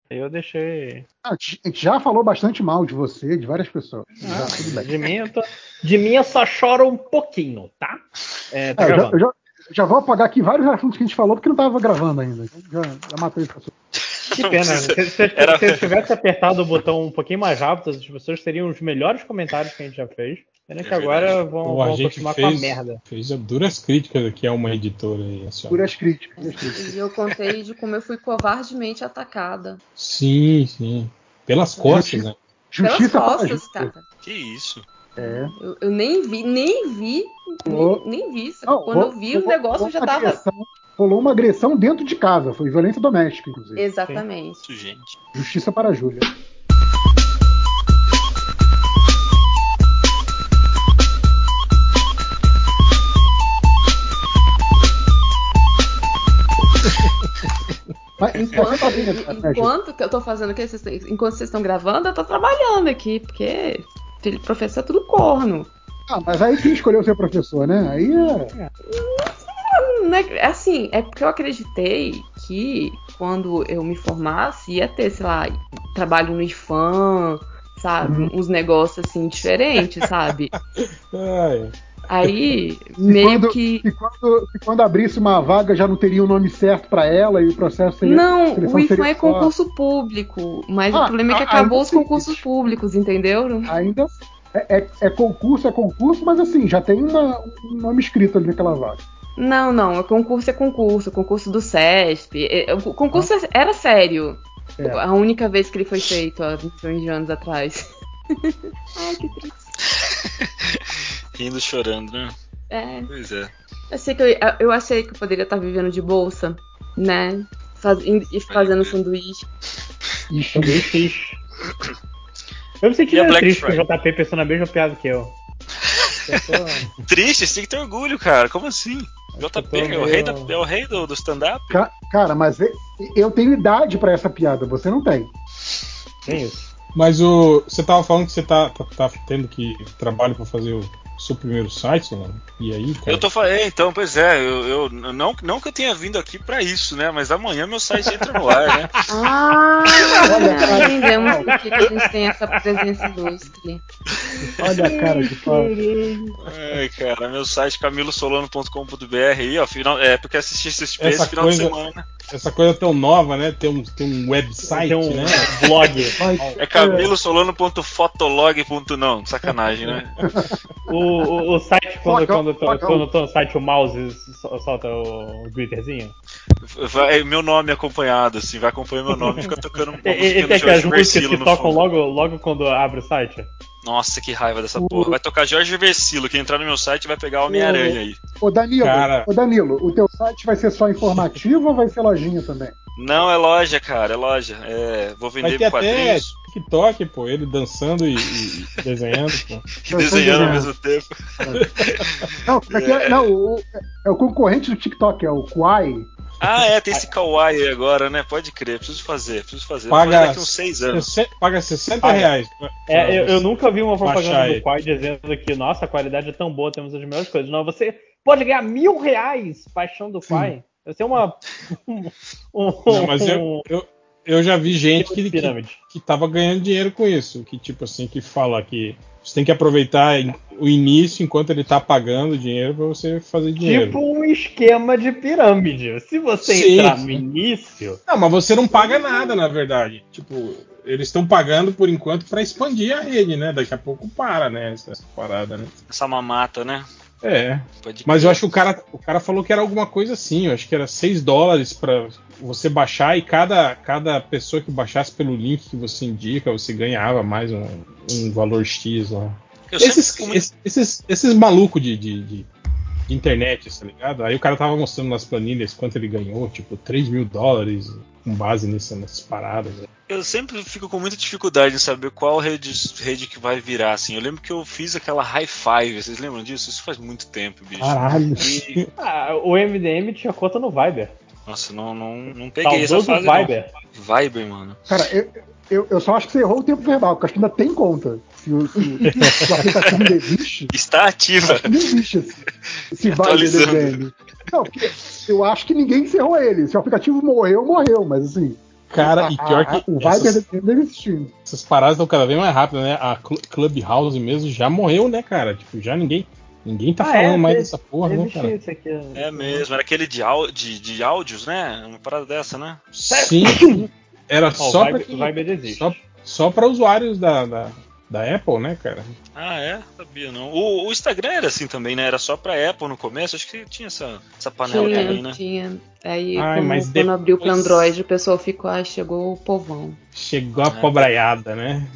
Aí eu deixei. A gente já falou bastante mal de você, de várias pessoas. Já, tudo bem. De mim eu só choro um pouquinho, tá? Tá gravando. Eu já vou apagar aqui vários assuntos que a gente falou porque não estava gravando ainda. Já matei as pessoas. Que pena. Se eu tivesse apertado o botão um pouquinho mais rápido, as pessoas teriam os melhores comentários que a gente já fez. Pena que agora vão acostumar com a merda. Fez duras críticas aqui a uma editora aí. Duras críticas. E eu contei de como eu fui covardemente atacada. Sim. Pelas costas, né? Justiça pelas costas, cara. Que isso? Eu nem vi. Não, quando eu vi o negócio já tava. Rolou uma agressão dentro de casa, foi violência doméstica, inclusive. Exatamente. Isso, gente. Justiça para a Júlia. Enquanto que eu tô fazendo aqui, enquanto vocês estão gravando, eu tô trabalhando aqui, porque filho de professor é tudo corno. Mas aí quem escolheu ser professor, né? Aí Assim, é porque eu acreditei que quando eu me formasse ia ter, sei lá, trabalho no IFAM, sabe? Uns negócios assim diferentes, sabe? Aí, quando abrisse uma vaga já não teria o nome certo para ela e o processo seria... Não, o IFAM é concurso público, mas o problema é que acabou os concursos públicos, entendeu? Ainda é concurso, mas assim, já tem um nome escrito ali naquela vaga. Não, concurso do CESP. O concurso era sério. A única vez que ele foi feito, há milhões de anos atrás. Ai, que triste. Rindo, chorando, né? Pois é. Eu achei que eu poderia estar vivendo de bolsa, né? Fazendo sanduíche. Eu me senti meio triste com o JP pensando na mesma piada que eu. Triste? Você tem que ter orgulho, cara. Como assim? JP é o rei do stand-up? Cara, mas eu tenho idade pra essa piada, você não tem. Tem isso. Mas você tava falando que você tá tendo que trabalho pra fazer o seu primeiro site, né? E aí, cara? Eu tô falando, então, pois é, eu não que eu tenha vindo aqui pra isso, né? Mas amanhã meu site entra no ar, né? Entendemos por que a gente tem essa presença ilustre. Olha a cara de pau. Ai, cara, meu site camilosolano.com.br aí, ó, porque assisti esse final de semana. Essa coisa tão nova, né? Tem um website, tem um né? blog. É camilosolano.fotolog.não, sacanagem, né? O site, quando eu tô no site, o mouse solta o glitterzinho? Vai meu nome acompanhado, assim, vai acompanhando meu nome e fica tocando uma música do Jorge Versilo que tocam logo quando abre o site. Nossa, que raiva dessa porra. Vai tocar Jorge Versilo, quem entrar no meu site vai pegar o Homem-Aranha aí. Ô Danilo, o teu site vai ser só informativo ou vai ser lojinha também? Não, é loja, cara, é loja. Vou vender quadrinhos. Até TikTok, pô, ele dançando e desenhando, pô. E desenhando ao mesmo tempo. É o concorrente do TikTok, é o Kwai. Tem esse Kawaii aí agora, né? Pode crer, preciso fazer. Paga daqui uns 6 anos. Paga R$60. Eu nunca vi uma propaganda do Quai dizendo que, nossa, a qualidade é tão boa, temos as melhores coisas. Não, você pode ganhar R$1.000 baixando o Quai. Você é uma... Não, mas eu já vi gente que tava ganhando dinheiro com isso. Que tipo assim, que fala que você tem que aproveitar o início enquanto ele tá pagando dinheiro pra você fazer dinheiro. Tipo um esquema de pirâmide. Se você entrar no início... Não, mas você não paga nada, na verdade. Tipo, eles estão pagando por enquanto pra expandir a rede, né? Daqui a pouco para, né? Essa parada, né? Essa mamata, né? Mas eu acho que o cara falou que era alguma coisa assim. Eu acho que era $6 pra você baixar e cada pessoa que baixasse pelo link que você indica, você ganhava mais um valor X lá. Esses malucos de internet, tá ligado? Aí o cara tava mostrando nas planilhas quanto ele ganhou, tipo $3.000 com base nessas paradas. Né? Eu sempre fico com muita dificuldade em saber qual rede que vai virar, assim. Eu lembro que eu fiz aquela High Five, vocês lembram disso? Isso faz muito tempo, bicho. Caralho. O MDM tinha conta no Viber. Nossa, não peguei essa fase. Viber. Viber, mano. Cara, eu só acho que você errou o tempo verbal, porque acho que ainda tem conta. Se o aplicativo ainda existe. Está ativa. Acho que não existe esse Viber. Não, porque eu acho que ninguém encerrou ele. Se o aplicativo morreu, mas assim. Cara, e pior que o Viber deve existir. Essas paradas estão cada vez mais rápidas, né? A Clubhouse mesmo já morreu, né, cara? Tipo, já ninguém tá falando mais dessa porra, né, cara? Isso aqui, É mesmo, era aquele de áudios, né? Uma parada dessa, né? Sim. Era só pra que... Só pra usuários da Apple, né, cara? Ah, é? Sabia não. O Instagram era assim também, né? Era só pra Apple no começo. Acho que tinha essa panela também, né? Tinha. Aí, quando abriu pro Android, o pessoal ficou, chegou o povão. Chegou a pobraiada, né?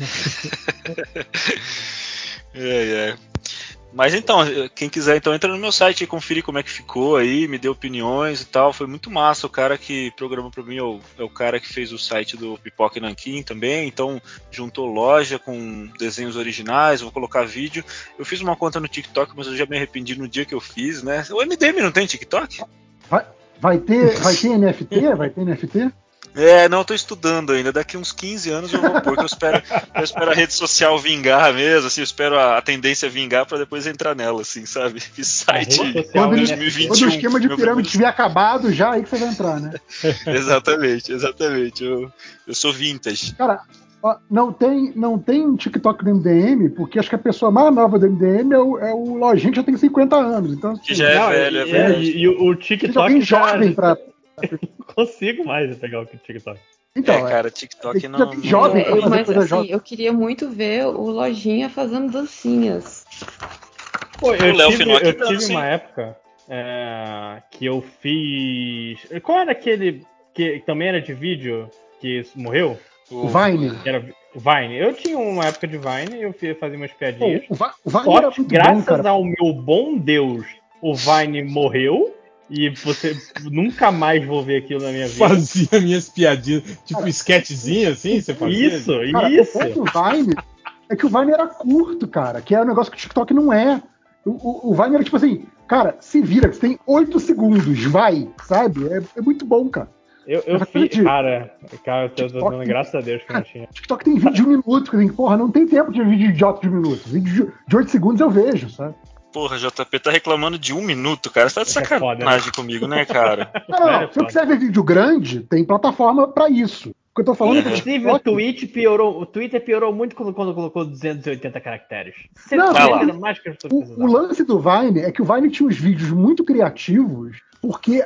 Mas então, quem quiser, então entra no meu site e conferir como é que ficou aí, me dê opiniões e tal. Foi muito massa. O cara que programou pra mim é o cara que fez o site do Pipoca Nanquim também. Então, juntou loja com desenhos originais, vou colocar vídeo. Eu fiz uma conta no TikTok, mas eu já me arrependi no dia que eu fiz, né? O MDM não tem TikTok? Vai ter NFT? Vai ter NFT? Não, tô estudando ainda. Daqui uns 15 anos eu vou pôr, que eu espero a rede social vingar mesmo, assim, eu espero a tendência vingar pra depois entrar nela, assim, sabe? Fiz site em 2021. Quando o esquema de pirâmide tiver acabado, já aí que você vai entrar, né? Exatamente. Eu sou vintage. Cara, não tem TikTok do MDM, porque acho que a pessoa mais nova do MDM é o Lojinha que já tem 50 anos. Então, que já é velho. E o TikTok já... jovem pra... consigo mais pegar o TikTok. Então, cara, TikTok não... Jovem pra fazer mas coisa assim, jovem. eu queria muito ver o Lojinha fazendo dancinhas. Pô, eu tive uma época que eu fiz... Qual era aquele que também era de vídeo que morreu? O Vine. Era o Vine. Eu tinha uma época de Vine, eu fazia umas piadinhas. O Vine era muito graças bom, ao meu bom Deus, o Vine morreu. E você nunca mais vou ver aquilo na minha vida. Fazia minhas piadinhas, tipo sketchzinho assim, você fazia? Isso. O ponto do Vine é que o Vine era curto, cara, que é um negócio que o TikTok não é. O Vine era tipo assim, cara, se vira, você tem 8 segundos, vai, sabe? É muito bom, cara. Eu fiz, cara, eu tô dando graças a Deus que não tinha. TikTok tem vídeo de 1 minuto, que porra, não tem tempo de vídeo idiota de 1 minuto. Vídeo de 8 segundos eu vejo, sabe? Porra, JP tá reclamando de 1 minuto, cara. Você tá de sacanagem comigo, né, cara? Não, se eu quiser ver vídeo grande, tem plataforma pra isso. O que eu tô falando é que inclusive o Twitter piorou muito quando colocou 280 caracteres. O lance do Vine é que o Vine tinha uns vídeos muito criativos, porque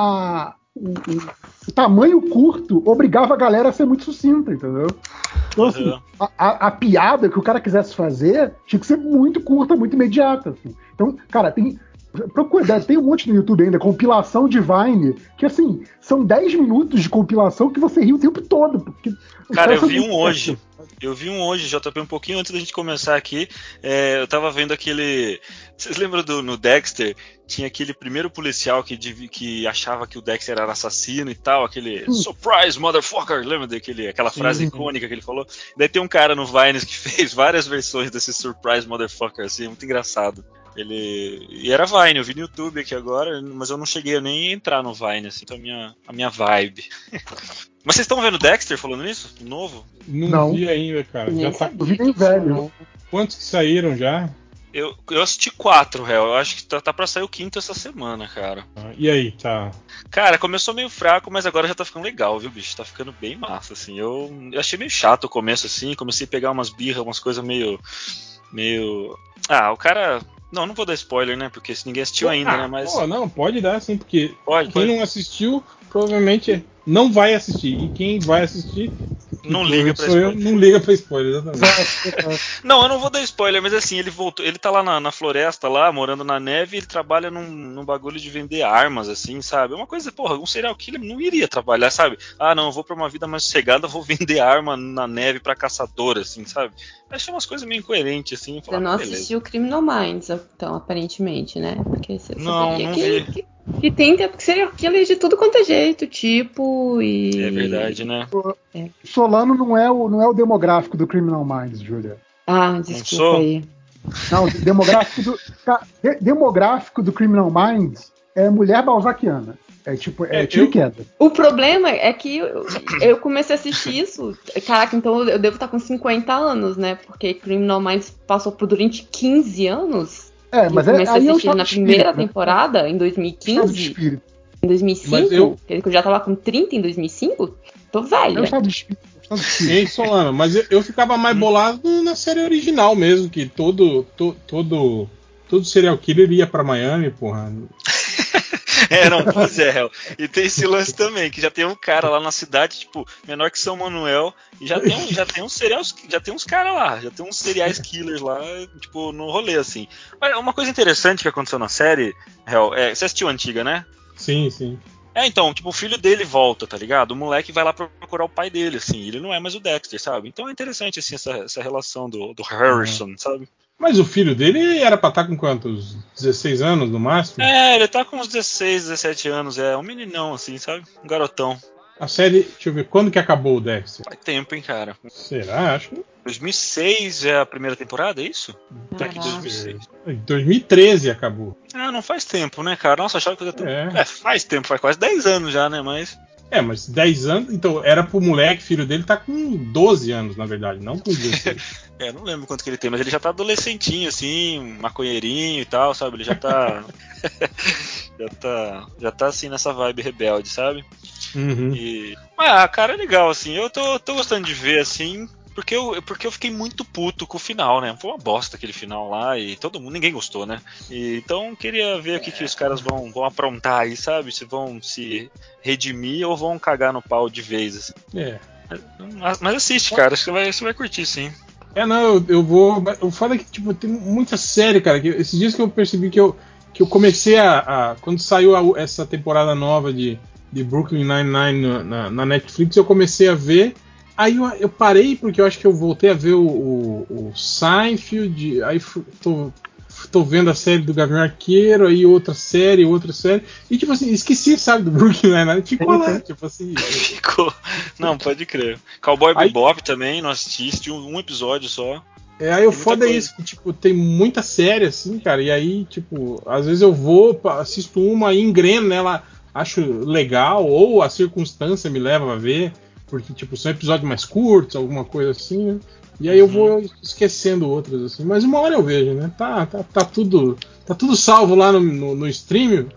o tamanho curto obrigava a galera a ser muito sucinta, entendeu? Então, assim, a piada que o cara quisesse fazer tinha que ser muito curta, muito imediata. Assim. Então, cara, tem um monte no YouTube ainda, compilação de Vine, que assim, são 10 minutos de compilação que você ri o tempo todo. Porque cara, eu vi um hoje. Eu vi um hoje, JP, um pouquinho antes da gente começar aqui. Eu tava vendo aquele... Vocês lembram no Dexter? Tinha aquele primeiro policial que achava que o Dexter era assassino e tal, aquele surprise, motherfucker, lembra aquela frase icônica que ele falou? Daí tem um cara no Vines que fez várias versões desse surprise, motherfucker, assim, muito engraçado. E era Vine, eu vi no YouTube aqui agora, mas eu não cheguei a nem entrar no Vine, assim, então a minha vibe. Mas vocês estão vendo Dexter falando nisso? Novo? Não vi ainda, cara. Já tá... Eu vi nem velho. Quantos que saíram já? Eu assisti 4, réu. Eu acho que tá pra sair o 5º essa semana, cara. E aí, tá? Cara, começou meio fraco, mas agora já tá ficando legal, viu, bicho? Tá ficando bem massa, assim. Eu achei meio chato o começo, assim. Comecei a pegar umas birras, umas coisas meio... o cara... Não vou dar spoiler, né? Porque se ninguém assistiu ainda, né? Mas... não, pode dar, sim, porque quem não assistiu, provavelmente não vai assistir. E quem vai assistir... Não liga pra spoiler. Não liga pra spoiler, exatamente. Não, eu não vou dar spoiler, mas assim, ele voltou. Ele tá lá na floresta, lá, morando na neve, e ele trabalha num bagulho de vender armas, assim, sabe? É uma coisa, porra, um serial killer não iria trabalhar, sabe? Eu vou pra uma vida mais sossegada, vou vender arma na neve pra caçador, assim, sabe? Achei umas coisas meio incoerentes, assim. Você não assistiu Criminal Minds, então, aparentemente, né? Porque você não vi. Que tem serial killer de tudo quanto é jeito, tipo, e... É verdade, né? Solano não é o demográfico do Criminal Minds, Júlia. Desculpa aí. Não, o demográfico do Criminal Minds é mulher balzaquiana. Tiro e queda. O problema é que eu comecei a assistir isso. Caraca, então eu devo estar com 50 anos, né? Porque Criminal Minds passou por durante 15 anos. Mas eu comecei a assistir na primeira espírito, temporada, em 2015. Em 2005? Ele já tava com 30 em 2005? Tô velha. Eu estava de Ei, Solano, mas eu ficava mais bolado na série original mesmo, que todo serial killer ia pra Miami, porra. Não, pois é, Hel. E tem esse lance também, que já tem um cara lá na cidade, tipo, menor que São Manuel, e já tem uns caras lá, já tem uns seriais killers lá, tipo, no rolê, assim. Mas uma coisa interessante que aconteceu na série, Hel, você assistiu a antiga, né? Sim, sim. Então, tipo, o filho dele volta, tá ligado? O moleque vai lá procurar o pai dele, assim, ele não é mais o Dexter, sabe? Então é interessante, assim, essa relação do Harrison, sabe? Mas o filho dele era pra estar com quantos? 16 anos no máximo? Ele tá com uns 16, 17 anos, um meninão, assim, sabe? Um garotão. A série, deixa eu ver, quando que acabou o Dexter? Faz tempo, hein, cara? Será? Acho que... 2006 é a primeira temporada, é isso? Tá aqui 2006. 2013 acabou. Não faz tempo, né, cara? Nossa, achava que eu faz tempo, faz quase 10 anos já, né, mas... Mas 10 anos, então era pro moleque, filho dele, tá com 12 anos, na verdade, não com 16. Não lembro quanto que ele tem, mas ele já tá adolescentinho, assim, maconheirinho e tal, sabe? Ele já tá... já tá assim nessa vibe rebelde, sabe? Uhum. Cara, é legal, assim, eu tô gostando de ver, assim... Porque eu fiquei muito puto com o final, né? Foi uma bosta aquele final lá e ninguém gostou, né? Então queria ver o que os caras vão aprontar aí, sabe? Se vão se redimir ou vão cagar no pau de vez. Assim. Mas assiste, cara, acho que você vai curtir, sim. Eu vou. O foda é que, tipo, tem muita série, cara. Que esses dias que eu percebi que eu comecei quando saiu essa temporada nova de Brooklyn Nine-Nine na Netflix, eu comecei a ver. Aí eu parei porque eu acho que eu voltei a ver o Seinfeld, aí tô vendo a série do Gavião Arqueiro, aí outra série, e tipo assim, esqueci, sabe, do Brooklyn Nine-Nine, ficou lá, tipo assim. Ficou. Não, pode crer. Cowboy Bebop também, não assisti um episódio só. Aí o foda é isso, que tipo, tem muita série assim, cara, e aí, tipo, às vezes eu assisto uma e engreno nela, acho legal, ou a circunstância me leva a ver. Porque, tipo, são episódios mais curtos, alguma coisa assim, né? E aí eu vou esquecendo outros, assim. Mas uma hora eu vejo, né? Tá tudo salvo lá no stream.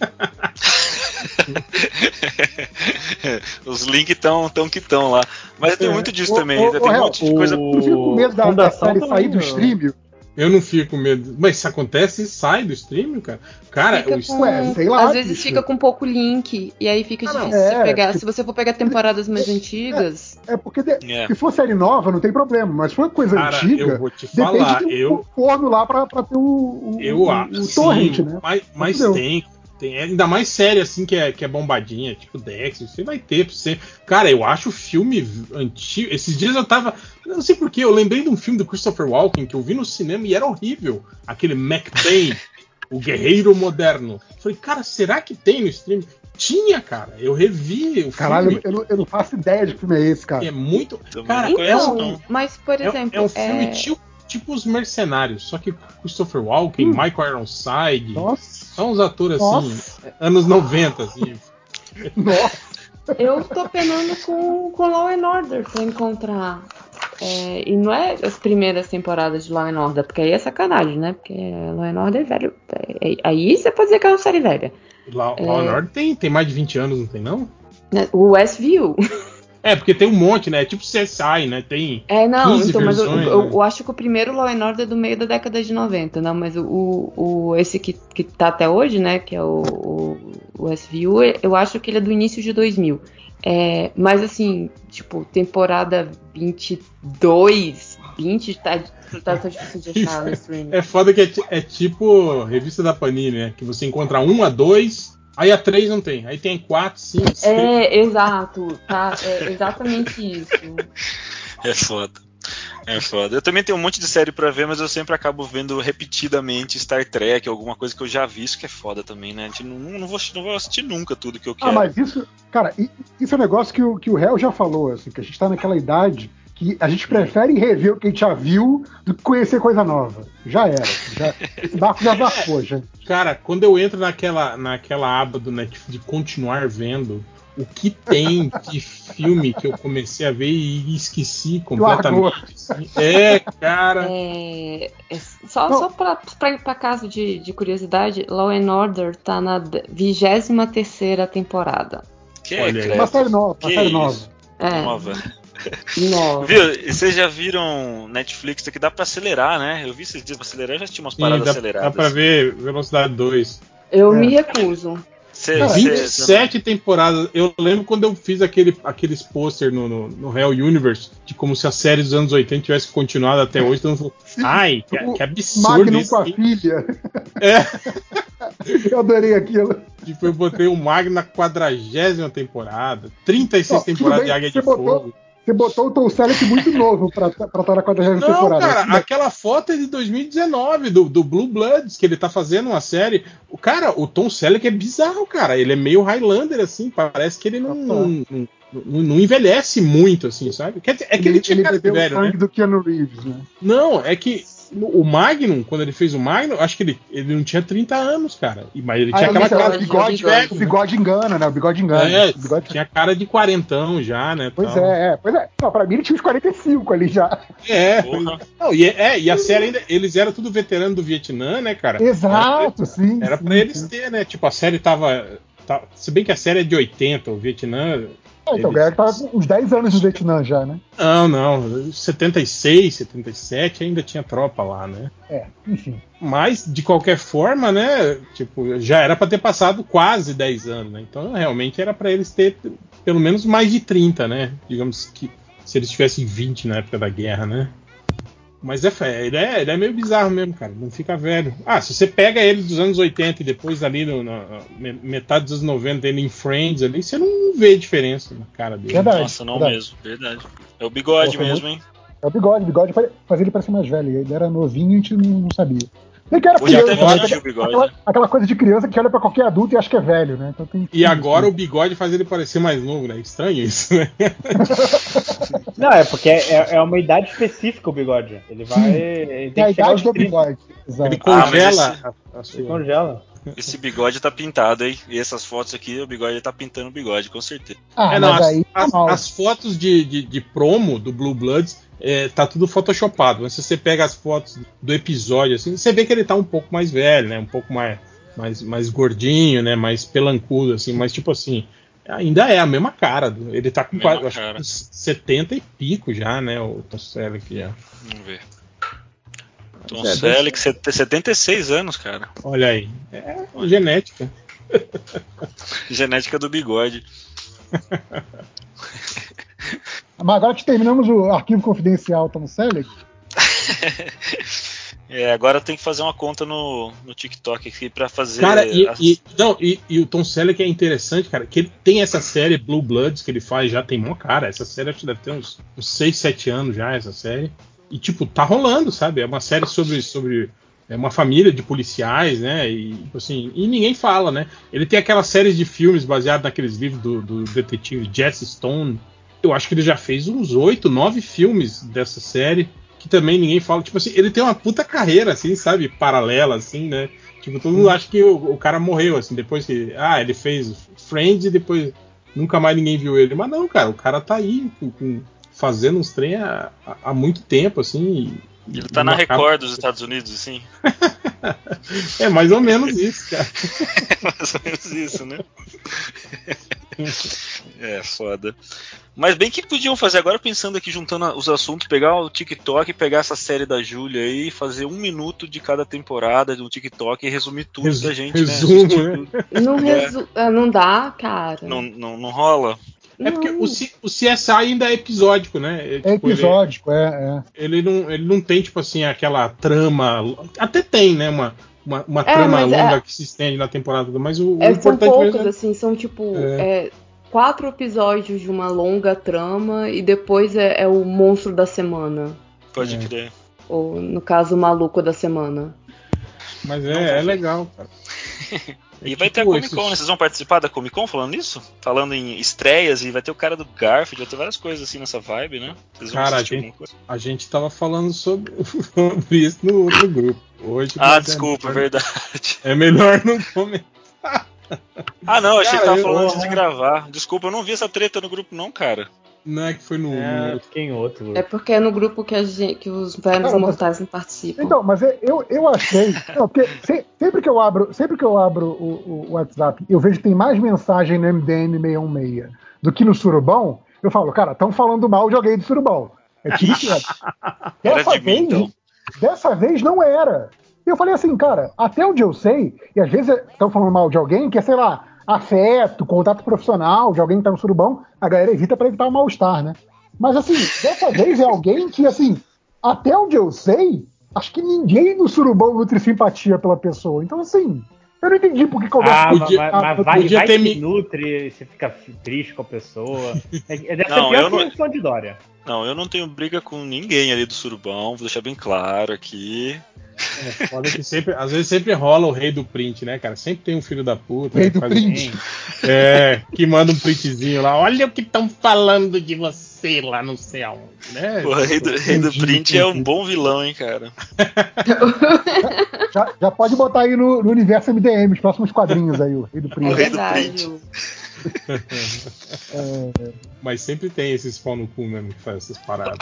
Os links tão lá. Mas tem muito disso também. Tem um monte de coisa. Eu fico com medo da série sair do stream. Eu não fico com medo. Mas se acontece, sai do stream, cara. Cara, sei lá. Às vezes fica com pouco link. E aí fica difícil de pegar. Se você for pegar temporadas mais antigas. Porque se for série nova, não tem problema. Mas se for coisa antiga. Eu vou te falar. Eu forno lá pra ter o torrent, né? Mas tem. Tem ainda mais série assim que é bombadinha, tipo Dexter, você vai ter pra você. Cara, eu acho o filme antigo. Esses dias eu não sei porquê, eu lembrei de um filme do Christopher Walken que eu vi no cinema e era horrível. Aquele McBain, o Guerreiro Moderno. Falei, cara, será que tem no stream? Tinha, cara. Eu revi o filme. Caralho, eu não faço ideia de que filme é esse, cara. É muito. Cara, mas, por exemplo. É um filme tipo Os Mercenários, só que Christopher Walken, Michael Ironside. Nossa. São uns atores assim, anos 90, assim. Nossa. Eu tô penando com Law and Order pra encontrar. E não é as primeiras temporadas de Law and Order, porque aí é sacanagem, né? Porque Law and Order é velho. Aí você pode dizer que é uma série velha. Law and Order tem mais de 20 anos, não tem não? O Westview. Porque tem um monte, né? Tipo CSI, né? Tem 15 então, mas versões, eu acho que o primeiro Law and Order é do meio da década de 90, não, mas esse que tá até hoje, né? Que é o Westview, eu acho que ele é do início de 2000. Mas assim, tipo, temporada 22, 20 tá difícil de achar no streaming. É foda que é tipo revista da Panini, né? Que você encontra 1 a 2... Aí a 3 não tem, aí tem 4, 5, 6. Exato, tá? É exatamente isso. É foda. Eu também tenho um monte de série pra ver, mas eu sempre acabo vendo repetidamente Star Trek, alguma coisa que eu já vi, isso que é foda também, né? Não vou assistir nunca tudo que eu quero. Mas isso, cara, isso é um negócio que o Hel já falou, assim, que a gente tá naquela idade que a gente prefere rever o que a gente já viu do que conhecer coisa nova. Já era. Esse barco já zarpou, já. Cara, quando eu entro naquela aba do Netflix de continuar vendo, o que tem de filme que eu comecei a ver e esqueci completamente. Assim. Cara. Só pra caso de curiosidade, Law & Order tá na 23ª temporada. Que uma série nova. Nova. Viu? E vocês já viram Netflix que dá pra acelerar, né? Eu vi esses dias pra acelerar, já tinha umas paradas aceleradas. Dá pra ver Velocidade 2. Eu me recuso. 27 temporadas. Eu lembro quando eu fiz aqueles pôster no Real Universe de como se a série dos anos 80 tivesse continuado até hoje. Então eu falei, ai, que absurdo. Magnum isso. Com a filha. Eu adorei aquilo. Tipo, eu botei o Magnum na 40ª temporada, 36 temporadas de Águia de Fogo. Você botou o Tom Selleck muito novo pra estar na 40ª temporada. Não, cara, aquela foto é de 2019, do Blue Bloods, que ele tá fazendo uma série. O Tom Selleck é bizarro, cara. Ele é meio Highlander, assim, parece que ele não envelhece muito, assim, sabe? É que ele tinha cara de velho, né? Do Keanu Reeves, né? Não, é que o Magnum, quando ele fez o Magnum, acho que ele não tinha 30 anos, cara. Mas ele tinha aquela cara de bigode velho. O bigode engana, né? O bigode engana. Tinha cara de quarentão já, né? Pois é. Não, pra mim ele tinha uns 45 ali já. E a série ainda, eles eram tudo veterano do Vietnã, né, cara? Exato, sim. Era pra eles ter, né? Tipo, a série tava. Se bem que a série é de 80, o Vietnã. Então, o Greg tava com uns 10 anos no Vietnã já, né? Não. 76, 77 ainda tinha tropa lá, né? Enfim. Mas, de qualquer forma, né? Tipo, já era pra ter passado quase 10 anos, né? Então, realmente era pra eles ter pelo menos mais de 30, né? Digamos que se eles tivessem 20 na época da guerra, né? Mas ele é meio bizarro mesmo, cara. Não fica velho. Se você pega ele dos anos 80 e depois ali na metade dos anos 90 ele em Friends ali, você não vê diferença na cara dele. Verdade, Nossa, não mesmo. Verdade. É o bigode mesmo, hein? É o bigode fazia ele parecer mais velho. Ele era novinho e a gente não sabia. Aquela coisa de criança que olha pra qualquer adulto e acha que é velho, né? Então e agora o bigode faz ele parecer mais novo, né? Estranho isso, né? Não, é porque é uma idade específica o bigode. Ele vai. Ele tem a idade do bigode. Exato. Ele congela. Ele congela. Esse bigode tá pintado, hein? E essas fotos aqui, o bigode tá pintando o bigode, com certeza. As fotos de promo do Blue Bloods tá tudo photoshopado. Mas se você pega as fotos do episódio, assim, você vê que ele tá um pouco mais velho, né? Um pouco mais gordinho, né? Mais pelancudo, assim. Mas tipo assim, ainda é a mesma cara. Ele tá com quase 70 e pico já, né? O Tom Selleck já. Vamos ver. Tom Selleck, 76 anos, cara. Olha aí. Genética. Genética do bigode. Mas agora que terminamos o arquivo confidencial Tom Selleck. Agora tem que fazer uma conta no TikTok aqui pra fazer. Cara, e o Tom Selleck é interessante, cara, que ele tem essa série Blue Bloods que ele faz já tem mó cara. Essa série acho que deve ter uns 6, 7 anos já, essa série. E, tipo, tá rolando, sabe? É uma série sobre uma família de policiais, né? E, assim, e ninguém fala, né? Ele tem aquelas séries de filmes baseados naqueles livros do detetive Jesse Stone. Eu acho que ele já fez uns 8, 9 filmes dessa série, que também ninguém fala. Tipo assim, ele tem uma puta carreira, assim, sabe? Paralela, assim, né? Tipo, todo mundo acha que o cara morreu, assim, depois que... ele fez Friends e depois nunca mais ninguém viu ele. Mas não, cara, o cara tá aí fazendo uns trem há muito tempo, assim. Ele tá na Record dos Estados Unidos, assim. É mais ou menos isso, cara. Mais ou menos isso, né? Foda. Mas bem que podiam fazer agora, pensando aqui, juntando os assuntos, pegar o TikTok, pegar essa série da Júlia aí, fazer 1 minuto de cada temporada do TikTok e resumir tudo da gente, resumo, né? Não dá, cara. Não rola? É porque o CSI ainda é episódico, né? É episódico, Ele não tem, tipo assim, aquela trama. Até tem, né? Uma trama longa que se estende na temporada, mas o importante são poucos, mesmo assim, são tipo 4 episódios de uma longa trama e depois é o monstro da semana. Pode crer. Ou, no caso, o maluco da semana. Mas é legal, cara. E vai ter a Comic Con, né? Vocês vão participar da Comic Con falando nisso? Falando em estreias, e vai ter o cara do Garfield, vai ter várias coisas assim nessa vibe, né? Vocês vão assistir alguma coisa? A gente tava falando sobre isso no outro grupo. Hoje, desculpa, verdade. É melhor não comentar. Ah, não, achei que tava falando antes de gravar. Desculpa, eu não vi essa treta no grupo, não, cara. Não é que foi no outro. Fiquei em outro grupo. É porque é no grupo que os velhos mortais não participam. Então, mas eu achei. Não, porque sempre que eu abro o WhatsApp, eu vejo que tem mais mensagem no MDM 616 do que no Surubão. Eu falo, cara, estão falando mal de alguém do Surubão. É tiro e queda. Dessa vez não era. E eu falei assim, cara, até onde eu sei, e às vezes estão falando mal de alguém que é, sei lá, afeto, contato profissional, de alguém que tá no Surubão, a galera evita pra evitar o mal-estar, né? Mas assim, dessa vez é alguém que, assim, até onde eu sei, acho que ninguém no Surubão nutre simpatia pela pessoa. Então, assim, eu não entendi por que mas vai que nutre, você fica triste com a pessoa. Deve ser pior que a questão de Dória. Não, eu não tenho briga com ninguém ali do Surubão, vou deixar bem claro aqui. Foda que às vezes sempre rola o rei do print, né, cara? Sempre tem um filho da puta. Rei do print. Que manda um printzinho lá. Olha o que estão falando de você lá, não sei aonde, né? O rei do print é um bom vilão, hein, cara? já pode botar aí no universo MDM, os próximos quadrinhos aí, o rei do print. O rei do print. Mas sempre tem esses pau no cu mesmo que faz essas paradas.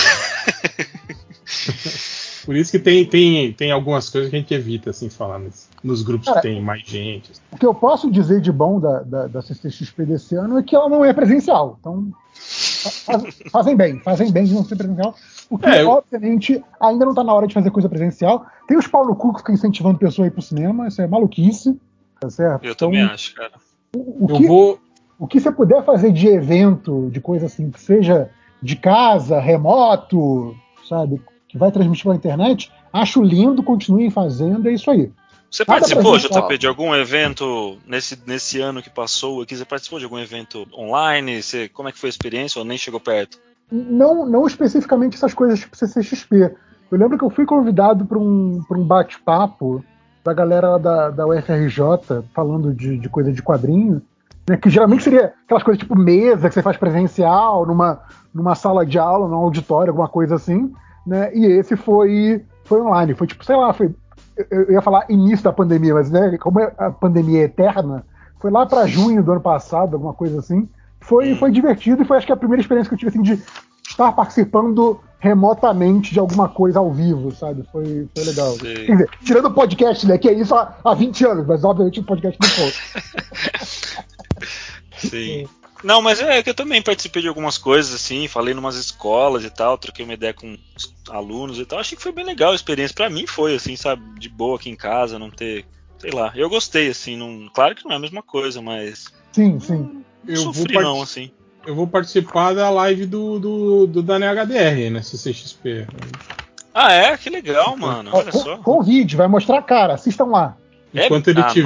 Por isso que tem algumas coisas que a gente evita assim falar nos grupos, cara, que tem mais gente. O que eu posso dizer de bom da CCXP desse ano é que ela não é presencial. Então fazem bem de não ser presencial. Porque, obviamente, ainda não está na hora de fazer coisa presencial. Tem os pau no cu que ficam incentivando pessoas a ir pro cinema, isso é maluquice, tá certo? Eu também acho, cara. O que você puder fazer de evento, de coisa assim, que seja de casa, remoto, sabe, que vai transmitir pela internet, acho lindo, continuem fazendo, é isso aí. Você participou, JP, de algum evento nesse ano que passou aqui? Você participou de algum evento online? Como é que foi a experiência ou nem chegou perto? Não especificamente essas coisas tipo CCXP. Eu lembro que eu fui convidado para um bate-papo da galera da UFRJ falando de coisa de quadrinho, né, que geralmente seria aquelas coisas tipo mesa que você faz presencial, numa sala de aula, num auditório, alguma coisa assim, né? E esse foi online. Foi tipo, sei lá, eu ia falar início da pandemia, mas né, como a pandemia é eterna, foi lá para junho do ano passado, alguma coisa assim. Foi divertido e foi, acho que, a primeira experiência que eu tive assim, de estar participando remotamente de alguma coisa ao vivo, sabe? Foi legal. Sim. Quer dizer, tirando o podcast, né? Que é isso há 20 anos, mas obviamente o podcast não foi. Sim. Não, mas é que eu também participei de algumas coisas, assim, falei em umas escolas e tal, troquei uma ideia com os alunos e tal, achei que foi bem legal a experiência, pra mim foi, assim, sabe, de boa aqui em casa, não ter, sei lá, eu gostei, assim, claro que não é a mesma coisa, mas... Sim. Não sofri não, assim. Eu vou participar da live do Daniel HDR, né, CCXP. Ah, é? Que legal, mano, olha só. Com o vídeo, vai mostrar a cara, assistam lá. Enquanto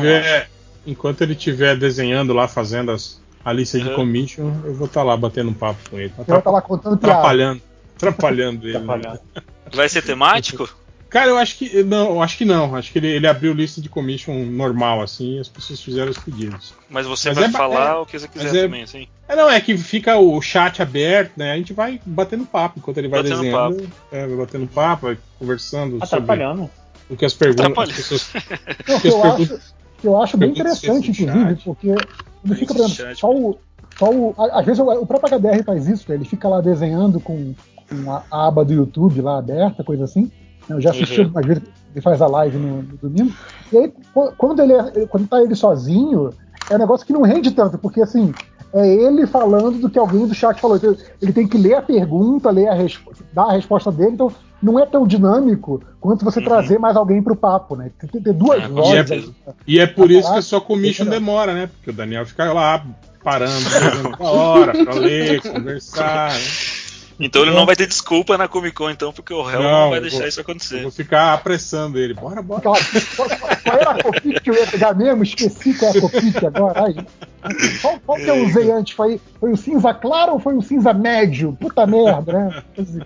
ele estiver desenhando lá, fazendo a lista de commission, eu vou estar lá batendo um papo com ele. Eu vou estar lá contando piada. Atrapalhando ele. Vai ser temático? Cara, eu acho que não. Acho que ele abriu lista de commission normal, assim, e as pessoas fizeram os pedidos. Mas você vai falar o que você quiser também, assim? É que fica o chat aberto, né? A gente vai batendo papo enquanto ele vai desenhando. Vai batendo papo, vai conversando atrapalhando sobre o que as perguntas. As pessoas, eu acho bem interessante, inclusive, porque ele fica, por exemplo, às vezes o próprio HDR faz isso, ele fica lá desenhando com a aba do YouTube lá aberta, coisa assim. Eu já assisti, às vezes ele faz a live no domingo. E aí, quando tá ele sozinho, é um negócio que não rende tanto, porque assim, é ele falando do que alguém do chat falou. Então, ele tem que ler a pergunta, dar a resposta dele, então não é tão dinâmico quanto você trazer mais alguém pro papo, né? Tem que ter duas vozes. E é por isso que a sua commission demora, né? Porque o Daniel fica lá parando uma hora pra ler, conversar, né? Então ele não vai ter desculpa na Comic Con, então, porque o réu não vai deixar isso acontecer. Eu vou ficar apressando ele. Bora. Qual era a copia que eu ia pegar mesmo? Esqueci qual é a copia agora. Qual que eu usei antes? Foi o cinza claro ou foi o cinza médio? Puta merda, né?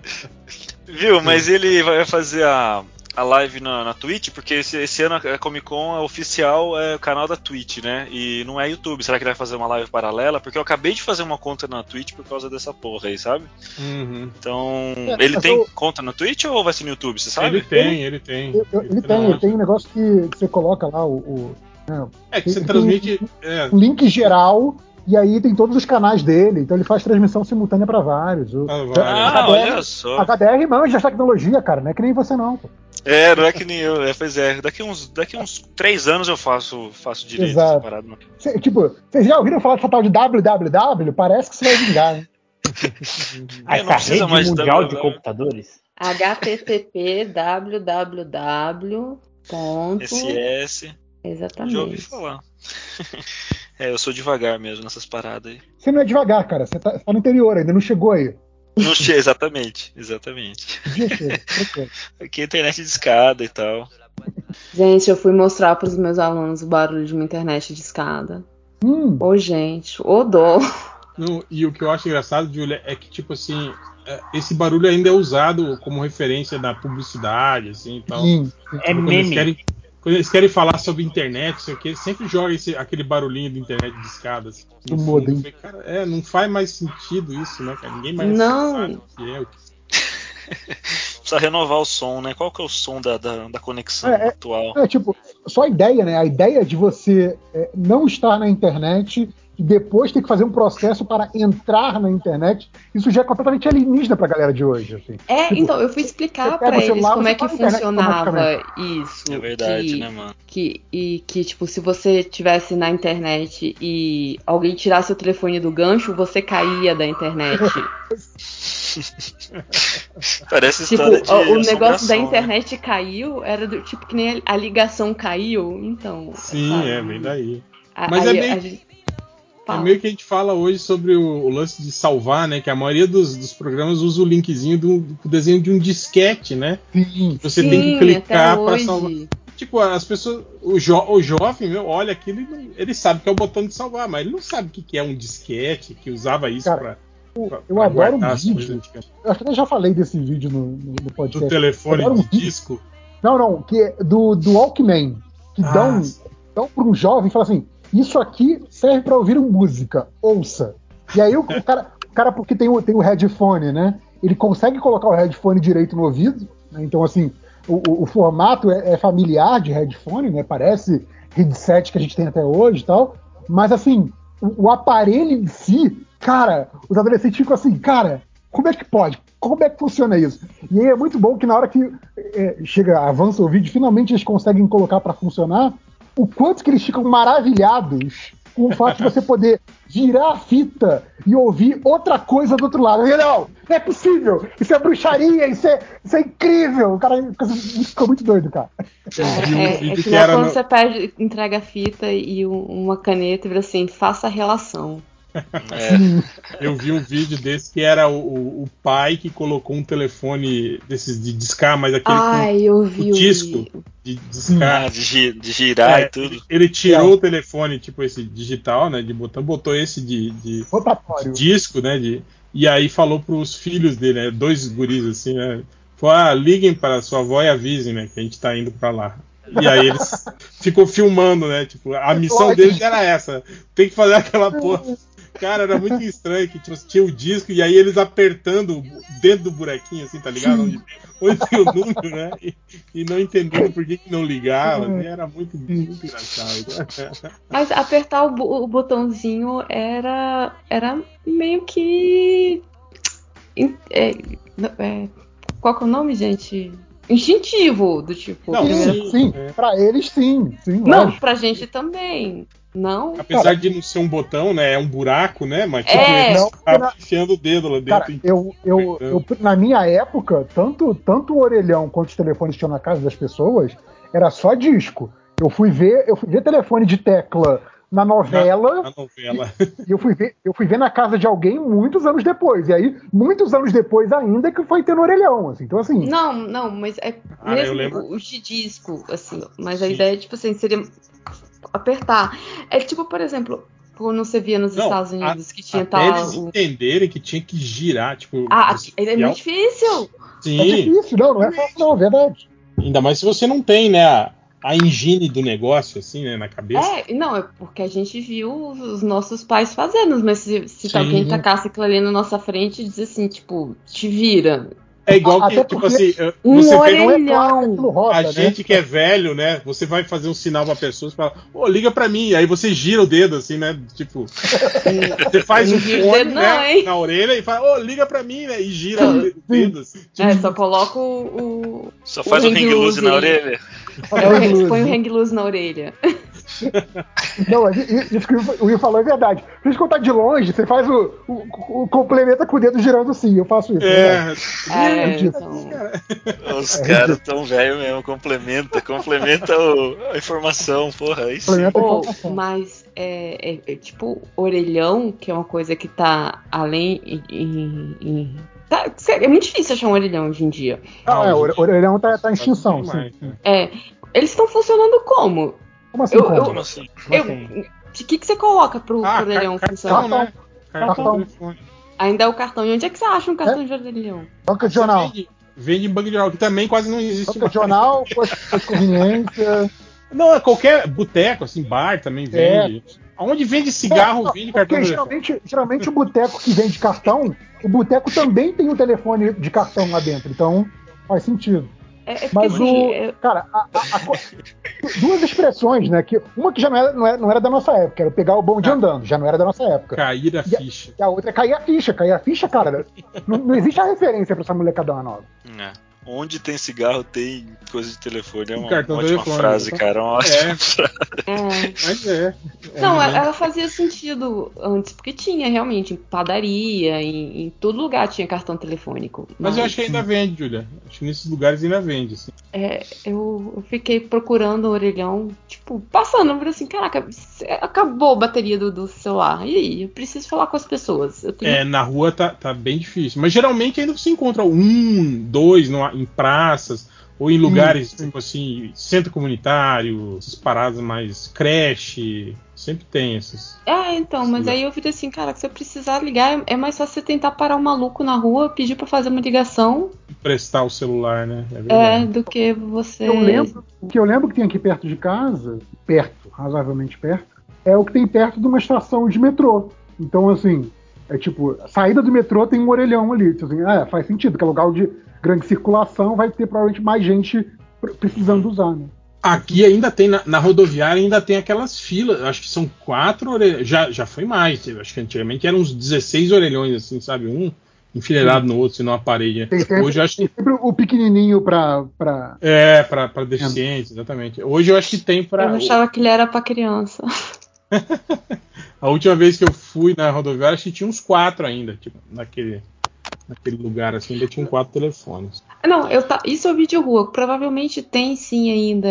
Viu, mas ele vai fazer a live na Twitch, porque esse ano a Comic Con é oficial, é o canal da Twitch, né? E não é YouTube. Será que ele vai fazer uma live paralela? Porque eu acabei de fazer uma conta na Twitch por causa dessa porra aí, sabe? Então, ele tem conta na Twitch ou vai ser no YouTube, você sabe? Ele tem. Ele tem um negócio que você coloca lá, Que você transmite um link geral, e aí tem todos os canais dele, então ele faz transmissão simultânea para vários. Olha só. A HDR manja de tecnologia, cara, não é que nem você não. Pô. Não é que nem eu. Pois é, daqui uns 3 anos eu faço direito essa parada. Vocês já ouviram falar dessa tal de www? Parece que você vai vingar, né? Essa rede mundial de computadores. http www. SS. Exatamente. Já ouvi falar. Eu sou devagar mesmo nessas paradas aí. Você não é devagar, cara. Você tá no interior, ainda não chegou aí. Não chega, exatamente. Aqui é internet de escada e tal. Gente, eu fui mostrar pros meus alunos o barulho de uma internet de escada. Ô, gente, ô dó. E o que eu acho engraçado, Júlia, é que, tipo assim, esse barulho ainda é usado como referência na publicidade, assim, e tal. É meme. Quando eles querem falar sobre internet, sei o que, sempre joga aquele barulhinho de internet de escadas. Do modem. Cara, não faz mais sentido isso, né, cara? Ninguém mais sabe o que é. Precisa renovar o som, né? Qual que é o som da conexão atual? Só a ideia, né? A ideia de você não estar na internet e depois ter que fazer um processo para entrar na internet, isso já é completamente alienígena pra galera de hoje. Assim. Então, eu fui explicar pra eles como é que funcionava isso. É verdade, né, mano? Que, tipo, se você estivesse na internet e alguém tirasse o telefone do gancho, você caía da internet. Parece história de o negócio da né? internet caiu, era do tipo que nem a ligação caiu, então... Sim, sabe? Vem daí. Mas é meio que a gente fala hoje sobre o lance de salvar, né? Que a maioria dos programas usa o linkzinho do desenho de um disquete, né? Sim. Você tem que clicar para salvar. Tipo, as pessoas. O jovem, olha aquilo e ele sabe que é o botão de salvar, mas ele não sabe o que é um disquete, que usava isso para. Eu adoro um vídeo. Eu acho que eu já falei desse vídeo no podcast. Do telefone de disco? Não, que é do Walkman. Que dão para um jovem e fala assim: isso aqui serve para ouvir música, ouça. E aí o cara porque tem o headphone, né? Ele consegue colocar o headphone direito no ouvido, né? Então, assim, o formato é familiar de headphone, né? Parece headset que a gente tem até hoje e tal. Mas, assim, o aparelho em si, cara, os adolescentes ficam assim, cara, como é que pode? Como é que funciona isso? E aí é muito bom que na hora que avança o vídeo, finalmente eles conseguem colocar para funcionar, o quanto que eles ficam maravilhados com o fato de você poder virar a fita e ouvir outra coisa do outro lado. Não é possível! Isso é bruxaria, isso é incrível! O cara ficou muito doido, cara. Que quando você entrega a fita e uma caneta e vira assim, faça a relação. Eu vi um vídeo desse que era o pai que colocou um telefone desses de discar, mas aquele eu vi o disco de discar, de girar e tudo. Ele tirou o telefone, tipo esse digital, né, de botão, botou esse de disco, né, e aí falou pros filhos dele, né, 2 guris assim, né, falou, liguem para sua avó e avisem, né, que a gente tá indo para lá. E aí eles ficou filmando, né, tipo, a missão deles era essa, tem que fazer aquela porra. Cara, era muito estranho que tinha o disco e aí eles apertando dentro do buraquinho, assim, tá ligado? Onde tem o número, né? E não entendendo por que não ligava. Assim, era muito engraçado. Mas apertar o botãozinho era meio que... qual que é o nome, gente? Instintivo, do tipo... Não, sim. Pra eles, sim. Não, pra gente também. Não. Apesar de não ser um botão, né? É um buraco, né? Mas tá enfiando o dedo lá dentro. Cara, eu, na minha época, tanto o orelhão quanto os telefones que tinham na casa das pessoas, era só disco. Eu fui ver telefone de tecla na novela. Na novela. E eu fui ver na casa de alguém muitos anos depois. E aí, muitos anos depois ainda, que foi ter no orelhão. Assim. Então, assim. Não, mas é mesmo os de disco, assim. Mas a ideia, tipo assim, seria apertar. É tipo, por exemplo, quando você via nos Estados Unidos que tinha tal. Eles entenderem que tinha que girar, tipo. É muito difícil. Sim. É difícil, não é fácil, não, é verdade. Ainda mais se você não tem, né, a engine do negócio, assim, né, na cabeça. É porque a gente viu os nossos pais fazendo, mas se alguém tacasse aquilo ali na nossa frente e dizer assim, tipo, te vira. É igual que, tipo assim, você orelhão. A gente que é velho, né? Você vai fazer um sinal pra pessoa e fala, liga pra mim. Aí você gira o dedo, assim, né? Tipo, você faz um fone, né, na orelha e fala, liga pra mim, né? E gira o dedo, assim. Tipo, só coloca o só faz o hang loose na orelha. Põe o hang loose na orelha. Não, isso que o Will falou é verdade. Se a gente contar de longe, você faz o complementa com o dedo girando assim. Eu faço isso. Os caras tão velho mesmo. Complementa a informação, porra. Aí sim. Mas tipo, orelhão, que é uma coisa que tá além. É muito difícil achar um orelhão hoje em dia. O orelhão tá em extinção. Sim. Eles estão funcionando como? Como assim? O que você coloca pro orelhão funcionar? Né? Cartão. Ainda é o cartão. E onde é que você acha um cartão de orelhão? Banca de jornal. Vende em banca de jornal, que também quase não existe. Banca de jornal, posto de conveniência. Não, qualquer boteco, assim, bar também vende. Onde vende cigarro, vende cartão de telefone. Geralmente o boteco que vende cartão, o boteco também tem um telefone de cartão lá dentro. Então faz sentido. Mas cara, duas expressões, né? Uma que já não era da nossa época, era pegar o bonde andando, já não era da nossa época. Cair a ficha. E a outra é cair a ficha. Cair a ficha, cara, não existe a referência pra essa molecada nova. Onde tem cigarro, tem coisa de telefone. É uma ótima telefone, frase, cara. Uma ótima frase. Mas não, ela fazia sentido antes, porque tinha realmente em padaria, em todo lugar tinha cartão telefônico. Mas eu acho que ainda vende, Julia. Acho que nesses lugares ainda vende, assim. Eu fiquei procurando o orelhão, tipo, passando por assim, caraca, acabou a bateria do celular. E aí? Eu preciso falar com as pessoas. Na rua tá bem difícil. Mas geralmente ainda você encontra 1, 2 em praças, ou em lugares, tipo assim, centro comunitário, essas paradas mais creche, sempre tem esses. Mas aí eu vi assim, cara, que se eu precisar ligar, é mais fácil você tentar parar um maluco na rua, pedir pra fazer uma ligação. Emprestar o celular, né? Do que você... O que eu lembro que tem aqui perto de casa, razoavelmente perto, é o que tem perto de uma estação de metrô. Então, assim, tipo, a saída do metrô tem um orelhão ali. Assim, faz sentido, que é lugar de grande circulação, vai ter provavelmente mais gente precisando usar, né? Aqui ainda tem, na rodoviária ainda tem aquelas filas, acho que são 4 orelhões, já foi mais, acho que antigamente eram uns 16 orelhões, assim, sabe, um enfileirado no outro, senão a parede. Hoje eu acho que... sempre o pequenininho pra deficientes, exatamente. Hoje eu acho que tem pra... Eu achava que ele era pra criança. A última vez que eu fui na rodoviária, acho que tinha uns 4 ainda, tipo, naquele lugar assim, ainda tinham 4 telefones. Não, isso eu vi de rua. Provavelmente tem sim ainda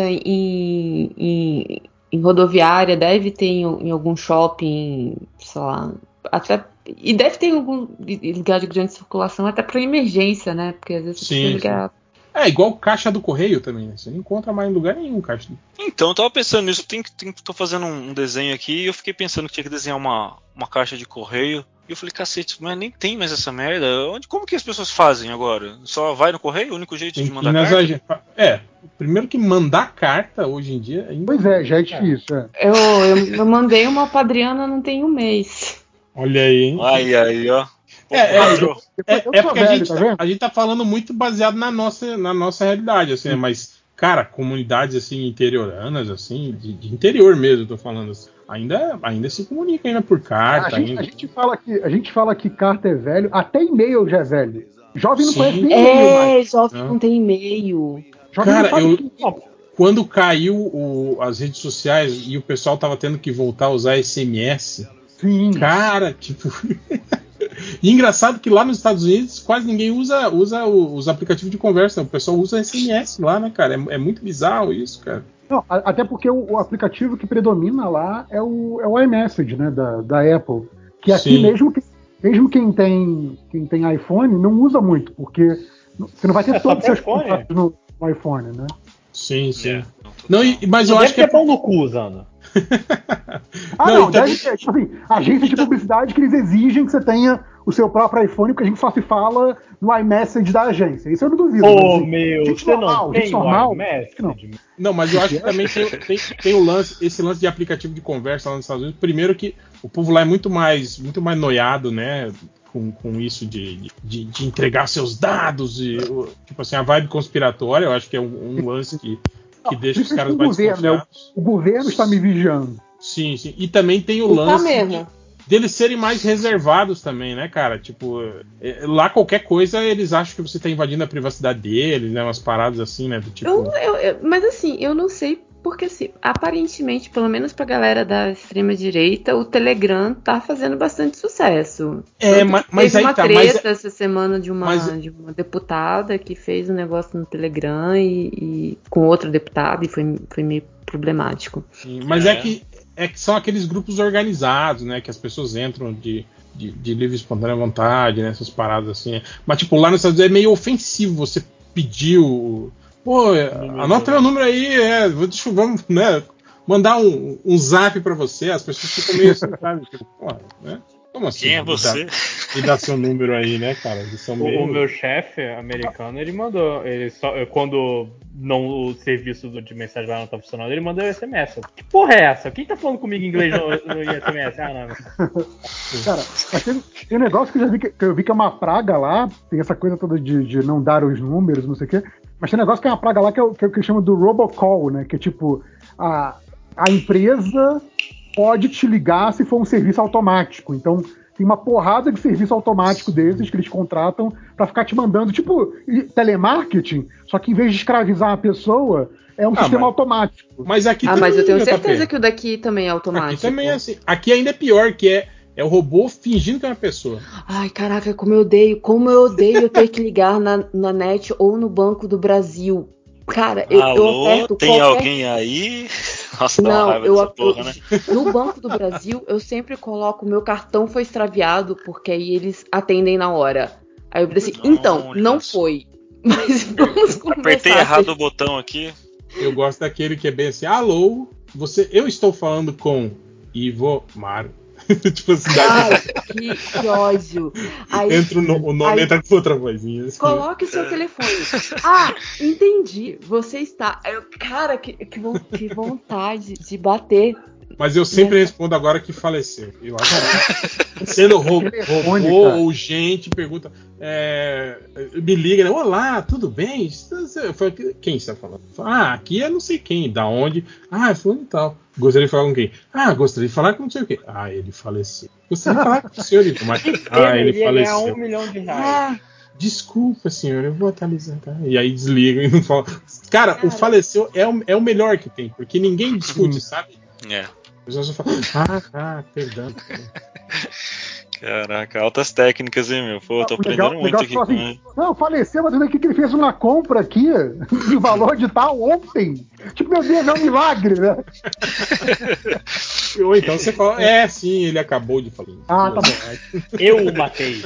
em rodoviária, deve ter em algum shopping, sei lá, até. E deve ter em algum lugar de grande circulação, até para emergência, né? Porque às vezes você precisa ligar. Sim. É igual caixa do correio também, né? Você não encontra mais em lugar nenhum caixa. Então, eu tava pensando nisso, tô fazendo um desenho aqui e eu fiquei pensando que tinha que desenhar uma caixa de correio. E eu falei, cacete, mas nem tem mais essa merda. Como que as pessoas fazem agora? Só vai no correio? O único jeito de mandar carta? Primeiro que mandar carta hoje em dia... Pois já é difícil. Eu mandei uma pra Adriana não tem um mês. Olha aí, hein? Aí, ó. Porque a gente tá falando muito baseado na nossa realidade, assim, né? Mas, cara, comunidades assim, interioranas, assim, de interior mesmo, eu tô falando assim, ainda se comunica ainda por carta. A gente fala que carta é velho, até e-mail já é velho. Jovem não conhece nem e-mail mais. Jovem não tem e-mail. Cara, quando caiu as redes sociais e o pessoal tava tendo que voltar a usar SMS, sim. Cara, tipo... E engraçado que lá nos Estados Unidos quase ninguém usa os aplicativos de conversa. O pessoal usa SMS lá, né, cara? É muito bizarro isso, cara. Não, até porque o aplicativo que predomina lá é o iMessage, né, da Apple. Que aqui, mesmo quem tem iPhone, não usa muito, porque você não vai ter todos os seus contatos no iPhone, né? Sim. Mas eu acho que é pão no cu usando. Deve ser, tipo assim, agência de publicidade que eles exigem que você tenha o seu próprio iPhone, porque a gente só se fala no iMessage da agência. Isso eu não duvido. Você não tem normal, iMessage? Não, mas eu acho que também tem esse lance de aplicativo de conversa lá nos Estados Unidos. Primeiro que o povo lá é muito mais noiado, né? com isso de entregar seus dados e tipo assim, a vibe conspiratória, eu acho que é um lance que deixa os caras mais desconfiados. O governo está me vigiando. Sim. E também tem o lance deles serem mais reservados também, né, cara? Tipo, lá qualquer coisa eles acham que você tá invadindo a privacidade deles, né? Umas paradas assim, né? Do tipo... Mas assim, eu não sei porque, assim, aparentemente, pelo menos pra galera da extrema-direita, o Telegram tá fazendo bastante sucesso. Mas teve aí uma treta essa semana de uma deputada que fez um negócio no Telegram e com outro deputado e foi meio problemático. Sim, mas é que são aqueles grupos organizados, né? Que as pessoas entram de livre e espontânea vontade, né? Essas paradas assim. Mas, tipo, lá nos Estados Unidos é meio ofensivo você pedir o... Pô, anota meu número aí, vamos, né? Mandar um zap pra você, as pessoas ficam meio assim, sabe? Tipo, porra, né? Como assim? Quem é você? E dá seu número aí, né, cara? O meu chefe americano, ele mandou. Quando o serviço de mensagem lá não tá funcionando, ele mandou um SMS. Que porra é essa? Quem tá falando comigo em inglês no SMS? Não. Cara, tem um negócio que eu vi que é uma praga lá, tem essa coisa toda de não dar os números, não sei o quê. Mas tem um negócio que é uma praga lá que é o que chama do robocall, né? Que é tipo, a empresa pode te ligar se for um serviço automático. Então, tem uma porrada de serviço automático desses que eles contratam pra ficar te mandando, tipo, telemarketing, só que em vez de escravizar a pessoa, é um sistema automático. Mas aqui também, mas eu tenho certeza que o daqui também é automático. Aqui também é assim. Aqui ainda é pior, que é o robô fingindo que é uma pessoa. Ai, caraca, como eu odeio ter que ligar na net ou no Banco do Brasil. Cara, eu aperto tem alguém aí? Nossa, dá uma raiva dessa porra, né? No Banco do Brasil, eu sempre coloco meu cartão foi extraviado, porque aí eles atendem na hora. Aí eu falei assim, então, não foi. Mas vamos conversar. Apertei errado o botão aqui. Eu gosto daquele que é bem assim, alô, eu estou falando com Ivo Mar. Tipo assim, que ódio. Aí, entra o nome, entra com outra vozinha. Assim. Coloque o seu telefone. Entendi. Você está. Cara, que vontade de bater. Mas eu sempre respondo agora que faleceu. Eu acho que sendo robô ou gente, pergunta. Me liga, né? Olá, tudo bem? Eu falo, quem está falando? Aqui é não sei quem, da onde? É fulano e tal. Gostaria de falar com quem? Gostaria de falar com não sei o quê. Ele faleceu. Gostaria de falar com o senhor, mas ele faleceu. R$1 milhão. Desculpa, senhor, eu vou atualizar, tá? E aí desliga e não fala. Cara, o faleceu é o melhor que tem, porque ninguém discute, sabe? As pessoas só falam, perdão. Caraca, altas técnicas, hein, meu? Pô, tô aprendendo muito aqui com ele. Não, faleceu, mas aqui que ele fez uma compra aqui, no valor de tal ontem. Tipo, meu Deus, é um milagre, né? Ou então você fala, sim, ele acabou de falar. Tá bom. Eu o matei.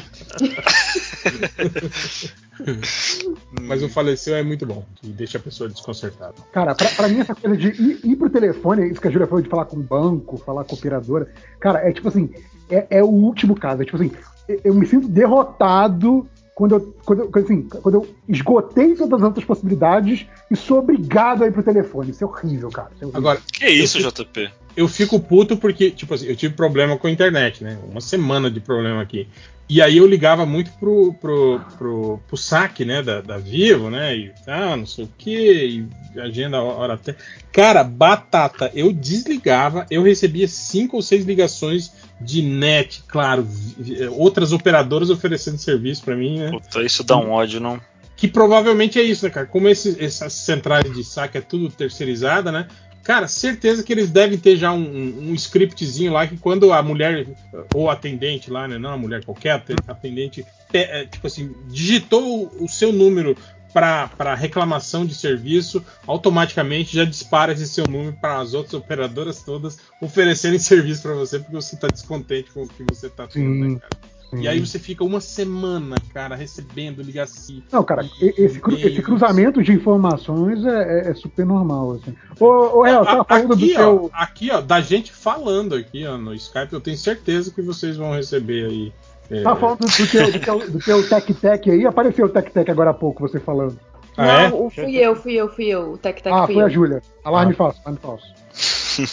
Mas o faleceu é muito bom, e deixa a pessoa desconcertada. Cara, pra mim essa coisa de ir pro telefone, isso que a Júlia falou de falar com o banco, falar com a operadora, cara, é tipo assim, é o último caso, é tipo assim, eu me sinto derrotado quando eu esgotei todas as outras possibilidades e sou obrigado a ir pro telefone. Isso é horrível, cara. Agora, que isso, JP? Eu fico puto porque, tipo assim, eu tive problema com a internet, né? Uma semana de problema aqui. E aí eu ligava muito pro saque, né, da Vivo, né, e não sei o que, e agenda hora até. Cara, batata, eu desligava, eu recebia 5 ou 6 ligações de net, claro, outras operadoras oferecendo serviço pra mim, né. Puta, isso dá um ódio, não? Que provavelmente é isso, né, cara, como essas centrais de saque é tudo terceirizada, né. Cara, certeza que eles devem ter já um scriptzinho lá que quando a mulher, ou atendente lá, né? Não a mulher qualquer, atendente, tipo assim, digitou o seu número para reclamação de serviço, automaticamente já dispara esse seu número para as outras operadoras todas oferecerem serviço para você porque você está descontente com o que você está tendo, né, cara? E aí você fica uma semana, cara, recebendo ligação. Não, cara, esse cruzamento de informações é super normal, assim. Ô, El, tá falando do seu... Aqui, ó, da gente falando aqui, ó, no Skype, eu tenho certeza que vocês vão receber aí. Tá falando do teu Tec-Tec aí? Apareceu o Tec-Tec agora há pouco, você falando. Não, fui eu, o Tec-Tec fui eu. Foi a Júlia. Alarme falso.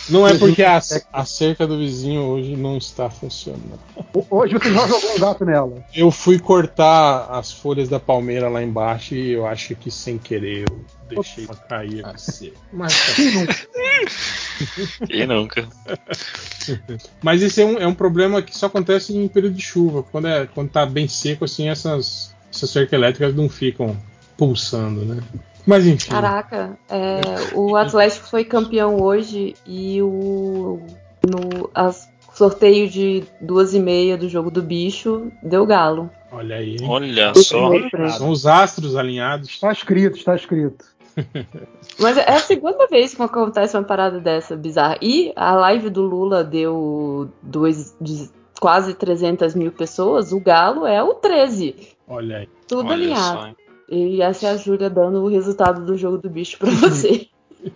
Não é porque a cerca do vizinho hoje não está funcionando. Hoje você já jogou um gato nela. Eu fui cortar as folhas da palmeira lá embaixo e eu acho que sem querer eu deixei uma cair assim. Mas Quem nunca? Mas esse é um problema que só acontece em período de chuva. Quando tá bem seco, assim, essas cercas elétricas não ficam pulsando, né? Mas enfim. Caraca, o Atlético foi campeão hoje e sorteio de 2h30 do jogo do bicho deu Galo. Olha aí. Olha só. São os astros alinhados. Está escrito. Mas é a segunda vez que acontece uma parada dessa bizarra. E a live do Lula deu quase 300 mil pessoas. O Galo é o 13. Olha aí. Tudo Olha alinhado. só. E essa é a Júlia dando o resultado do jogo do bicho pra você.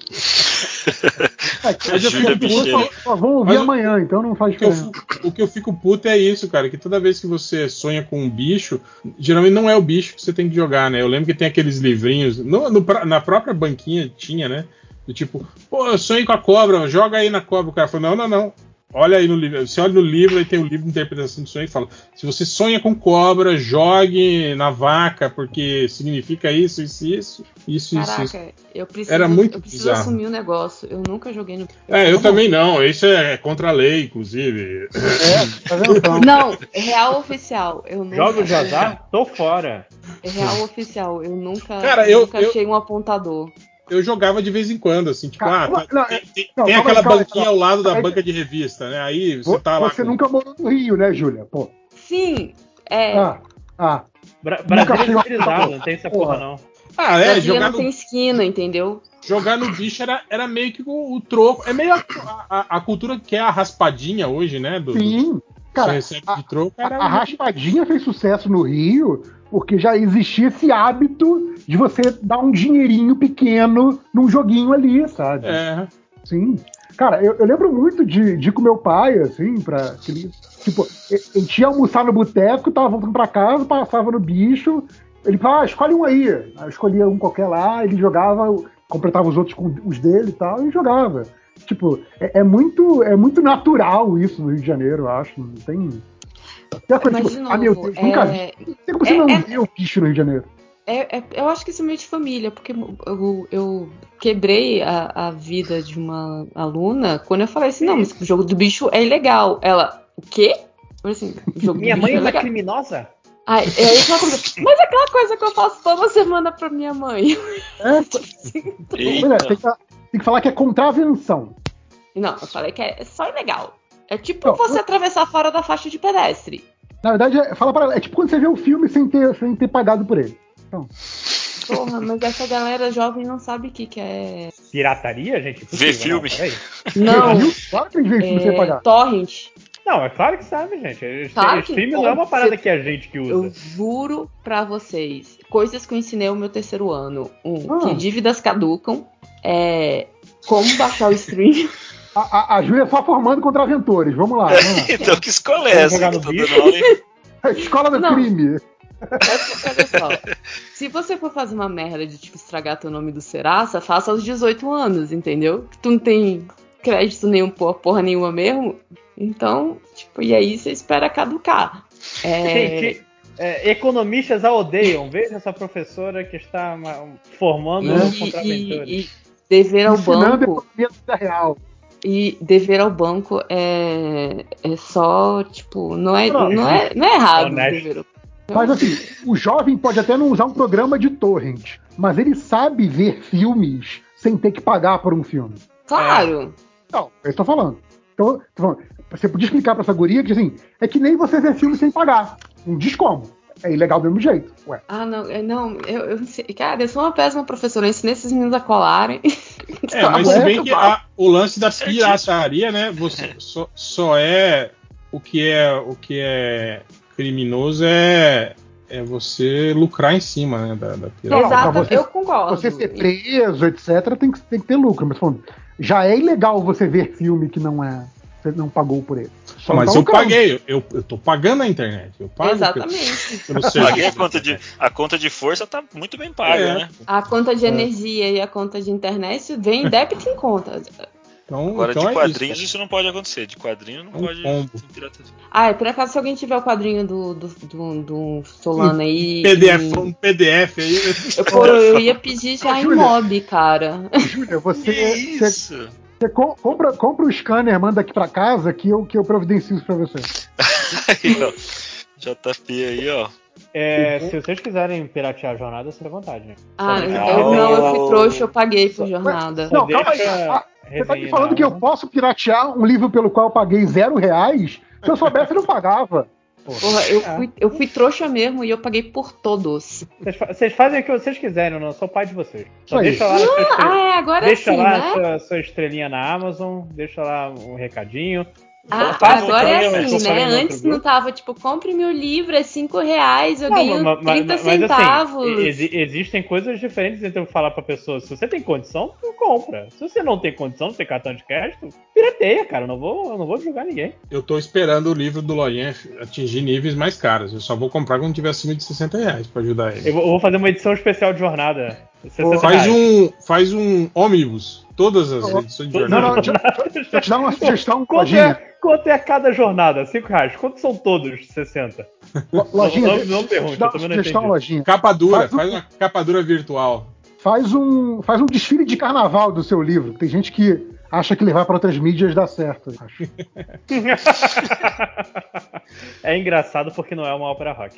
Júlia Bicheira. Vamos ouvir amanhã, então não faz diferença. O que eu fico puto é isso, cara, que toda vez que você sonha com um bicho, geralmente não é o bicho que você tem que jogar, né? Eu lembro que tem aqueles livrinhos, na própria banquinha tinha, né? Do tipo, pô, eu sonhei com a cobra, joga aí na cobra. O cara falou, não. Olha aí no livro, você olha no livro e tem o livro de interpretação de sonho e fala: se você sonha com cobra, jogue na vaca, porque significa isso. Caraca, eu preciso, Era muito eu preciso bizarro. assumir um negócio. Eu nunca joguei no. Eu também não, isso é contra a lei, inclusive. Tá vendo então? Não, é real oficial. Eu nunca. Jogos de azar? Tô fora. É real oficial. Eu nunca, Cara, nunca achei um apontador. Eu jogava de vez em quando, assim, tipo, tem calma aquela aí, banquinha calma. ao lado da banca de revista, né? Aí você tá lá. Você nunca morou no Rio, né, Júlia? Pô. Sim, Brasília é civilizado, não tem essa porra não. Brasília não tem esquina, entendeu? Jogar no bicho era meio que o troco. É meio a cultura que é a raspadinha hoje, né? Sim. Cara, de troco a raspadinha fez sucesso no Rio porque já existia esse hábito de você dar um dinheirinho pequeno num joguinho ali, sabe? Sim. Cara, eu lembro muito de ir com meu pai, assim, tipo, a gente ia almoçar no boteco, tava voltando pra casa, passava no bicho, ele falava, escolhe um aí. Eu escolhia um qualquer lá, ele jogava, completava os outros com os dele e tal, e jogava. Tipo, é muito natural isso no Rio de Janeiro, eu acho. Não tem. Mas, de novo, meu Deus, nunca vi. Não tem como você não ver o bicho no Rio de Janeiro. Eu acho que isso é meio de família, porque eu quebrei a vida de uma aluna quando eu falei assim, não, mas o jogo do bicho é ilegal. Ela, o quê? Eu falei assim, o jogo Minha do bicho mãe é uma legal. criminosa? Aí ela começou, mas é aquela coisa que eu faço toda semana pra minha mãe. Tem que falar que é contravenção. Não, eu falei que é só ilegal. É tipo você atravessar fora da faixa de pedestre. Na verdade, fala pra ela, é tipo quando você vê o filme sem ter pagado por ele. Então. Porra, mas essa galera jovem não sabe o que é. Pirataria, gente? Ver filme. Não. Claro que eles veem filme sem pagar. Torrent. Não, é claro que sabe, gente. Streaming não é uma parada que a gente que usa. Eu juro pra vocês. Coisas que eu ensinei no meu terceiro ano. Que dívidas caducam. Como baixar o stream. A Júlia é só formando contraventores. Vamos lá. Então que escola é essa? Escola do crime. Olha só. Se você for fazer uma merda de tipo estragar teu nome do Serasa, faça aos 18 anos, entendeu? Tu não tem crédito nenhum, porra nenhuma mesmo. Então, tipo, e aí você espera caducar. Gente, economistas a odeiam. Veja essa professora que está formando contraventores. E dever ao banco. Real. E dever ao banco é só, tipo, não é errado. Mas assim, o jovem pode até não usar um programa de torrent, mas ele sabe ver filmes sem ter que pagar por um filme. Claro! Não, eu estou falando. Então, você podia explicar pra essa guria que assim, é que nem você ver filme sem pagar. Não diz como. É ilegal do mesmo jeito. Ué. Não, eu não sei. Cara, eu sou uma péssima professora, eu ensinei esses meninos a colarem. Mas se bem que o lance da pirataria, né? Você só é o que é criminoso é você lucrar em cima, né, da pirataria. Exato, eu concordo. Você ser preso, etc., tem que ter lucro. Mas falando, já é ilegal você ver filme que você não pagou por ele. Mas eu paguei, eu tô pagando a internet. Eu pago. Exatamente. Paguei a conta de força tá muito bem paga, né? A conta de energia e a conta de internet vem débito em conta. Agora, de quadrinhos isso não pode acontecer. De quadrinho não pode ter pirataria. Por acaso, se alguém tiver o quadrinho do Solano aí... Um PDF aí... Eu ia pedir já em mob, cara. Júlia, você compra o scanner, manda aqui pra casa que eu providencio isso pra você. Aí, ó. JP aí, ó. Se vocês quiserem piratear a jornada, você tem vontade, né? Eu fui trouxa, eu paguei por jornada. Não, calma aí. Você tá me falando que eu posso piratear um livro pelo qual eu paguei R$0? Se eu soubesse, eu não pagava. Porra, eu fui trouxa mesmo e eu paguei por todos. Vocês fazem o que vocês quiserem, eu não sou pai de vocês. Só deixa lá, sua estrelinha na Amazon, deixa lá um recadinho. Agora é assim, né? Antes não tava tipo, compre meu livro, é R$5, eu ganho 30 centavos. Assim, existem coisas diferentes entre eu falar pra pessoa, se você tem condição, tu compra. Se você não tem condição, não tem cartão de crédito, pirateia, cara. Eu não vou julgar ninguém. Eu tô esperando o livro do Lojinha atingir níveis mais caros. Eu só vou comprar quando tiver acima de R$60 pra ajudar ele. Eu vou fazer uma edição especial de jornada. Faz um ônibus. Todas as edições de jornada. Deixa eu te dar uma sugestão, Quanto é cada jornada? R$5. Quantos são todos? 60. Lojinha, não pergunte, eu também não entendi. Lojinha. Capa dura, faz uma capa dura virtual. Faz um desfile de carnaval do seu livro. Tem gente que acha que levar para outras mídias dá certo. Acho. É engraçado porque não é uma ópera rock.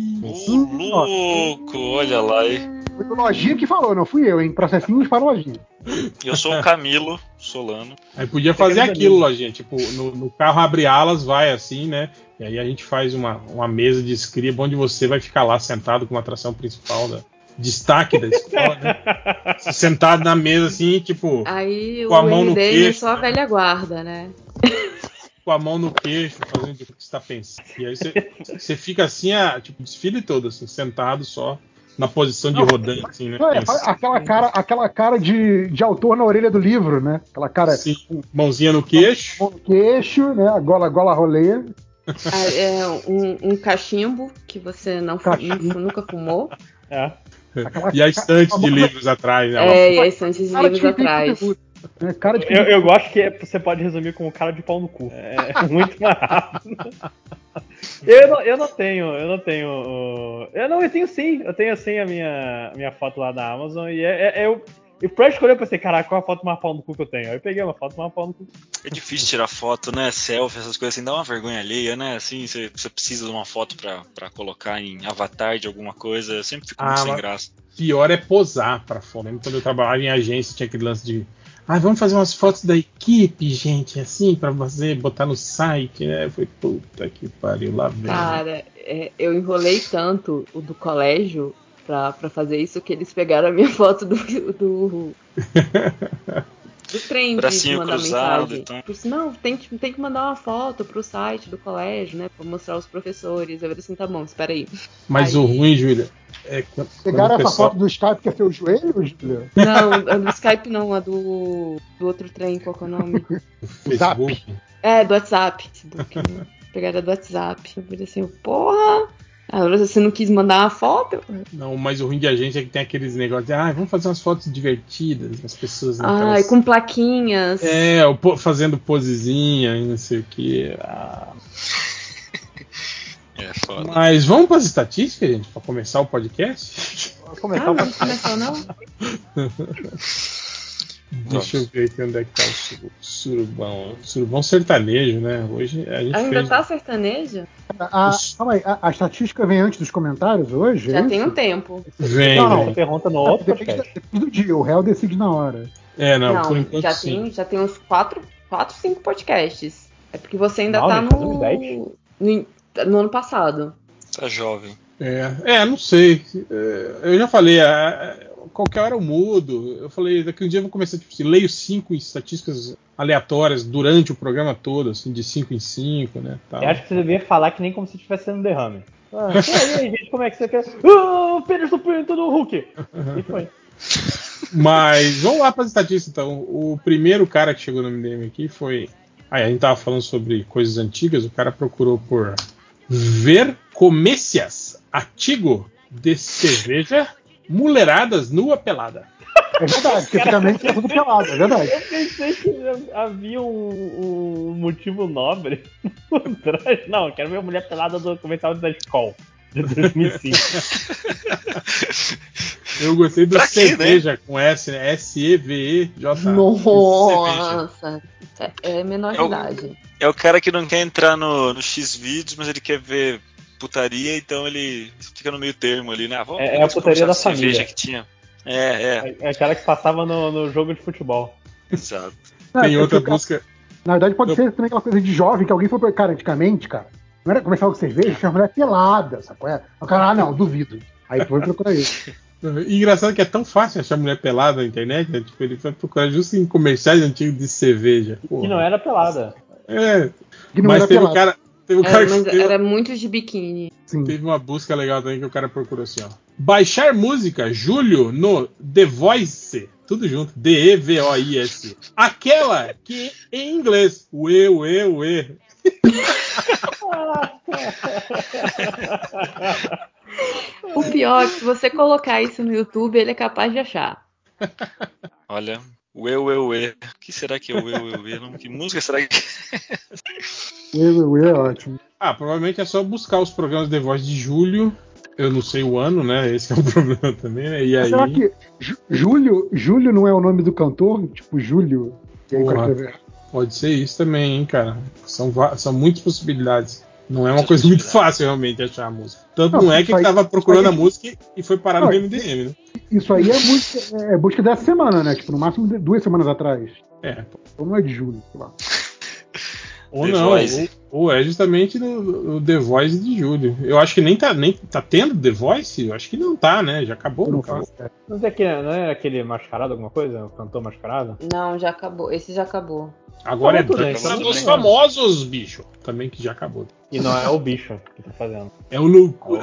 Louco, olha lá aí. Foi o Lojinha que falou, não fui eu, hein? Processinhos para o Lojinha. Eu sou o Camilo Solano. Aí podia fazer aquilo, Lojinha, tipo, no carro abre alas, vai assim, né? E aí a gente faz uma mesa de escriba onde você vai ficar lá sentado com uma atração principal, destaque da escola, né? Sentado na mesa assim, tipo, aí com a mão no queixo. É só a velha guarda, né? Com a mão no queixo, fazendo o que você está pensando. E aí você fica assim, tipo, desfile todo, assim, sentado só. Na posição de rodante, assim, né? Aquela cara de autor na orelha do livro, né? Aquela cara. Sim, mãozinha no queixo. Mão no queixo, né? A gola rolê. Um cachimbo que você nunca fumou. E a estante de livros atrás. Né? E a estante de livros atrás. Eu gosto que você pode resumir como cara de pau no cu. É muito mais rápido. Eu tenho sim a minha foto lá da Amazon e pra escolher eu pensei, caraca, qual a foto mais pau no cu que eu tenho? Aí eu peguei uma foto mais pau no cu. É difícil tirar foto, né? Selfie, essas coisas assim, dá uma vergonha alheia, né? Assim, você precisa de uma foto pra colocar em avatar de alguma coisa, eu sempre fico muito sem graça. Pior é posar pra foto. Lembra quando eu trabalhava em agência, tinha aquele lance de vamos fazer umas fotos da equipe, gente, assim, pra você botar no site, né? Foi puta que pariu, lá vem. Cara, eu enrolei tanto o do colégio pra fazer isso que eles pegaram a minha foto do trem de mandar mensagem. Então. Não, tem que mandar uma foto pro site do colégio, né? Pra mostrar aos professores. Eu falei assim, tá bom, espera aí. Mas o ruim, Júlia, pegaram essa foto do Skype que é seu joelho, Júlia? Não, a do Skype não, a do outro trem, qual que é o nome? Facebook? Do WhatsApp. Pegaram a do WhatsApp. Eu falei assim, porra... você não quis mandar uma foto? Não, mas o ruim de agência é que tem aqueles negócios de vamos fazer umas fotos divertidas, as pessoas... com plaquinhas. Fazendo posezinha e não sei o que. É foda. Mas vamos para as estatísticas, gente, para começar o podcast? Não começou não? Deixa eu ver aqui onde é que tá o surubão. Surubão sertanejo, né? Hoje a gente ainda tá sertanejo? Calma aí, a estatística vem antes dos comentários hoje? Já tem um tempo. Vem. Não, pergunta no outro podcast. Depende do dia, o réu decide na hora. Não, por enquanto já tem uns 4, 5 podcasts. É porque você ainda tá no ano passado. Tá jovem. Não sei. Eu já falei, qualquer hora eu mudo. Eu falei, daqui um dia eu vou começar, tipo assim, leio 5 estatísticas aleatórias durante o programa todo, assim, de 5 em 5, né? Tal. Eu acho que você devia falar que nem como se estivesse sendo derrame. E aí, gente, como é que você quer? O pênis do pinto do Hulk! E foi. Mas vamos lá para as estatísticas, então. O primeiro cara que chegou no MDM aqui foi... a gente tava falando sobre coisas antigas, o cara procurou por ver comecias artigo de cerveja mulheradas nua pelada. É verdade, porque antigamente era tudo pelado, é verdade. Eu pensei que havia um motivo nobre por trás. Não, eu quero ver a mulher pelada do comercial da Skol, de 2005. Eu gostei do cerveja, né? Com S, né? S-E-V-E-J. Nossa, é menor de idade. É o cara que não quer entrar no X-Vídeos, mas ele quer ver putaria, então ele fica no meio termo ali, né? É a putaria da família que tinha. É o cara que passava no jogo de futebol. Exato. Tem outra busca. Na verdade, pode ser também aquela coisa de jovem que alguém foi. Cara, antigamente, cara, não era começar com cerveja, tinha mulher pelada, sacou? O cara, não, duvido. Aí foi procurar isso. Engraçado que é tão fácil achar mulher pelada na internet, né? Tipo, ele foi procurar justo em comerciais antigos de cerveja. Porra. Que não era pelada. Mas teve um cara. Mas era muito de biquíni. Sim. Teve uma busca legal também que o cara procurou assim, ó. Baixar música, Júlio, no The Voice. Tudo junto. D-E-V-O-I-S. Aquela que em inglês. Uê. O pior é que se você colocar isso no YouTube, ele é capaz de achar. Olha, uê. O que será que é uê? Que música será que Uê é ótimo. Provavelmente é só buscar os programas The Voice de Júlio. Eu não sei o ano, né? Esse é o problema também, né? E aí... Será que Júlio não é o nome do cantor? Tipo, Júlio? Pode ser isso também, hein, cara. São muitas possibilidades. Não é uma coisa muito fácil, realmente, achar a música. Tanto não é que ele tava procurando a música e foi parar no MDM, né? Isso aí é busca dessa semana, né? Tipo, no máximo 2 semanas atrás. Ou não é de julho, sei lá. Ou The não, ou é justamente no The Voice de julho. Eu acho que nem tá tendo The Voice? Eu acho que não tá, né? Já acabou, não acabou. Não é aquele mascarado, alguma coisa? O cantor mascarado? Não, já acabou. Esse já acabou. Agora dos famosos, bicho. Também que já acabou. E não é o bicho que tá fazendo. É o loucura.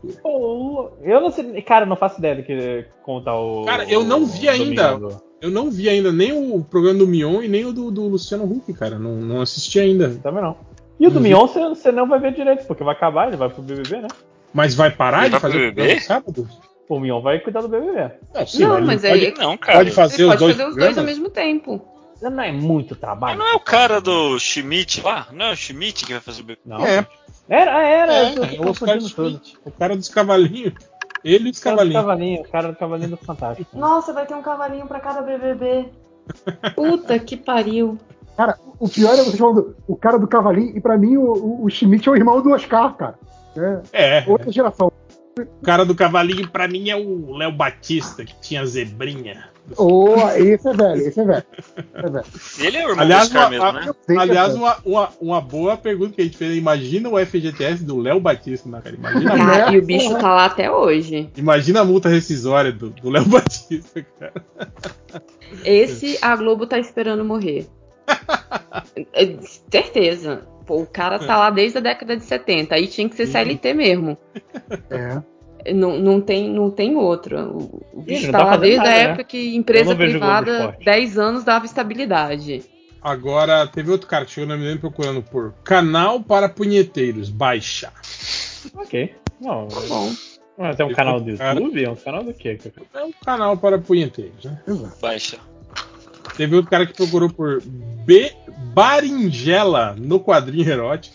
Eu não sei, cara, não faço ideia do que conta o. Cara, eu não vi ainda. Eu não vi ainda nem o programa do Mion e nem o do Luciano Huck, cara. Não assisti ainda. Também não. E o do Mion você não vai ver direito, porque vai acabar, ele vai pro BBB, né? Mas vai parar de fazer o BBB sábado? O Mion vai cuidar do BBB. Mas aí não, cara. Pode fazer os dois ao mesmo tempo. Não é muito trabalho. Mas não é o cara do Schmidt lá? Não é o Schmidt que vai fazer o BBB? Não. Era. O cara dos cavalinhos. Ele e os cavalinhos. O cara do cavalinho do Fantástico. Nossa, vai ter um cavalinho pra cada BBB. Puta que pariu. Cara, o pior é você falando o cara do cavalinho, e pra mim o Schmidt é o irmão do Oscar, cara. Outra geração. O cara do cavalinho, pra mim, é o Léo Batista, que tinha zebrinha. Esse é velho. Ele é o irmão do Oscar mesmo, né? Aliás, uma boa pergunta que a gente fez. Imagina o FGTS do Léo Batista, né, cara? Imagina e o bicho tá lá até hoje. Imagina a multa rescisória do Léo Batista, cara. Esse a Globo tá esperando morrer. Certeza. Pô, o cara tá lá desde a década de 70. Aí tinha que ser CLT mesmo. Não tem outro. O bicho tá lá desde a época que empresa privada 10 anos dava estabilidade. Agora, teve outro cara que chegou na minha procurando por canal para punheteiros, baixa. Ok. Não, tá bom. Mas é um canal do YouTube? É um canal do quê? É um canal para punheteiros, né? Baixa. Teve outro cara que procurou por Baringela no quadrinho erótico.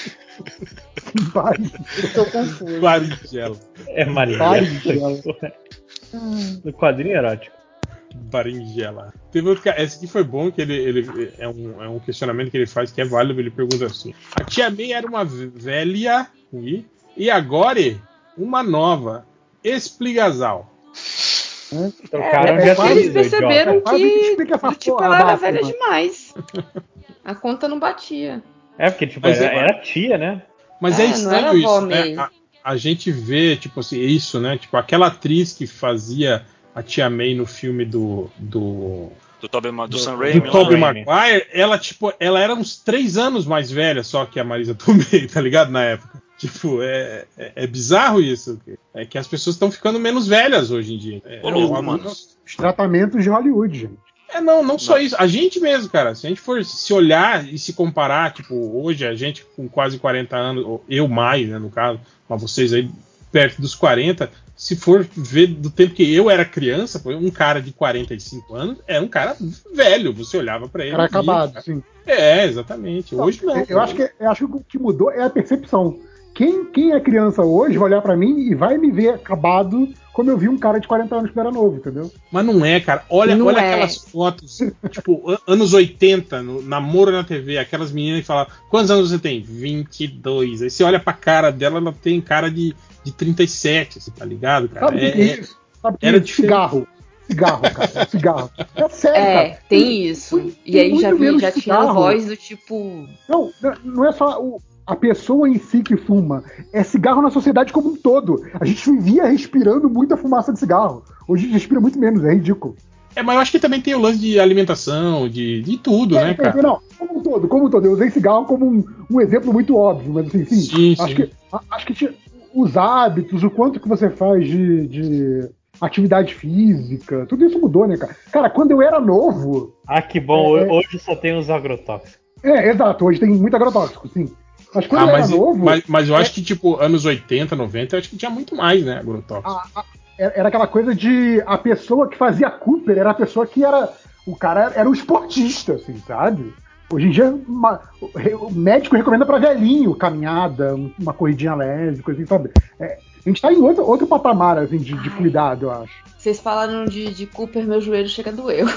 Tô confuso. Baringela. É Maringela. No quadrinho erótico. Baringela. Teve outro cara, esse aqui foi bom, que ele é um questionamento que ele faz que é válido. Ele pergunta assim: a Tia May era uma velha e agora uma nova Espligasal. Então, cara, eles perceberam que ela era velha mano. Demais. A conta não batia. Porque tipo, era tia, né? Mas é estranho isso, né? A gente vê, tipo assim, isso, né? Tipo, aquela atriz que fazia a Tia May no filme do Sam Raimi. Do Tobey Maguire, ela era uns 3 anos mais velha só que a Marisa Tomei, tá ligado? Na época. Tipo, é bizarro isso. É que as pessoas estão ficando menos velhas hoje em dia. Os tratamentos de Hollywood, gente. Não só isso. A gente mesmo, cara. Se a gente for se olhar e se comparar, tipo, hoje a gente com quase 40 anos, eu mais, né, no caso, mas vocês aí perto dos 40, se for ver do tempo que eu era criança, um cara de 45 anos era um cara velho. Você olhava pra ele. Cara acabado, sim. Exatamente. Hoje não. Eu acho que o que mudou é a percepção. Quem é criança hoje vai olhar pra mim e vai me ver acabado como eu vi um cara de 40 anos que era novo, entendeu? Mas não é, cara. Olha aquelas fotos, tipo, anos 80, no Namoro na TV, aquelas meninas que falam, quantos anos você tem? 22. Aí você olha pra cara dela, ela tem cara de 37, assim, tá ligado, cara? Sabe o que é isso? Sabe o que é isso? Cigarro, cara. Cigarro. É sério, cara. Tem isso. E aí já tinha a voz do tipo... Não é só a pessoa em si que fuma. É cigarro na sociedade como um todo. A gente vivia respirando muita fumaça de cigarro. Hoje a gente respira muito menos, é ridículo. Mas eu acho que também tem o lance de alimentação, de tudo, né, cara? Não, como um todo. Eu usei cigarro como um exemplo muito óbvio, mas assim, sim. Acho que os hábitos, o quanto que você faz de atividade física, tudo isso mudou, né, cara? Cara, quando eu era novo... Ah, que bom. Hoje só tem os agrotóxicos. Exato. Hoje tem muito agrotóxico, sim. Mas quando eu era novo... Mas eu acho que, tipo, anos 80, 90, eu acho que tinha muito mais, né, agrotóxico. Era aquela coisa de... A pessoa que fazia Cooper era a pessoa que era... O cara era um esportista, assim, sabe? Hoje em dia, o médico recomenda pra velhinho caminhada, uma corridinha leve, coisa assim, sabe? A gente tá em outro patamar, assim, de cuidado, eu acho. Vocês falaram de Cooper, meu joelho chega a doer.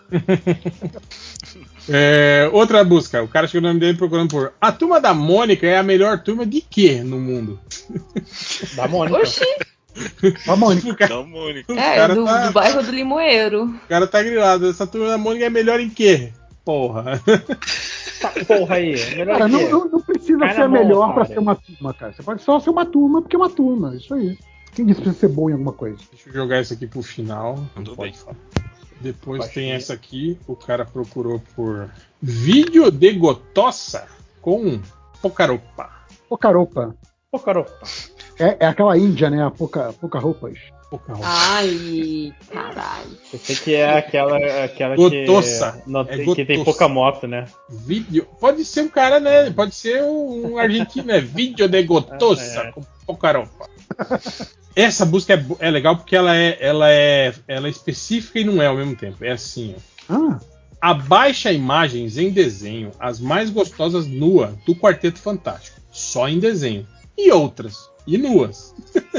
Outra busca. O cara chegou no nome dele procurando por... A turma da Mônica é a melhor turma de quê no mundo? Da Mônica. Oxi! Da Mônica. Da Mônica. Do bairro do Limoeiro. O cara tá grilado. Essa turma da Mônica é melhor em quê? Porra. Porra aí. Melhor cara, não precisa ser melhor pra ser uma turma, cara. Você pode só ser uma turma porque é uma turma. Isso aí. Quem disse que precisa ser bom em alguma coisa? Deixa eu jogar isso aqui pro final. Mandou bem. Depois tem essa aqui. O cara procurou por vídeo de gotossa com Pocaropa. Pocaropa. É aquela índia, né? A pouca roupas. Ai, caralho. Eu sei que é aquela gotossa. Que tem pouca moto, né? Vídeo. Pode ser um cara, né? Pode ser um argentino, né? Vídeo de gotossa com Pocaropa. Essa busca é legal porque ela é específica e não é ao mesmo tempo. É assim, ó. Abaixa imagens em desenho, as mais gostosas nua do Quarteto Fantástico. Só em desenho. E outras. E nuas.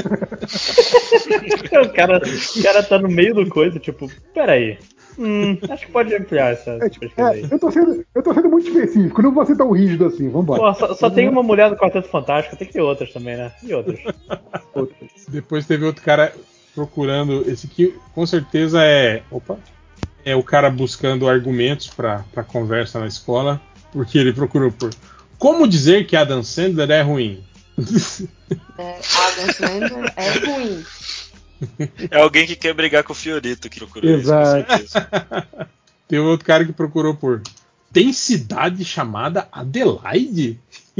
O cara tá no meio do coisa, tipo, peraí. Acho que pode ampliar essa pesquisa aí. Eu tô sendo muito específico, não vou ser tão rígido assim, vambora. Pô, só tem uma mulher do Quarteto Fantástico, tem que ter outras também, né? E outras. Depois teve outro cara procurando. Esse aqui com certeza é o cara buscando argumentos pra conversa na escola, porque ele procurou por como dizer que Adam Sandler é ruim. Adam Sandler é ruim. É alguém que quer brigar com o Fiorito que procurou Exato. isso. Tem outro cara que procurou por tem cidade chamada Adelaide?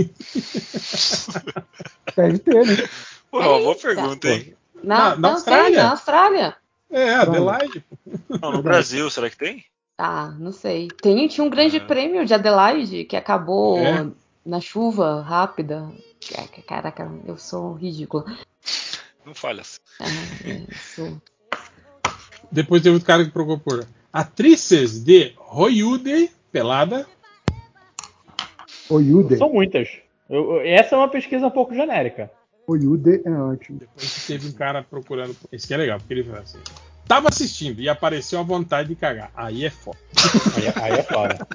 Deve ter, né? Pô, uma boa pergunta, hein? Na Austrália. Na Austrália. Adelaide. Não, no Brasil, será que tem? Não sei. Tinha um grande prêmio de Adelaide que acabou na chuva rápida. Caraca, eu sou ridícula. Não falhas. Depois teve outro cara que procurou por atrizes de Hollywood pelada. Hollywood. São muitas. Essa é uma pesquisa um pouco genérica. Hollywood é ótimo. Depois teve um cara procurando. Esse que é legal, porque ele falou assim: tava assistindo e apareceu a vontade de cagar. Aí é foda. Aí é foda.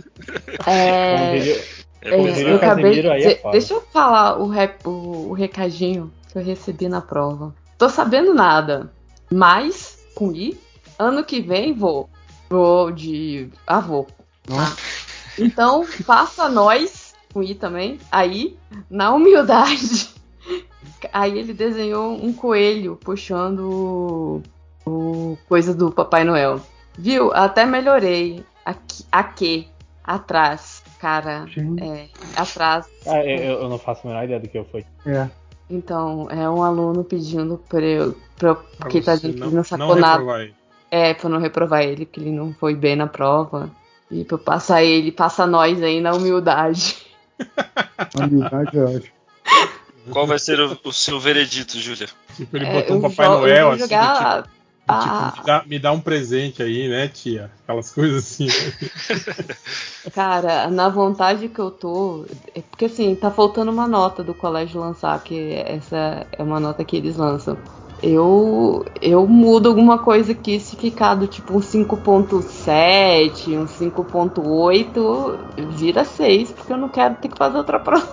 Eu acabei. Deixa eu falar o recadinho que eu recebi na prova. Tô sabendo nada, mas com ano que vem vou de avô. Tá? Então faça nós com também. Aí na humildade. Aí ele desenhou um coelho puxando o coisa do Papai Noel. Viu? Até melhorei. Aqui atrás. Cara, atrás. Eu não faço a menor ideia do que eu fui. Então, é um aluno pedindo porque tá dizendo que ele não sacou não nada. Pra não reprovar ele, que ele não foi bem na prova. E pra passar ele, passa nós aí na humildade. A humildade é ótima. Qual vai ser o seu veredito, Júlia? Tipo, ele botou um Papai Noel assim, tipo, me dá um presente aí, né, tia? Aquelas coisas assim. Cara, na vontade que eu tô. Porque assim, tá faltando uma nota do colégio lançar, que essa é uma nota que eles lançam. Eu mudo alguma coisa aqui se ficar do tipo um 5.7, um 5.8, vira 6, porque eu não quero ter que fazer outra prova.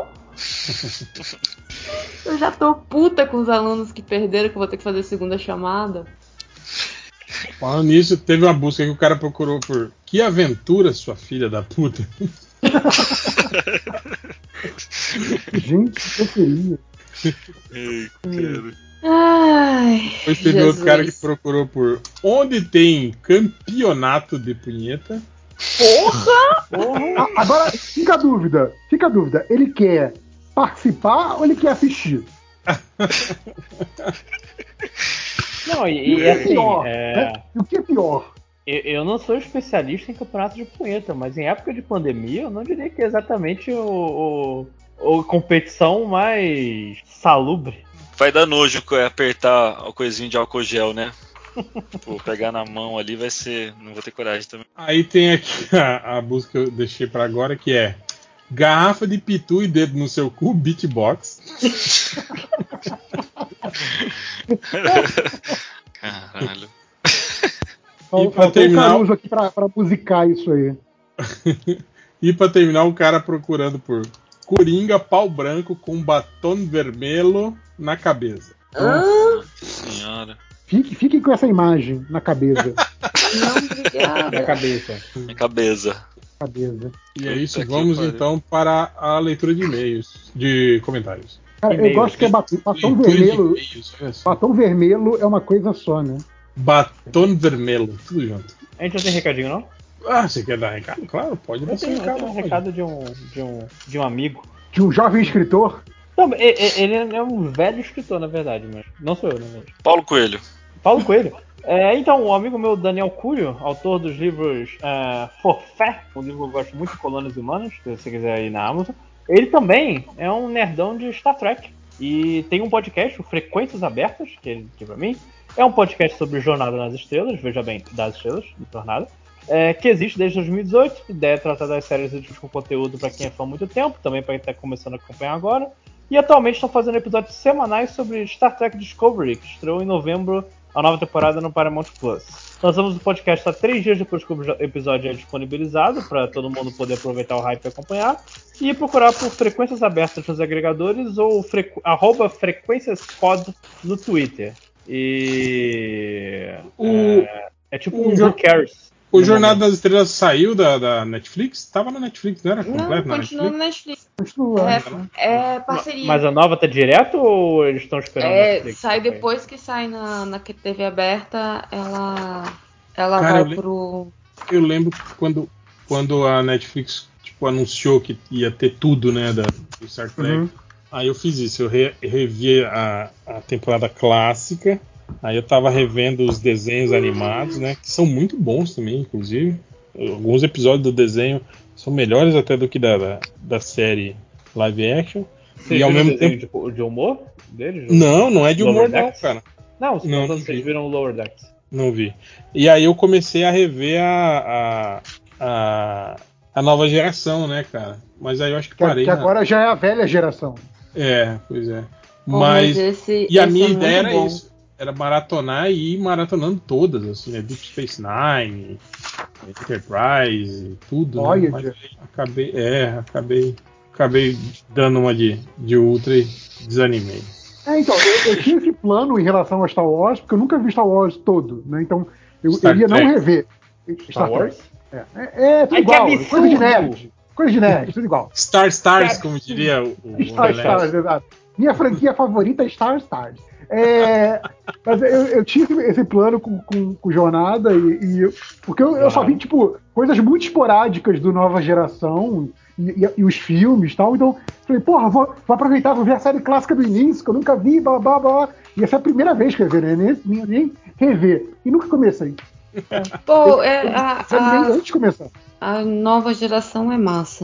Eu já tô puta com os alunos que perderam, que eu vou ter que fazer segunda chamada. Falando nisso, teve uma busca que o cara procurou por que aventura, sua filha da puta. Gente, eu queria. Ei, cara. Ai, Depois teve outro cara que procurou por onde tem campeonato de punheta. Porra! Agora, fica a dúvida. Ele quer participar ou ele quer assistir? Não, e assim, pior, né? O que é pior? Eu não sou especialista em campeonato de punheta, mas em época de pandemia eu não diria que é exatamente a competição mais salubre. Vai dar nojo apertar o coisinho de álcool gel, né? Pô, pegar na mão ali vai ser... Não vou ter coragem também. Aí tem aqui a busca que eu deixei pra agora, que é garrafa de pitu e dedo no seu cu, beatbox. Caralho. E pra terminar... um Caruso aqui pra musicar isso aí. E pra terminar, um cara procurando por coringa, pau branco com batom vermelho na cabeça. Nossa senhora. Fiquem com essa imagem na cabeça. Não, obrigada. Na cabeça. Na cabeça. E é isso, vamos então para a leitura de e-mails, de comentários. Cara, eu gosto que é batom vermelho. Batom vermelho é uma coisa só, né? Batom vermelho, tudo junto. A gente não tem recadinho, não? Ah, você quer dar recado? Claro, pode dar Eu tenho um recado de um amigo. De um jovem escritor? Não, ele é um velho escritor, na verdade, mas não sou eu, na verdade. Paulo Coelho. Então, um amigo meu, Daniel Curio, autor dos livros Forfé, um livro que eu gosto muito, Colônias Humanas, se você quiser ir na Amazon, ele também é um nerdão de Star Trek. E tem um podcast, o Frequências Abertas, que pra mim é um podcast sobre Jornada nas Estrelas, veja bem, das estrelas, Jornada, que existe desde 2018. A ideia é tratar das séries com conteúdo para quem é fã há muito tempo, também para quem está começando a acompanhar agora. E atualmente estão fazendo episódios semanais sobre Star Trek Discovery, que estreou em novembro a nova temporada no Paramount Plus. Lançamos o podcast há 3 dias depois que o episódio é disponibilizado, para todo mundo poder aproveitar o hype e acompanhar. E procurar por Frequências Abertas nos agregadores ou @frequênciascod no Twitter. E é tipo um Who Cares. O Jornada das Estrelas saiu da Netflix? Tava na Netflix, não era completo? Não, continua na Netflix. Continua. É parceria. Mas a nova tá direto ou eles estão esperando a Netflix? Sai depois que sai na TV aberta, ela Cara, vai pro... Eu lembro que quando a Netflix anunciou que ia ter tudo, né, do Star Trek, aí eu fiz isso, eu revi a temporada clássica. Aí eu tava revendo os desenhos animados, né? Que são muito bons também, inclusive. Alguns episódios do desenho são melhores até do que da série live action. Vocês e ao viram mesmo desenho tempo de humor deles? Não é de humor não, cara. Não, vocês viram o Lower Decks. Não vi. E aí eu comecei a rever a nova geração, né, cara? Mas aí eu acho que parei. Que agora já é a velha geração. Pois é. Mas e a minha ideia era bom. isso. Era maratonar e ir maratonando todas, assim, né? Deep Space Nine, Enterprise, tudo. Olha, né? Mas acabei dando uma de Ultra e desanimei. Então, eu tinha esse plano em relação a Star Wars, porque eu nunca vi Star Wars todo, né? Então, eu ia não rever Star Wars? Tudo igual, coisa de nerd, tudo igual. Star Stars, como diria o Star Stars, exato. Minha franquia favorita é Star Stars. Mas eu tinha esse plano com Jornada, porque eu só vi, tipo, coisas muito esporádicas do Nova Geração e os filmes e tal. Então, falei, porra, vou aproveitar, vou ver a série clássica do início, que eu nunca vi, blá, blá, blá. E essa é a primeira vez que eu ia ver, né? Nem rever. E nunca comecei. Pô, antes de começar. A nova geração é massa.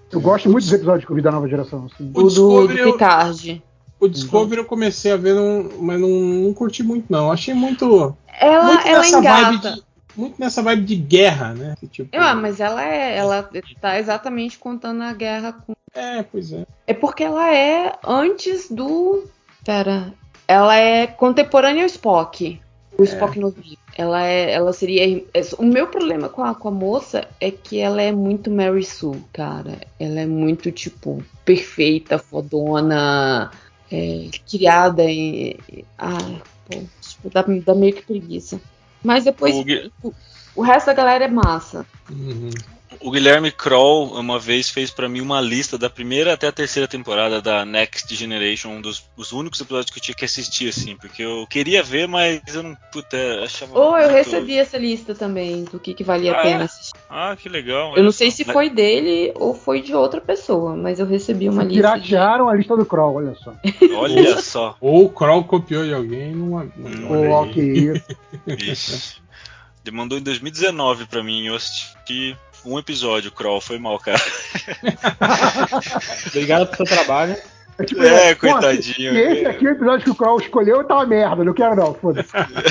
Eu gosto muito dos episódios que eu vi da nova geração. Assim. O do Picard. O Discovery eu comecei a ver, mas não curti muito, não. Achei muito. Ela engata. Muito nessa vibe de guerra, né? Tipo, Mas ela tá exatamente contando a guerra com. Pois é. É porque ela é antes do. Pera. Ela é contemporânea ao Spock. O Spock novinho. Ela seria. O meu problema com a moça é que ela é muito Mary Sue, cara. Ela é muito, tipo, perfeita, fodona, criada em. Tipo, dá meio que preguiça. Mas depois o resto da galera é massa. Uhum. O Guilherme Kroll uma vez fez pra mim uma lista da primeira até a terceira temporada da Next Generation, um dos únicos episódios que eu tinha que assistir, assim, porque eu queria ver, mas eu não achava. Eu recebi essa lista também do que valia a pena assistir. Que legal. Eu não sei se foi dele ou foi de outra pessoa, mas eu recebi uma lista. Piratearam a lista do Kroll, olha só. Olha só. Ou o Kroll copiou de alguém que isso. Vixe. Ele mandou em 2019 pra mim, eu assisti um episódio, Kroll, foi mal, cara. Obrigado pelo seu trabalho. Coitadinho. Esse aqui é o episódio que o Kroll escolheu, tá uma merda, não quero não, foda-se.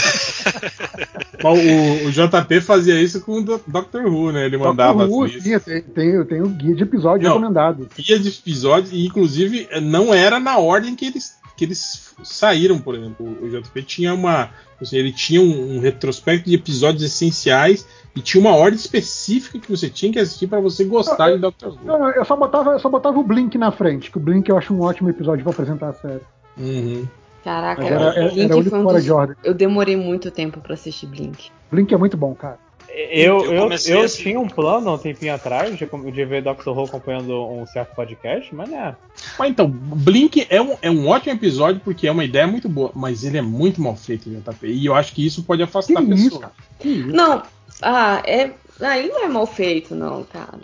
O JP fazia isso com o Doctor Who, né? Ele mandava Doctor Who, sim, tem o guia de episódio recomendado. Guia de episódio, e inclusive não era na ordem que eles saíram, por exemplo. O JP tinha ele tinha um retrospecto de episódios essenciais e tinha uma ordem específica que você tinha que assistir para você gostar de Doctor Who. Não, eu só botava o Blink na frente, que o Blink eu acho um ótimo episódio pra apresentar a série. Uhum. Caraca, era o único fora de ordem. Eu demorei muito tempo pra assistir Blink. Blink é muito bom, cara. Eu tinha um plano um tempinho atrás de ver Doctor Who acompanhando um certo podcast, mas né. Mas então, Blink é um ótimo episódio porque é uma ideia muito boa, mas ele é muito mal feito, JP. E eu acho que isso pode afastar a pessoa. Não, ele não é mal feito, não, cara.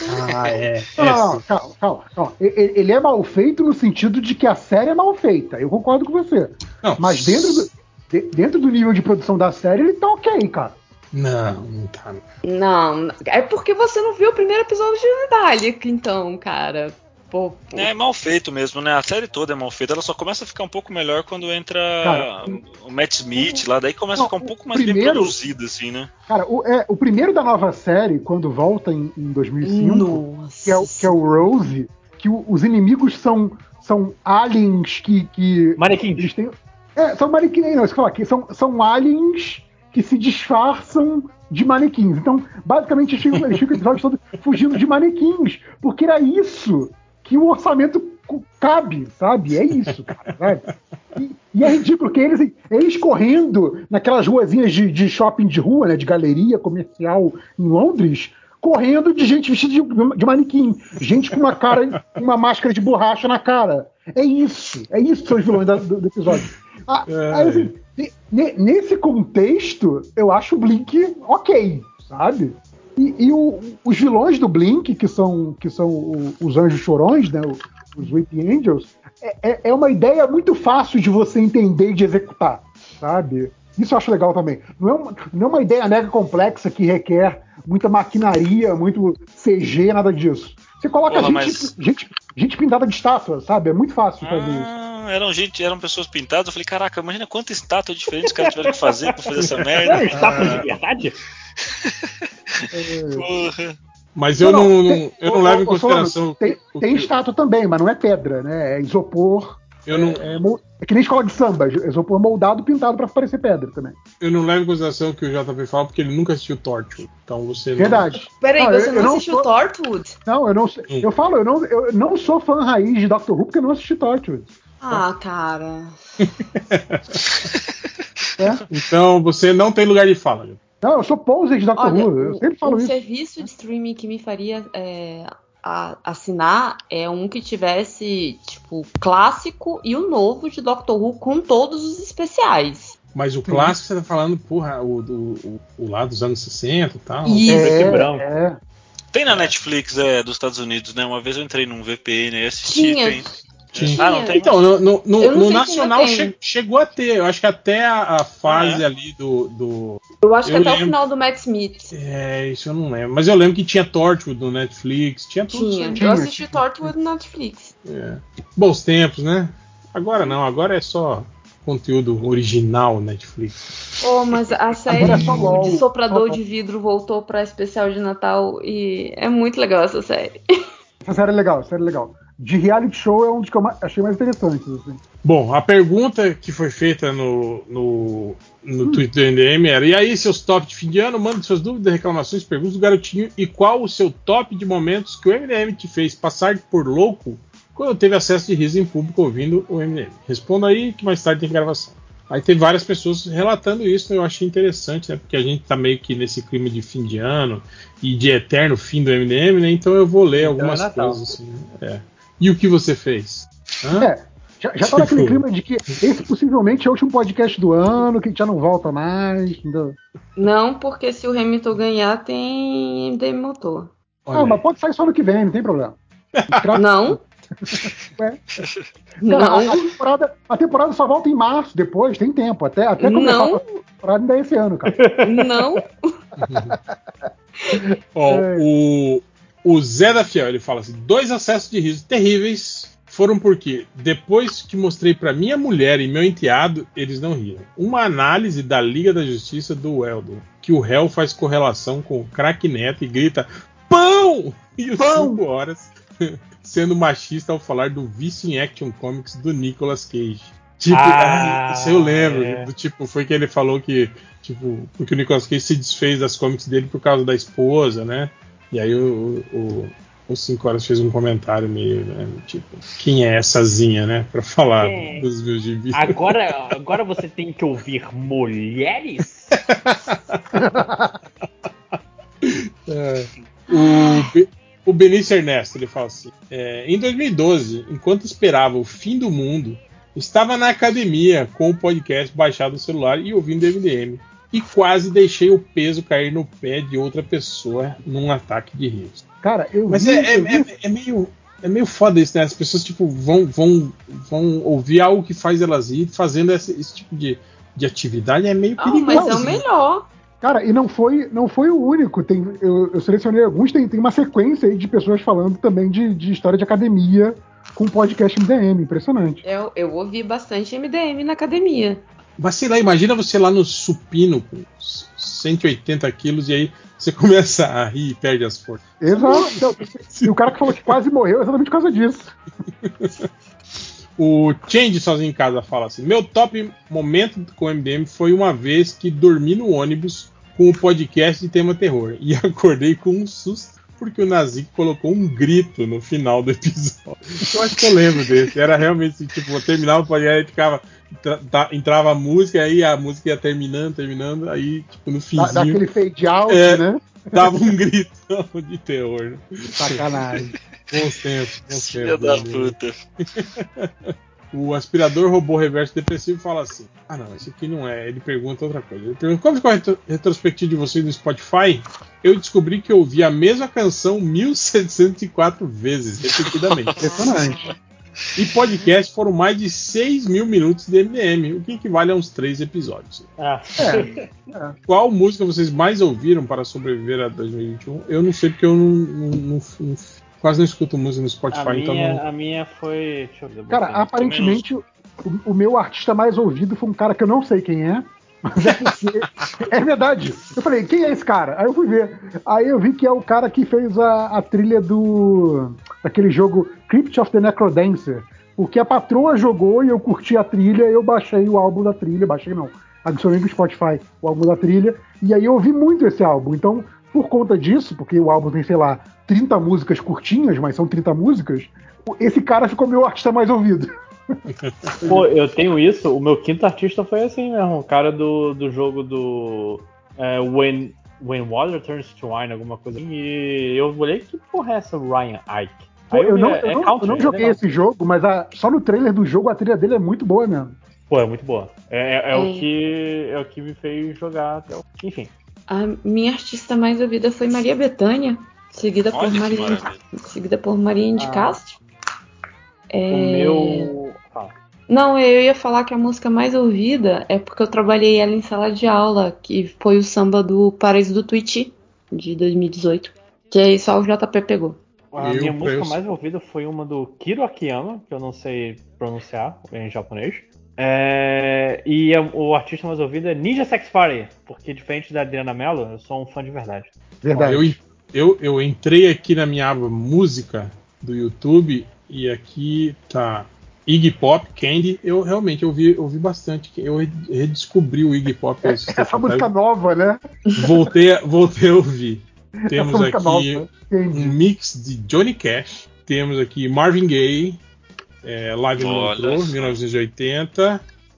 Não, calma. Ele é mal feito no sentido de que a série é mal feita. Eu concordo com você. Não. Mas dentro do nível de produção da série, ele tá ok, cara. Não tá. Não, é porque você não viu o primeiro episódio de Dalek, então, cara. Pô. É mal feito mesmo, né? A série toda é mal feita. Ela só começa a ficar um pouco melhor quando entra o Matt Smith lá. Daí começa a ficar um pouco mais bem produzido, assim, né? Cara, o primeiro da nova série, quando volta em 2005, que é o Rose, que os inimigos são aliens que manequins. Eles têm, são manequins, não, isso que eu falar, que são aliens que se disfarçam de manequins. Então, basicamente, eles ficam o episódio todo fugindo de manequins, porque era isso que o orçamento cabe, sabe? É isso, cara, sabe? E é ridículo que eles correndo naquelas ruazinhas de shopping de rua, né, de galeria comercial em Londres, correndo de gente vestida de manequim, gente com uma máscara de borracha na cara. É isso que são os vilões do episódio. Aí, assim, nesse contexto, eu acho o Blink ok, sabe? E os vilões do Blink, que são os anjos chorões, né? Os Weeping Angels, é uma ideia muito fácil de você entender e de executar, sabe? Isso eu acho legal também. Não é uma ideia mega complexa que requer muita maquinaria, muito CG, nada disso. Você coloca gente pintada de estátua, sabe? É muito fácil fazer isso. Eram pessoas pintadas. Eu falei, caraca, imagina quanta estátua diferente os caras tiveram que fazer pra fazer essa merda. É estátua de verdade? Porra. Mas eu não levo em consideração. Tem estátua também, mas não é pedra, né? É isopor. É que nem escola de samba, isopor moldado pintado pra parecer pedra também. Eu não levo em consideração o que o JP fala, porque ele nunca assistiu Torchwood. Então você Verdade. Peraí, você não assistiu Torchwood? Não, eu não sei. Eu falo, eu não sou fã raiz de Doctor Who porque eu não assisti Torchwood. Cara. Então você não tem lugar de fala. Não, eu sou poser de Doctor Who, eu sempre falo isso. O serviço de streaming que me faria assinar é um que tivesse, tipo, clássico e o novo de Doctor Who com todos os especiais. Mas o clássico você tá falando, porra, o lá dos anos 60 e tal. Isso. Branco. Tem na Netflix dos Estados Unidos, né? Uma vez eu entrei num VPN e assisti. Não tem. Então, no Nacional chegou a ter. Eu acho que até a fase ali do. Eu acho que até o final do Matt Smith. Isso eu não lembro. Mas eu lembro que tinha Torchwood no Netflix. Tinha tudo. Eu assisti Torchwood no Netflix. Bons tempos, né? Agora não, agora é só conteúdo original Netflix. Mas a série de Soprador de Vidro voltou pra especial de Natal e é muito legal essa série. Essa série é legal. De reality show é um dos que eu achei mais interessantes. Assim. Bom, a pergunta que foi feita no Twitter do MDM era: e aí, seus top de fim de ano? Manda suas dúvidas, reclamações, perguntas do garotinho. E qual o seu top de momentos que o MDM te fez passar por louco quando teve acesso de riso em público ouvindo o MDM? Responda aí que mais tarde tem gravação. Aí tem várias pessoas relatando isso, eu achei interessante, né? Porque a gente tá meio que nesse clima de fim de ano e de eterno fim do MDM, né? Então eu vou ler algumas coisas assim. E o que você fez? Já tá naquele clima de que esse possivelmente é o último podcast do ano, que já não volta mais. Entendeu? Não, porque se o Hamilton ganhar, tem MDM Motor. Mas pode sair só no que vem, não tem problema. Não. Cara, não. A temporada só volta em março, depois, tem tempo. Até começar a temporada ainda é esse ano, cara. Não. O Zé da Fiel, ele fala assim: 2 acessos de riso terríveis foram porque, depois que mostrei pra minha mulher e meu enteado, eles não riram. Uma análise da Liga da Justiça do Weldon, que o réu faz correlação com o craque Neto e grita pão! E os 5 horas sendo machista ao falar do vício em action comics do Nicolas Cage. Isso eu lembro. Foi que ele falou que, porque o Nicolas Cage se desfez das comics dele por causa da esposa, né? E aí o 5 horas fez um comentário meio, né, quem é essazinha, né, pra falar dos meus gibis. Agora você tem que ouvir mulheres? O Benício Ernesto, ele fala assim: em 2012, enquanto esperava o fim do mundo, estava na academia com o podcast baixado no celular e ouvindo MDM. E quase deixei o peso cair no pé de outra pessoa num ataque de riso. Cara, Mas é meio foda isso, né? As pessoas vão ouvir algo que faz elas rir, fazendo esse tipo de atividade é meio perigoso. Mas é o melhor. Cara, e não foi o único. Eu selecionei alguns, tem uma sequência aí de pessoas falando também de história de academia com podcast MDM, impressionante. Eu ouvi bastante MDM na academia. Mas sei lá, imagina você lá no supino com 180 quilos e aí você começa a rir e perde as forças. Exato. E o cara que falou que quase morreu exatamente por causa disso. O Change sozinho em casa fala assim: meu top momento com o MDM foi uma vez que dormi no ônibus com o podcast de tema terror e acordei com um susto porque o Nazik colocou um grito no final do episódio. Eu acho que eu lembro desse. Era realmente assim, eu terminava o podcast e ficava... entrava a música, aí a música ia terminando, aí no finzinho... Daquele fade out, né? Dava um grito de terror. Sacanagem. Bons tempos. Filha da puta. O aspirador robô reverso depressivo fala assim: não, esse aqui não é. Ele pergunta outra coisa. Ele pergunta: qual ficou a retrospectiva de vocês no Spotify? Eu descobri que eu ouvi a mesma canção 1704 vezes, repetidamente. Impressionante. E podcast foram mais de 6 mil minutos de MDM, o que equivale a uns 3 episódios. Qual música vocês mais ouviram para sobreviver a 2021? Eu não sei, porque eu quase não escuto música no Spotify. A minha foi... Deixa eu ver. Cara, aparentemente o meu artista mais ouvido foi um cara que eu não sei quem é, mas é porque... é verdade. Eu falei, quem é esse cara? Aí eu fui ver. Aí eu vi que é o cara que fez a trilha daquele jogo Crypt of the Necrodancer. Porque a patroa jogou e eu curti a trilha e eu baixei o álbum da trilha. Baixei não. Adicionei no Spotify o álbum da trilha. E aí eu ouvi muito esse álbum. Então, por conta disso, porque o álbum tem, sei lá, 30 músicas curtinhas, mas são 30 músicas, esse cara ficou meu artista mais ouvido. Pô, eu tenho isso. O meu quinto artista foi assim mesmo. O cara do jogo do When Water Turns to Wine, alguma coisa assim. E eu olhei, que porra é essa, Ryan Ike? Pô, eu não joguei esse jogo, mas só no trailer do jogo a trilha dele é muito boa mesmo. Pô, é muito boa. O que me fez jogar até o... Enfim. A minha artista mais ouvida foi Maria Bethânia, seguida por Maria de Castro. O meu... Não, eu ia falar que a música mais ouvida é porque eu trabalhei ela em sala de aula, que foi o samba do Paraíso do Tuiuti, de 2018, que aí só o JP pegou. A minha música mais ouvida foi uma do Kiro Akiyama, que eu não sei pronunciar em japonês. E o artista mais ouvido é Ninja Sex Party, porque diferente da Adriana Mello, eu sou um fã de verdade. Verdade. Eu entrei aqui na minha aba música do YouTube e aqui tá Iggy Pop, Candy. Eu realmente ouvi bastante. Eu redescobri o Iggy Pop. Essa música nova, né? Voltei a ouvir. Temos aqui nova, um mix de Johnny Cash. Temos aqui Marvin Gaye, Live no Metrô, 1980.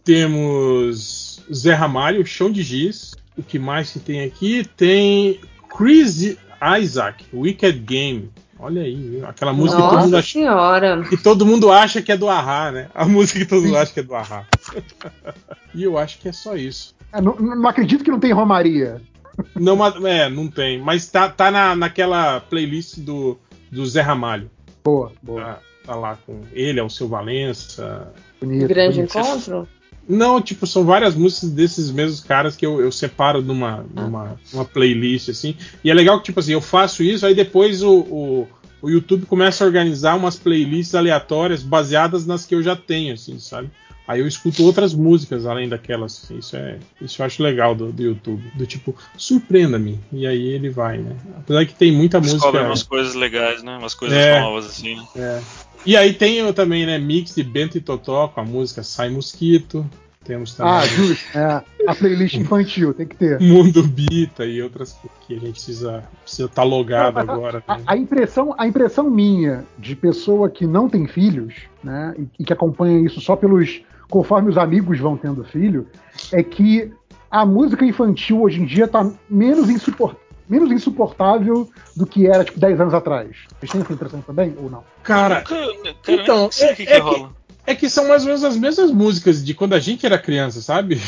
Temos Zé Ramalho, Chão de Giz. O que mais que tem aqui? Tem Chris Isaac, Wicked Game. Olha aí, viu? Aquela música que todo mundo acha, que todo mundo acha que é do A-ha, né? A música que todo mundo acha que é do A-ha. E eu acho que é só isso. Não acredito que não tem Romaria. Não tem. Mas tá naquela playlist do Zé Ramalho. Boa. Tá lá com ele, Alceu Valença. Bonito, Grande Encontro? Não, tipo, são várias músicas desses mesmos caras que eu separo numa playlist, assim. E é legal que, tipo assim, eu faço isso, aí depois o YouTube começa a organizar umas playlists aleatórias baseadas nas que eu já tenho, assim, sabe? Aí eu escuto outras músicas além daquelas. Assim, isso eu acho legal do YouTube. Do tipo, surpreenda-me. E aí ele vai, né? Apesar que tem muita música. Descobre umas coisas legais, né? Umas coisas novas, assim. E aí tem também, né, mix de Bento e Totó com a música Sai Mosquito. Temos também. Justo. A playlist infantil, tem que ter. Mundo Bita e outras que a gente precisa estar logado agora. Né? A impressão minha de pessoa que não tem filhos, né, e que acompanha isso só conforme os amigos vão tendo filho, é que a música infantil hoje em dia tá menos insuportável do que era, tipo, 10 anos atrás. Vocês têm essa impressão também, ou não? Cara, então, é que são mais ou menos as mesmas músicas de quando a gente era criança, sabe?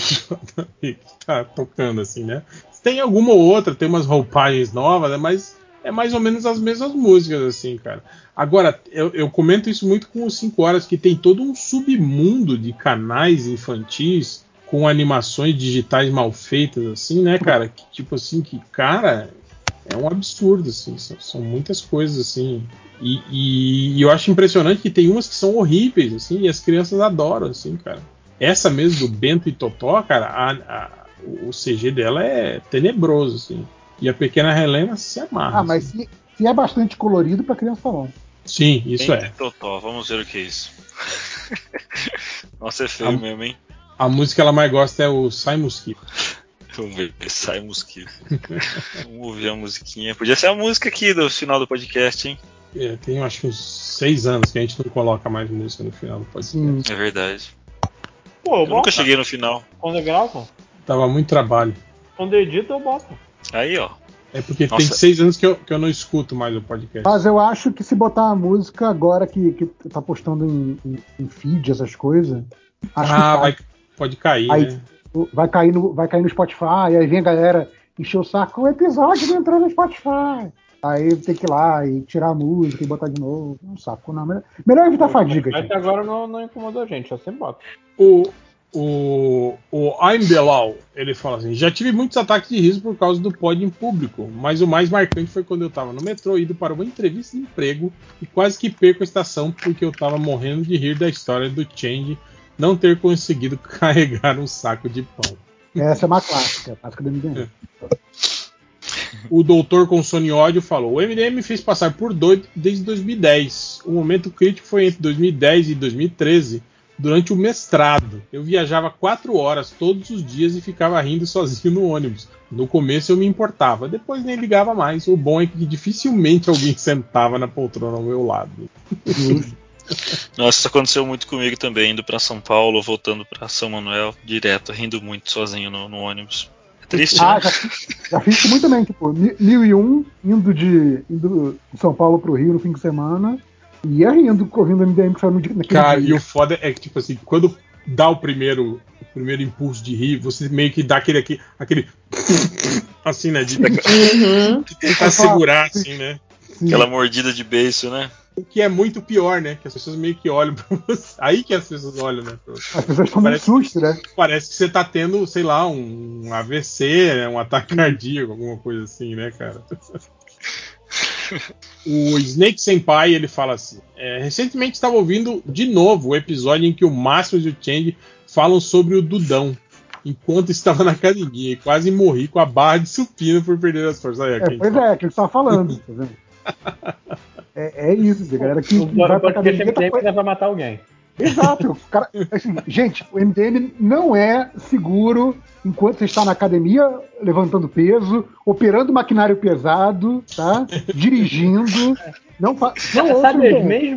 Tá tocando assim, né? Tem alguma ou outra, tem umas roupagens novas, né? Mas é mais ou menos as mesmas músicas, assim, cara. Agora, eu comento isso muito com os 5 Horas, que tem todo um submundo de canais infantis com animações digitais mal feitas, assim, né, cara? Que, tipo assim, cara, é um absurdo, assim. São muitas coisas, assim. E eu acho impressionante que tem umas que são horríveis, assim, e as crianças adoram, assim, cara. Essa mesmo do Bento e Totó, cara, o CG dela é tenebroso, assim. E a pequena Helena se amarra. Mas se é bastante colorido, pra criança tá bom. Sim, isso Bento e Totó, vamos ver o que é isso. Nossa, é feio mesmo, hein? A música que ela mais gosta é o Sai Mosquito. Vamos ver, Sai Mosquito. Vamos ouvir a musiquinha. Podia ser a música aqui do final do podcast, hein? Tem acho que uns 6 anos que a gente não coloca mais música no final do podcast. É verdade. Pô, eu nunca cheguei no final. Quando eu gravo? Tava muito trabalho. Quando eu edito, eu boto. Aí, ó. É porque tem 6 anos que eu não escuto mais o podcast. Mas eu acho que se botar a música agora que tá postando em feed, essas coisas. Pode cair, aí, né? Vai cair no Spotify, aí vem a galera encher o saco. O episódio não entrou no Spotify. Aí tem que ir lá e tirar a música e botar de novo. Não saco, não. Melhor evitar a fadiga. Até agora não incomodou a gente, eu sempre boto. O I'm Belal, ele fala assim: já tive muitos ataques de riso por causa do pod em público, mas o mais marcante foi quando eu tava no metrô indo para uma entrevista de emprego e quase que perco a estação porque eu tava morrendo de rir da história do Change não ter conseguido carregar um saco de pão. Essa é uma clássica, clássica do MDM. O doutor com sono e ódio falou: o MDM me fez passar por doido desde 2010. O momento crítico foi entre 2010 e 2013, durante o mestrado. Eu viajava 4 horas todos os dias e ficava rindo sozinho no ônibus. No começo eu me importava, depois nem ligava mais. O bom é que dificilmente alguém sentava na poltrona ao meu lado. Nossa, isso aconteceu muito comigo também, indo pra São Paulo, voltando pra São Manuel, direto, rindo muito sozinho no ônibus. É triste, né? Já fiz isso muito também, tipo, 1001, indo de São Paulo pro Rio no fim de semana, e ia rindo, ouvindo o MDM que saiu naquele cara, dia. E o foda é que, tipo assim, quando dá o primeiro impulso de rir, você meio que dá aquele assim, né, de tentar segurar, assim, né? Aquela mordida de beiço, né? O que é muito pior, né? Que as pessoas meio que olham pra você. Aí que as pessoas olham, né? As pessoas tomam um susto, né? Parece que você tá tendo, sei lá, um AVC, né? Um ataque cardíaco, alguma coisa assim, né, cara? O Snake Senpai, ele fala assim: recentemente estava ouvindo de novo o episódio em que o Máximo e o Change falam sobre o Dudão, enquanto estava na academia, e quase morri com a barra de supino por perder as forças. Aí, pois é, que ele tava falando, tá vendo? É isso, a galera que vai pra academia vai matar alguém. Exato, cara, assim, gente, o MDM não é seguro enquanto você está na academia levantando peso, operando maquinário pesado, tá? Dirigindo. Não sabe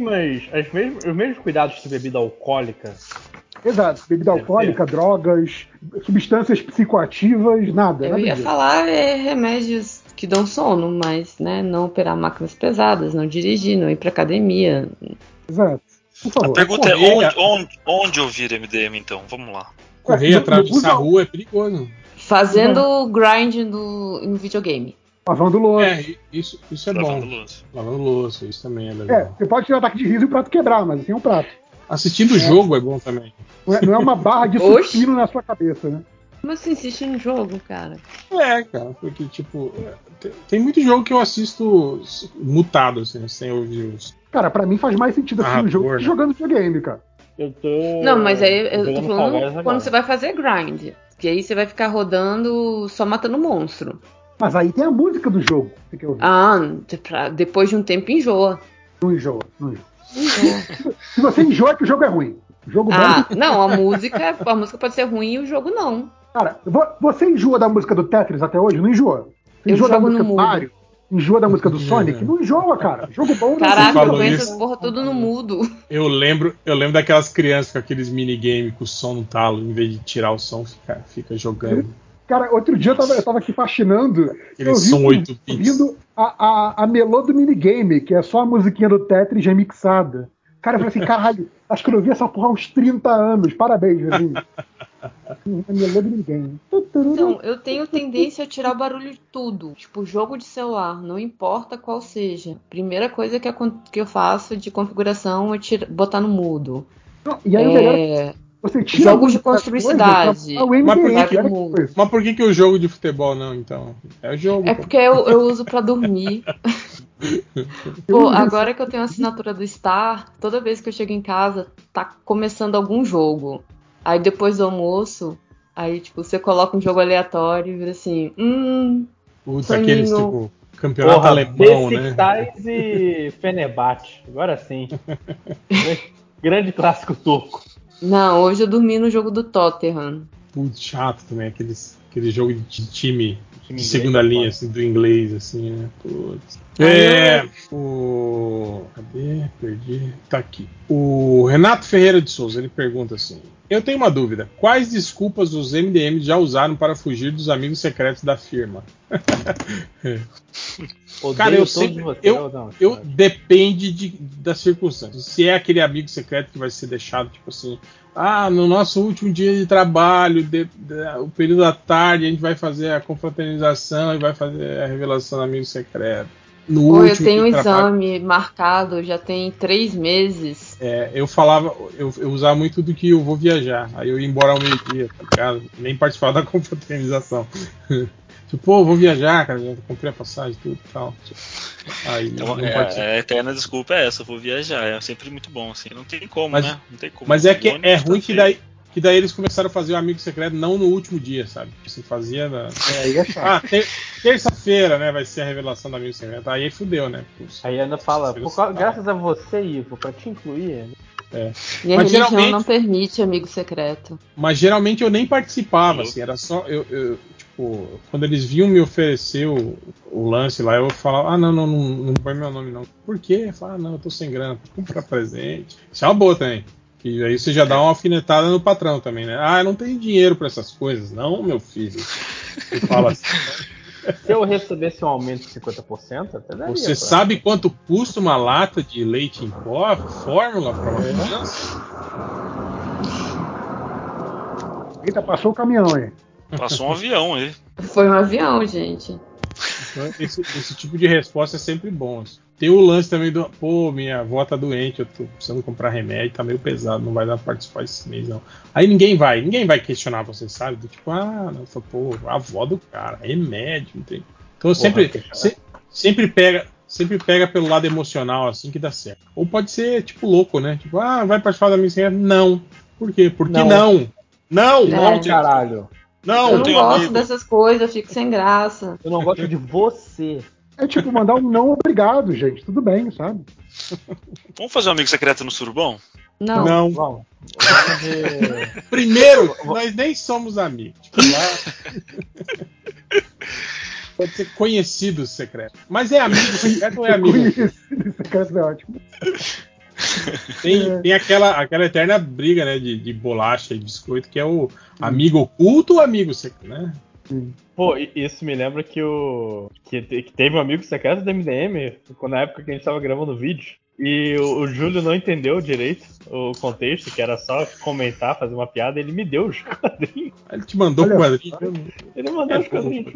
os mesmos cuidados de bebida alcoólica? Exato, bebida alcoólica, drogas, substâncias psicoativas, nada. Eu ia falar remédios que dão sono, mas né, não operar máquinas pesadas, não dirigir, não ir pra academia. Exato. Por favor. A pergunta é onde ouvir MDM, então? Vamos lá. Correr atrás dessa rua é perigoso. Fazendo grind no videogame. Lavando louça. Isso é bom. Lavando louça, isso também é legal. Você pode ter um ataque de riso e o prato quebrar, mas assim é um prato. Assistindo o jogo é bom também. Não é uma barra de supino na sua cabeça, né? Como assim assistir no jogo, cara? Cara, porque, tipo, tem muito jogo que eu assisto mutado, assim, sem ouvir os... Cara, pra mim faz mais sentido assistir no jogo que jogando videogame, cara. Eu tô... Não, mas aí eu tô falando quando você vai fazer grind. Que aí você vai ficar rodando só matando monstro. Mas aí tem a música do jogo. Que você quer ouvir. Depois de um tempo enjoa. Não enjoa. Se você enjoa é que o jogo é ruim. O jogo não, a música pode ser ruim e o jogo não. Cara, você enjoa da música do Tetris até hoje? Não enjoa? Você enjoa da música do Mario? Enjoa da música do Sonic? Não enjoa, cara. Jogo bom. Caraca, eu conheço essa porra tudo no mudo. Eu lembro daquelas crianças com aqueles minigames com o som no talo, em vez de tirar o som, fica jogando. Cara, outro dia eu tava aqui fascinando. Eles são 8 bits. Ouvindo a melô do minigame, que é só a musiquinha do Tetris remixada. Cara, eu falei assim, caralho, acho que eu não vi essa porra há uns 30 anos. Parabéns, Vizinho. A melô do minigame. Então, eu tenho tendência a tirar o barulho de tudo. Tipo, jogo de celular, não importa qual seja. Primeira coisa que eu faço de configuração é botar no mudo. E aí o melhor... Você tira jogos de construir cidade. Mas por que o jogo de futebol não, então? É o jogo. É porque eu uso pra dormir. Pô, agora que eu tenho a assinatura do Star, toda vez que eu chego em casa, tá começando algum jogo. Aí depois do almoço, aí tipo, você coloca um jogo aleatório e vira assim, Putz, aqueles tipo campeonato alemão, né? Beşiktaş e Fenerbahçe. Agora sim. Grande clássico turco. Não, hoje eu dormi no jogo do Tottenham. Putz, chato também, aquele jogo de time de segunda linha, assim, do inglês, assim, né? Putz. Cadê? Perdi. Tá aqui. O Renato Ferreira de Souza, ele pergunta assim: eu tenho uma dúvida. Quais desculpas os MDMs já usaram para fugir dos amigos secretos da firma? Cara, eu depende das circunstâncias. Se é aquele amigo secreto que vai ser deixado, tipo assim, no nosso último dia de trabalho, o período da tarde, a gente vai fazer a confraternização e vai fazer a revelação do amigo secreto. Eu tenho um exame marcado, já tem 3 meses. Eu usava muito do que eu vou viajar. Aí eu ia embora ao meio-dia, tá ligado? Nem participar da confraternização. Tipo, vou viajar, cara, já comprei a passagem, tudo e tal. Aí, então, a eterna desculpa é essa, vou viajar. É sempre muito bom, assim. Não tem como, né? Não tem como. Mas é ruim que daí eles começaram a fazer o amigo secreto não no último dia, sabe? Você fazia terça-feira, né? Vai ser a revelação do amigo secreto. Aí fudeu, né? Aí ainda fala, graças a você, Ivo, pra te incluir. Minha religião não permite amigo secreto. Mas geralmente eu nem participava, assim, era só. Tipo, quando eles vinham me oferecer o lance lá, eu falava, não põe meu nome não. Por quê? Eu falava, não, eu tô sem grana, vou comprar presente. Isso é uma boa também. E aí você já dá uma alfinetada no patrão também, né? Eu não tenho dinheiro pra essas coisas. Não, meu filho. Você fala assim. Se eu recebesse um aumento de 50%, até daria. Você sabe quanto custa uma lata de leite em pó, fórmula pra uma criança? Eita, passou o caminhão aí. Passou um avião aí. Foi um avião, gente. Então, esse tipo de resposta é sempre bom. Assim. Tem o lance também do, pô, minha avó tá doente, eu tô precisando comprar remédio, tá meio pesado, não vai dar pra participar esse mês, não. Aí ninguém vai questionar você, sabe? Do tipo, nossa, pô, a avó do cara, remédio, não tem. Então sempre pega pelo lado emocional, assim, que dá certo. Ou pode ser, tipo, louco, né? Tipo, vai participar da missa? Não. Por quê? Porque não. Não, caralho. Eu não gosto dessas coisas, eu fico sem graça. Eu não gosto de você. É tipo mandar um não obrigado, gente. Tudo bem, sabe? Vamos fazer um amigo secreto no Surubom? Não. Vamos. Primeiro, nós nem somos amigos. Tipo, lá... Pode ser conhecido secreto. Mas é amigo secreto ou é amigo? Conhecido secreto é ótimo. Tem aquela eterna briga, né, de bolacha e biscoito, que é o amigo oculto ou amigo secreto, né? Pô, isso me lembra que teve um amigo secreto do MDM, na época que a gente tava gravando o vídeo. E o Júlio não entendeu direito o contexto, que era só comentar, fazer uma piada, ele me deu os quadrinhos. Ele te mandou o quadrinho. Ele mandou os quadrinhos.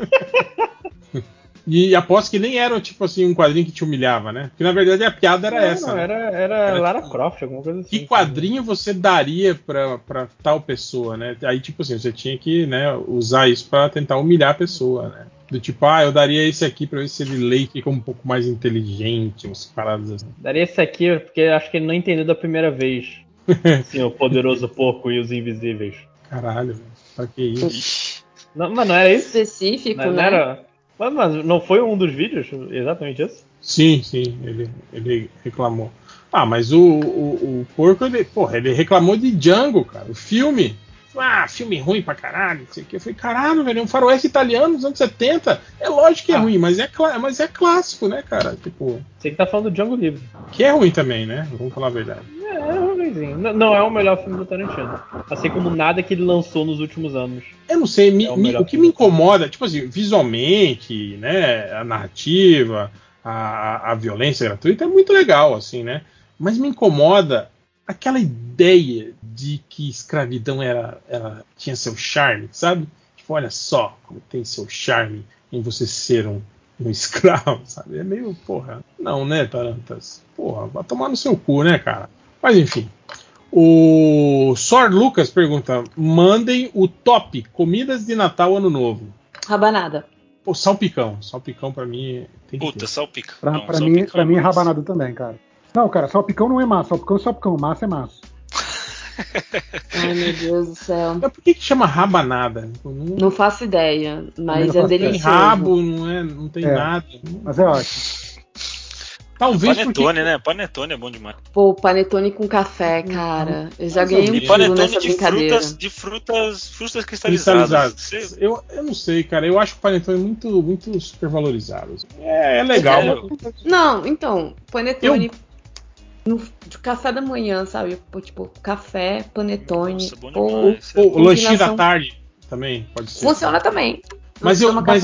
E aposto que nem era, tipo assim, um quadrinho que te humilhava, né? Porque na verdade a piada era essa. Não, né? era Lara tipo, Croft, alguma coisa assim. Que quadrinho você daria pra tal pessoa, né? Aí, tipo assim, você tinha que, né, usar isso pra tentar humilhar a pessoa, né? Do tipo, eu daria esse aqui pra ver se ele lê e fica um pouco mais inteligente, umas paradas assim. Daria esse aqui, porque acho que ele não entendeu da primeira vez. Assim, o Poderoso Porco e os Invisíveis. Caralho, velho. Pra que isso? Não, mas não era isso? Específico, não né? Era... Mas não foi um dos vídeos exatamente isso? Sim, ele reclamou. Mas o porco, ele reclamou de Django, cara. O filme. Filme ruim pra caralho, não sei o que. Eu falei, caralho, velho, é um faroeste italiano dos anos 70. É lógico que é ruim, mas é clássico, né, cara? Tipo. Você que tá falando do Django Livre. Que é ruim também, né? Vamos falar a verdade. É ruimzinho. Não é o melhor filme do Tarantino. Assim como nada que ele lançou nos últimos anos. Eu não sei, o que me incomoda, tipo assim, visualmente, né, a narrativa, a violência gratuita é muito legal, assim, né? Mas me incomoda aquela ideia de que escravidão tinha seu charme, sabe? Tipo, olha só como tem seu charme em você ser um escravo, sabe? É meio, porra, não, né, Tarantas? Porra, vai tomar no seu cu, né, cara? Mas enfim. O Sor Lucas pergunta: mandem o top comidas de Natal Ano Novo. Rabanada. Pô, salpicão. Salpicão pra mim tem que Puta, ter. salpicão. Pra mim é rabanada também, cara. Não, cara, salpicão não é massa. Salpicão é salpicão. Massa é massa. Ai, meu Deus do céu. Mas por que chama rabanada? Não faço ideia, mas é Não tem delicioso. rabo, não tem nada. Mas é ótimo. Talvez panetone, né? Panetone é bom demais. Pô, panetone com café, cara. Eu já ganhei um tiro nessa brincadeira. De frutas cristalizadas. Eu não sei, cara. Eu acho o panetone muito super valorizado. É legal. Não, então, panetone de café da manhã, sabe? Tipo, café, panetone. Nossa, bom demais. O lanchinho da tarde também pode ser. Funciona também. Mas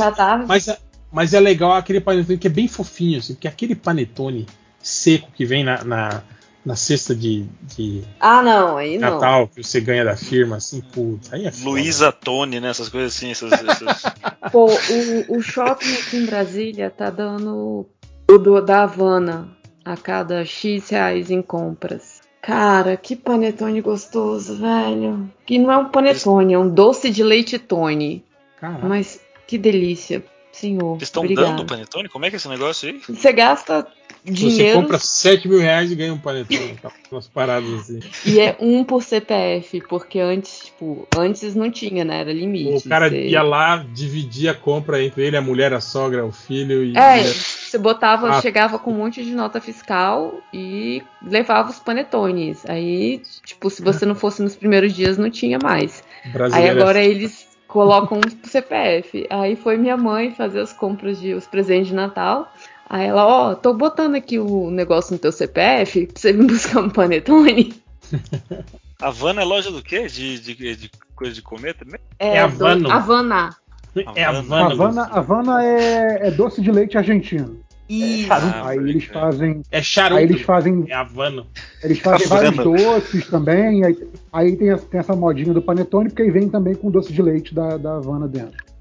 é legal aquele panetone que é bem fofinho, assim, porque aquele panetone seco que vem na cesta de não, aí Natal, não. que você ganha da firma, assim, putz, aí é foda. Luísa Tone, né? Essas coisas assim. Pô, o shopping aqui em Brasília tá dando o da Havana a cada X reais em compras. Cara, que panetone gostoso, velho. Que não é um panetone, é um doce de leite Tony. Caraca. Mas que delícia. Senhor, Vocês estão dando panetone? Como é que é esse negócio aí? Você gasta dinheiro... Você compra 7 mil reais e ganha um panetone. Umas paradas assim. E é um por CPF, porque antes não tinha, né? Era limite. O cara ia lá, dividia a compra entre ele, a mulher, a sogra, o filho e... você botava, chegava com um monte de nota fiscal e levava os panetones. Aí, tipo, se você não fosse nos primeiros dias, não tinha mais. Aí agora eles colocam um pro CPF. Aí foi minha mãe fazer as compras os presentes de Natal. Aí ela, tô botando aqui o negócio no teu CPF pra você vir buscar um panetone. Havana é loja do quê? De coisa de comer também? É Havana. Havana. É Havana. Havana é doce de leite argentino. Isso. Aí eles fazem. É charuto. Aí eles fazem. É Havana. Eles fazem vários doces também. Aí tem essa modinha do panetone, porque aí vem também com doce de leite da Havana dentro.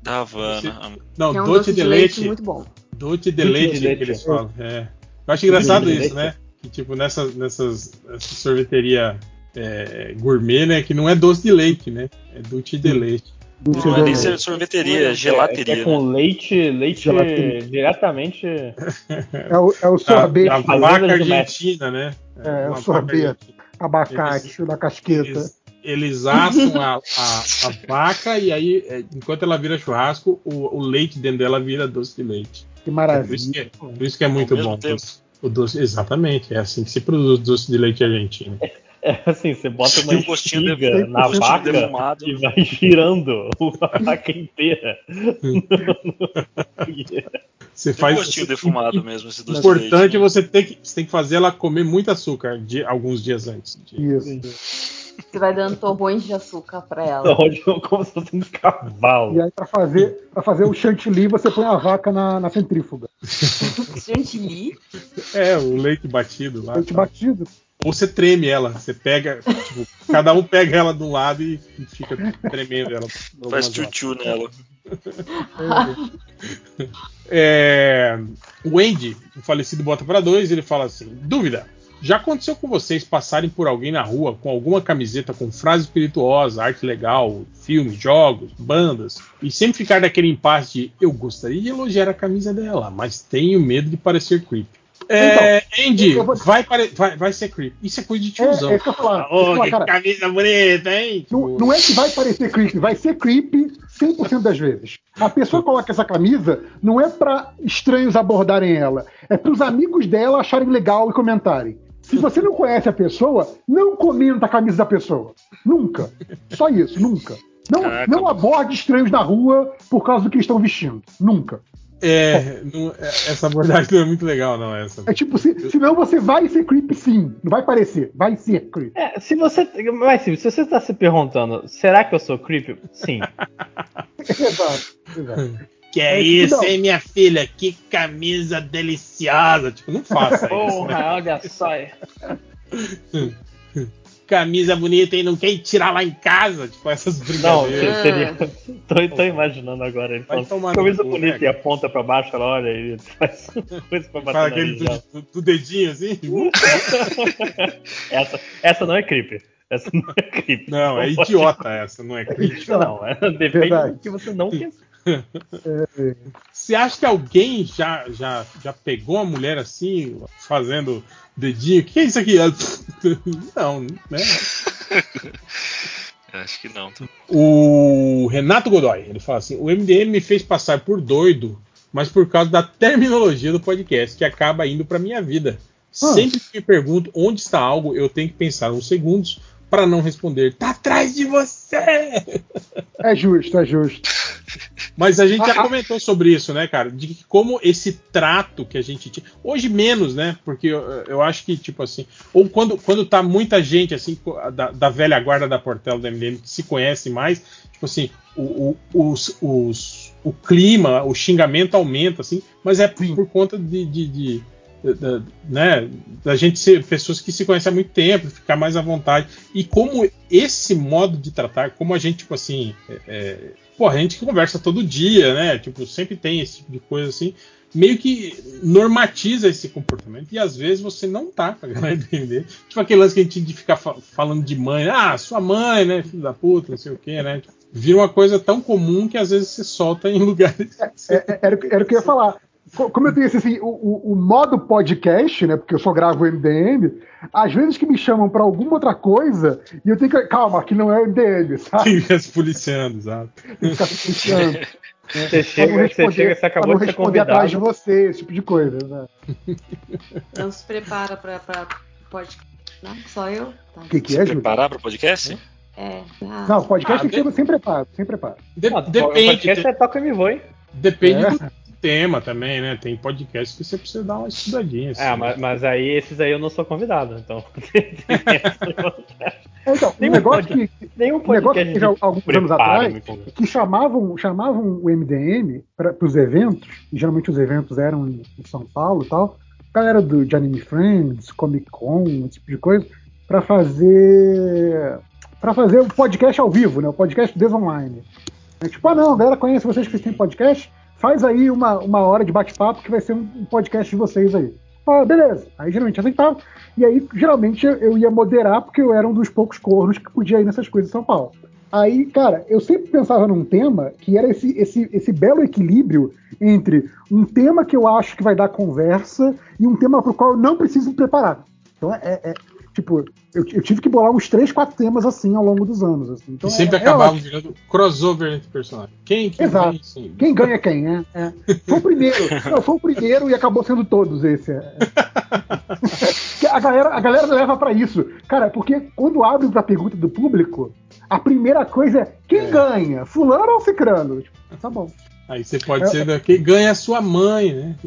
Da Havana. Não, Que é um doce de leite. muito bom. Doce de leite que eles falam. É. Eu acho engraçado isso, né? Que tipo, nessas sorveteria gourmet, né? Que não é doce de leite, né? É doce de leite. Não é nem sorveteria, é gelateria. É com né? leite Gelateria. diretamente. É o sorvete. A vaca argentina, né? É o sorvete. Abacate da casqueta. Eles assam a vaca e aí, enquanto ela vira churrasco, o leite dentro dela vira doce de leite. Que maravilha. Por isso que é muito bom. O doce, exatamente, é assim que se produz doce de leite argentino. É assim, você bota uma espiga na gostinho vaca defumado. e vai girando a vaca inteira. Você Tem faz gostinho defumado mesmo, esse doce importante de leite. Né? você tem que fazer ela comer muito açúcar alguns dias antes. Isso. Você vai dando torrões de açúcar pra ela. Como se fosse um cavalo. E aí, pra fazer o chantilly, você põe a vaca na centrífuga. Chantilly? O leite batido lá. Leite batido. Ou você treme ela, você pega, tipo, cada um pega ela de um lado e fica tremendo ela. Faz tchutchu nela. O Andy, o falecido Bota para 2, ele fala assim: dúvida. Já aconteceu com vocês passarem por alguém na rua com alguma camiseta com frase espirituosa, arte legal, filmes, jogos, bandas, e sempre ficar naquele impasse de eu gostaria de elogiar a camisa dela, mas tenho medo de parecer creep? Andy, vai ser creep. Isso é coisa de tiozão. É isso que eu ia falar. Que camisa bonita, hein? Não é que vai parecer creep, vai ser creep 100% das vezes. A pessoa coloca essa camisa não é pra estranhos abordarem ela, é pros amigos dela acharem legal e comentarem. Se você não conhece a pessoa, não comenta a camisa da pessoa. Nunca. Só isso, nunca. Não aborde estranhos na rua por causa do que estão vestindo. Nunca. Essa abordagem não é muito legal, não. É tipo, senão você vai ser creep sim. Não vai parecer, vai ser creep. Se você está se perguntando, será que eu sou creep? Sim. Exato. Que é isso, hein, minha filha? Que camisa deliciosa. Tipo, não faça isso. Porra, olha só. Camisa bonita e não quer tirar lá em casa. Tipo, essas brincadeiras. Não, seria. Tô imaginando agora. Ele fala, camisa bonita, né, e aponta pra baixo, ela olha e faz coisa pra bater. Fala aquele do dedinho assim. Essa não é creep. Essa não é creep. Não, é idiota essa, não é creep. Não, depende do que você não quer. Você acha que alguém já pegou uma mulher assim, fazendo dedinho? O que é isso aqui? Não, né? Acho que não. O Renato Godoy, ele fala assim: o MDM me fez passar por doido, mas por causa da terminologia do podcast, que acaba indo pra minha vida. Sempre que me pergunto onde está algo, eu tenho que pensar uns segundos para não responder, tá atrás de você! É justo. Mas a gente já comentou sobre isso, né, cara? De como esse trato que a gente tinha. Hoje menos, né? Porque eu acho que, tipo assim. Ou quando tá muita gente, assim, da velha guarda da Portela do MDM, que se conhece mais, tipo assim, o clima, o xingamento aumenta, assim, mas é por conta né, da gente ser pessoas que se conhecem há muito tempo, ficar mais à vontade. E como esse modo de tratar, como a gente, tipo assim, a gente conversa todo dia, né? Tipo, sempre tem esse tipo de coisa assim, meio que normatiza esse comportamento. E às vezes você não tá pra galera entender. Tipo aquele lance que a gente de ficar falando de mãe, sua mãe, né? Filho da puta, não sei o que, né? Tipo, vira uma coisa tão comum que às vezes você solta em lugares. Era o que eu ia falar. Como eu disse, assim, o modo podcast, né? Porque eu só gravo o MDM, às vezes que me chamam pra alguma outra coisa e eu tenho que. Calma, aqui não é o MDM, sabe? Tem que ficar se policiando, sabe? Tem que ficar se policiando. Você chega, você acabou de ser convidado. Atrás de você, esse tipo de coisa, né? Não se prepara pra podcast. Não, só eu. Tá. O que é, Júlio? Preparar pra podcast? Não, podcast tem que ser sem preparo. Depende. Podcast toca me voe. Depende do tema também, né? Tem podcast que você precisa dar uma estudadinha. Assim, mas aí esses aí eu não sou convidado, então. Então, nenhum podcast que já alguns anos atrás que chamavam o MDM para os eventos, e geralmente os eventos eram em São Paulo e tal, galera de Anime Friends, Comic Con, esse tipo de coisa, para fazer o podcast ao vivo, né? O podcast desonline. É tipo, não, a galera conhece vocês que têm podcast, faz aí uma hora de bate-papo que vai ser um podcast de vocês aí. Beleza. Aí geralmente aceitava. E aí, geralmente, eu ia moderar, porque eu era um dos poucos cornos que podia ir nessas coisas em São Paulo. Aí, cara, eu sempre pensava num tema que era esse belo equilíbrio entre um tema que eu acho que vai dar conversa e um tema pro qual eu não preciso me preparar. Então, tipo, eu tive que bolar uns 3, 4 temas assim ao longo dos anos. Assim. Então, e sempre acabava virando crossover entre personagens. Exato. Quem ganha quem, né? Foi o primeiro. Não, foi o primeiro e acabou sendo todos esse. A galera leva pra isso. Cara, porque quando abre pra pergunta do público, a primeira coisa é quem ganha? Fulano ou Cicrano? Tipo, tá bom. Aí você pode ser quem ganha a sua mãe, né?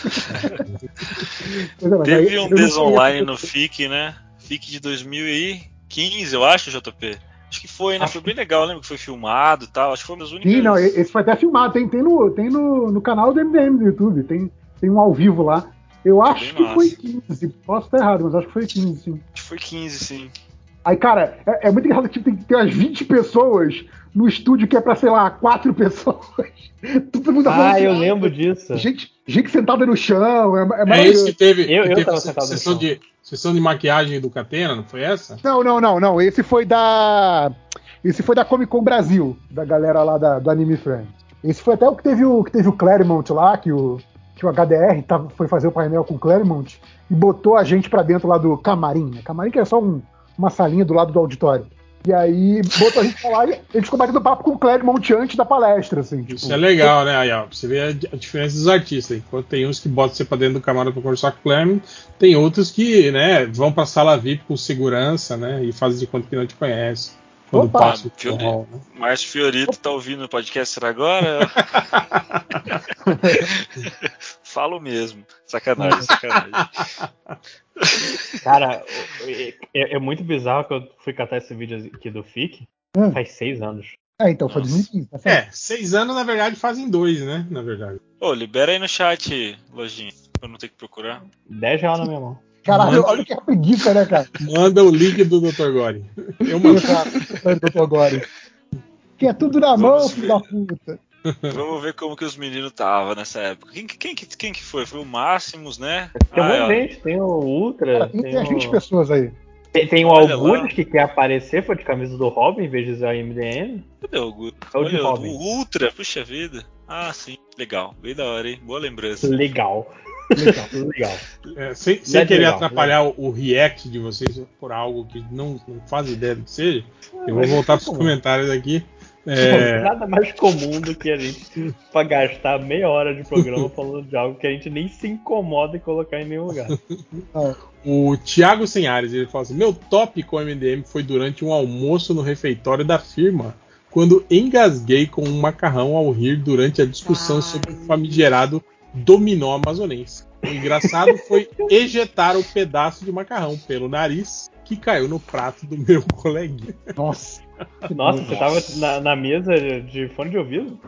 Teve um desonline no FIC, né? FIC de 2015, eu acho, JP. Acho que foi, né? Foi bem legal, lembra que foi filmado e tal. Acho que foi uma das únicas. Sim, não, esse foi até filmado. Tem no canal do MDM no YouTube. Tem um ao vivo lá. Eu acho que foi 15. Posso estar errado, mas acho que foi 15, sim. Acho que foi 15, sim. Aí, cara, é muito engraçado que tem que ter umas 20 pessoas no estúdio que é pra, sei lá, 4 pessoas. Todo mundo eu lembro disso. Gente sentada no chão. É esse que teve. Eu tava sentado no chão. Sessão de maquiagem do Catena, não foi essa? Não. Esse foi da Comic Con Brasil, da galera lá do Anime Friends. Esse foi até o que teve o Claremont lá, que o HDR foi fazer o painel com o Claremont e botou a gente pra dentro lá do camarim. Né? Camarim que é só uma salinha do lado do auditório. E aí botou a gente pra lá e a gente ficou batendo papo com o Claremont antes da palestra. Assim, tipo. Isso é legal, né? Aí, ó, você vê a diferença dos artistas. Enquanto tem uns que botam você pra dentro do camarim pra conversar com o Claremont, tem outros que, né, vão pra sala VIP com segurança, né? E fazem de conta que não te conhece. Quando passa o hall, né? Márcio Fiorito tá ouvindo o podcast agora? Falo mesmo. Sacanagem. Cara, é muito bizarro que eu fui catar esse vídeo aqui do FIC. Faz 6 anos. Então foi 2015. Tá 6 anos, na verdade, fazem 2, né? Na verdade. Libera aí no chat, Lojinha, pra eu não ter que procurar. R$10 na minha mão. Caralho, olha que preguiça, né, cara? Manda o link do Dr. Gore. Eu mando. Dr. Gore. Que é tudo na mão, filho da puta. Vamos ver como que os meninos estavam nessa época. Quem que foi? Foi o Máximos, né? Tem um monte de gente, tem o Ultra. Cara, tem 20 pessoas aí. Tem o Algures que quer aparecer, foi de camisa do Robin em vez de usar a MDM. Cadê o Algures? Olha, o Ultra, puxa vida. Ah, sim, legal, bem da hora, hein? Boa lembrança. Legal. Sem querer atrapalhar o react de vocês por algo que não faz ideia do que seja, eu vou voltar para os comentários aqui. Nada mais comum do que a gente pra gastar meia hora de programa falando de algo que a gente nem se incomoda em colocar em nenhum lugar. O Thiago Senhares, ele fala assim: meu top com o MDM foi durante um almoço no refeitório da firma, quando engasguei com um macarrão ao rir durante a discussão sobre o famigerado dominó amazonense. O engraçado foi ejetar o pedaço de macarrão pelo nariz que caiu no prato do meu coleguinha. Nossa, você tava na mesa de fone de ouvido?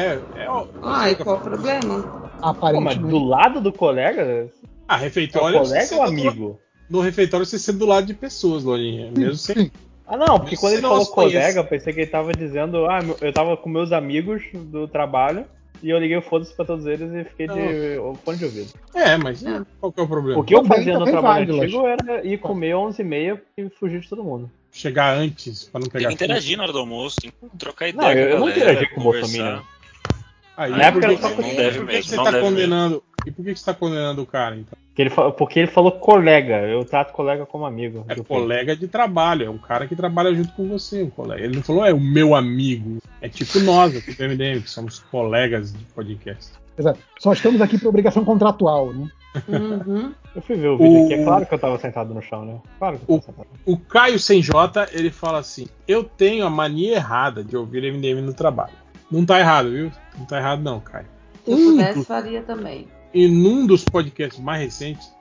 E qual o problema? Mas do lado do colega? Refeitório. É o colega ou amigo? No refeitório você senta do lado de pessoas, Lojinha. Mesmo sem. Não, porque quando ele falou colega, eu pensei que ele tava dizendo, eu tava com meus amigos do trabalho. E eu liguei o foda-se pra todos eles e fiquei de fone de ouvido. Mas qual que é o problema? O que eu fazia no trabalho antigo era ir comer 11h30 e fugir de todo mundo. Chegar antes, pra não pegar. Tem que interagir na hora do almoço, tem que trocar ideia. Não, eu não interagi com o Bolsonaro. Na época não deve mesmo. E por que você tá condenando o cara, então? Porque ele falou colega. Eu trato colega como amigo. É colega de trabalho, é um cara que trabalha junto com você, um colega. Ele não falou o meu amigo. É tipo nós aqui do MDM, que somos colegas de podcast. Exato. Só estamos aqui por obrigação contratual, né? Uhum. Eu fui ver o vídeo aqui, é claro que eu tava sentado no chão, né? Claro que eu tava sentado. O Caio Sem J, ele fala assim: eu tenho a mania errada de ouvir MDM no trabalho. Não tá errado, viu? Não tá errado não, Caio. Se eu pudesse, faria também. E num dos podcasts mais recentes,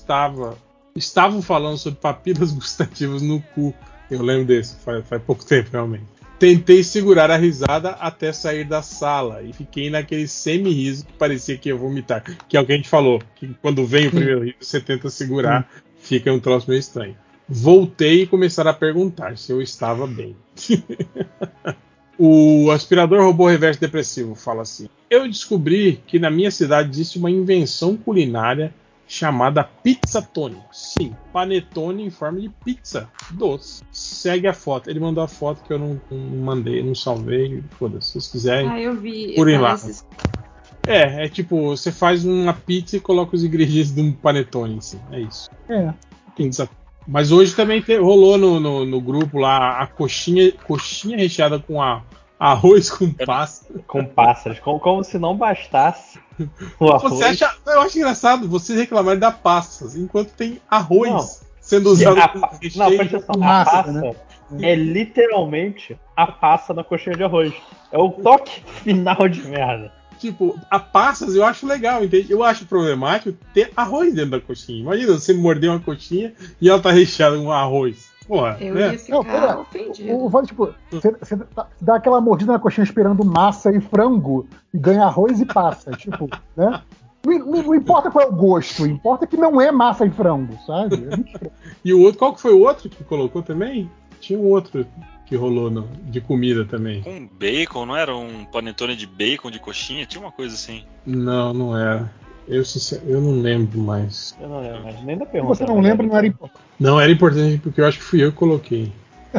estavam falando sobre papilas gustativas no cu. Eu lembro desse, faz pouco tempo, realmente. Tentei segurar a risada até sair da sala e fiquei naquele semi-riso que parecia que ia vomitar. Que é o que a gente falou, que quando vem o primeiro riso, você tenta segurar, fica um troço meio estranho. Voltei e começaram a perguntar se eu estava bem. O aspirador robô reverso depressivo fala assim: eu descobri que na minha cidade existe uma invenção culinária chamada Pizzatone. Sim, panetone em forma de pizza doce. Segue a foto. Ele mandou a foto que eu não mandei, não salvei. Foda-se, se vocês quiserem. Eu vi. Porém lá. É tipo, você faz uma pizza e coloca os ingredientes de um panetone em si. É isso. Pizza. Mas hoje também rolou no grupo lá a coxinha recheada com arroz com pássaro. Com pássaros. Como se não bastasse o arroz. Eu acho engraçado vocês reclamarem da passas, enquanto tem arroz sendo usado como recheio. Não, presta atenção. A passa, né? É literalmente a passa da coxinha de arroz. É o toque final de merda. Tipo, a passas eu acho legal, entende? Eu acho problemático ter arroz dentro da coxinha. Imagina você morder uma coxinha e ela tá recheada com arroz. Porra, eu né? ia ficar ofendido. Tipo, você dá aquela mordida na coxinha esperando massa e frango e ganha arroz e passa. Tipo, né? Não importa qual é o gosto, importa que não é massa e frango, sabe? E o outro, qual que foi o outro que colocou também? Tinha um outro que rolou de comida também. Com bacon, não era um panetone de bacon de coxinha? Tinha uma coisa assim. Não era. Eu não lembro mais. Eu não lembro mais. Nem da pergunta. Se você não lembra, não era importante. Não, era importante porque eu acho que fui eu que coloquei.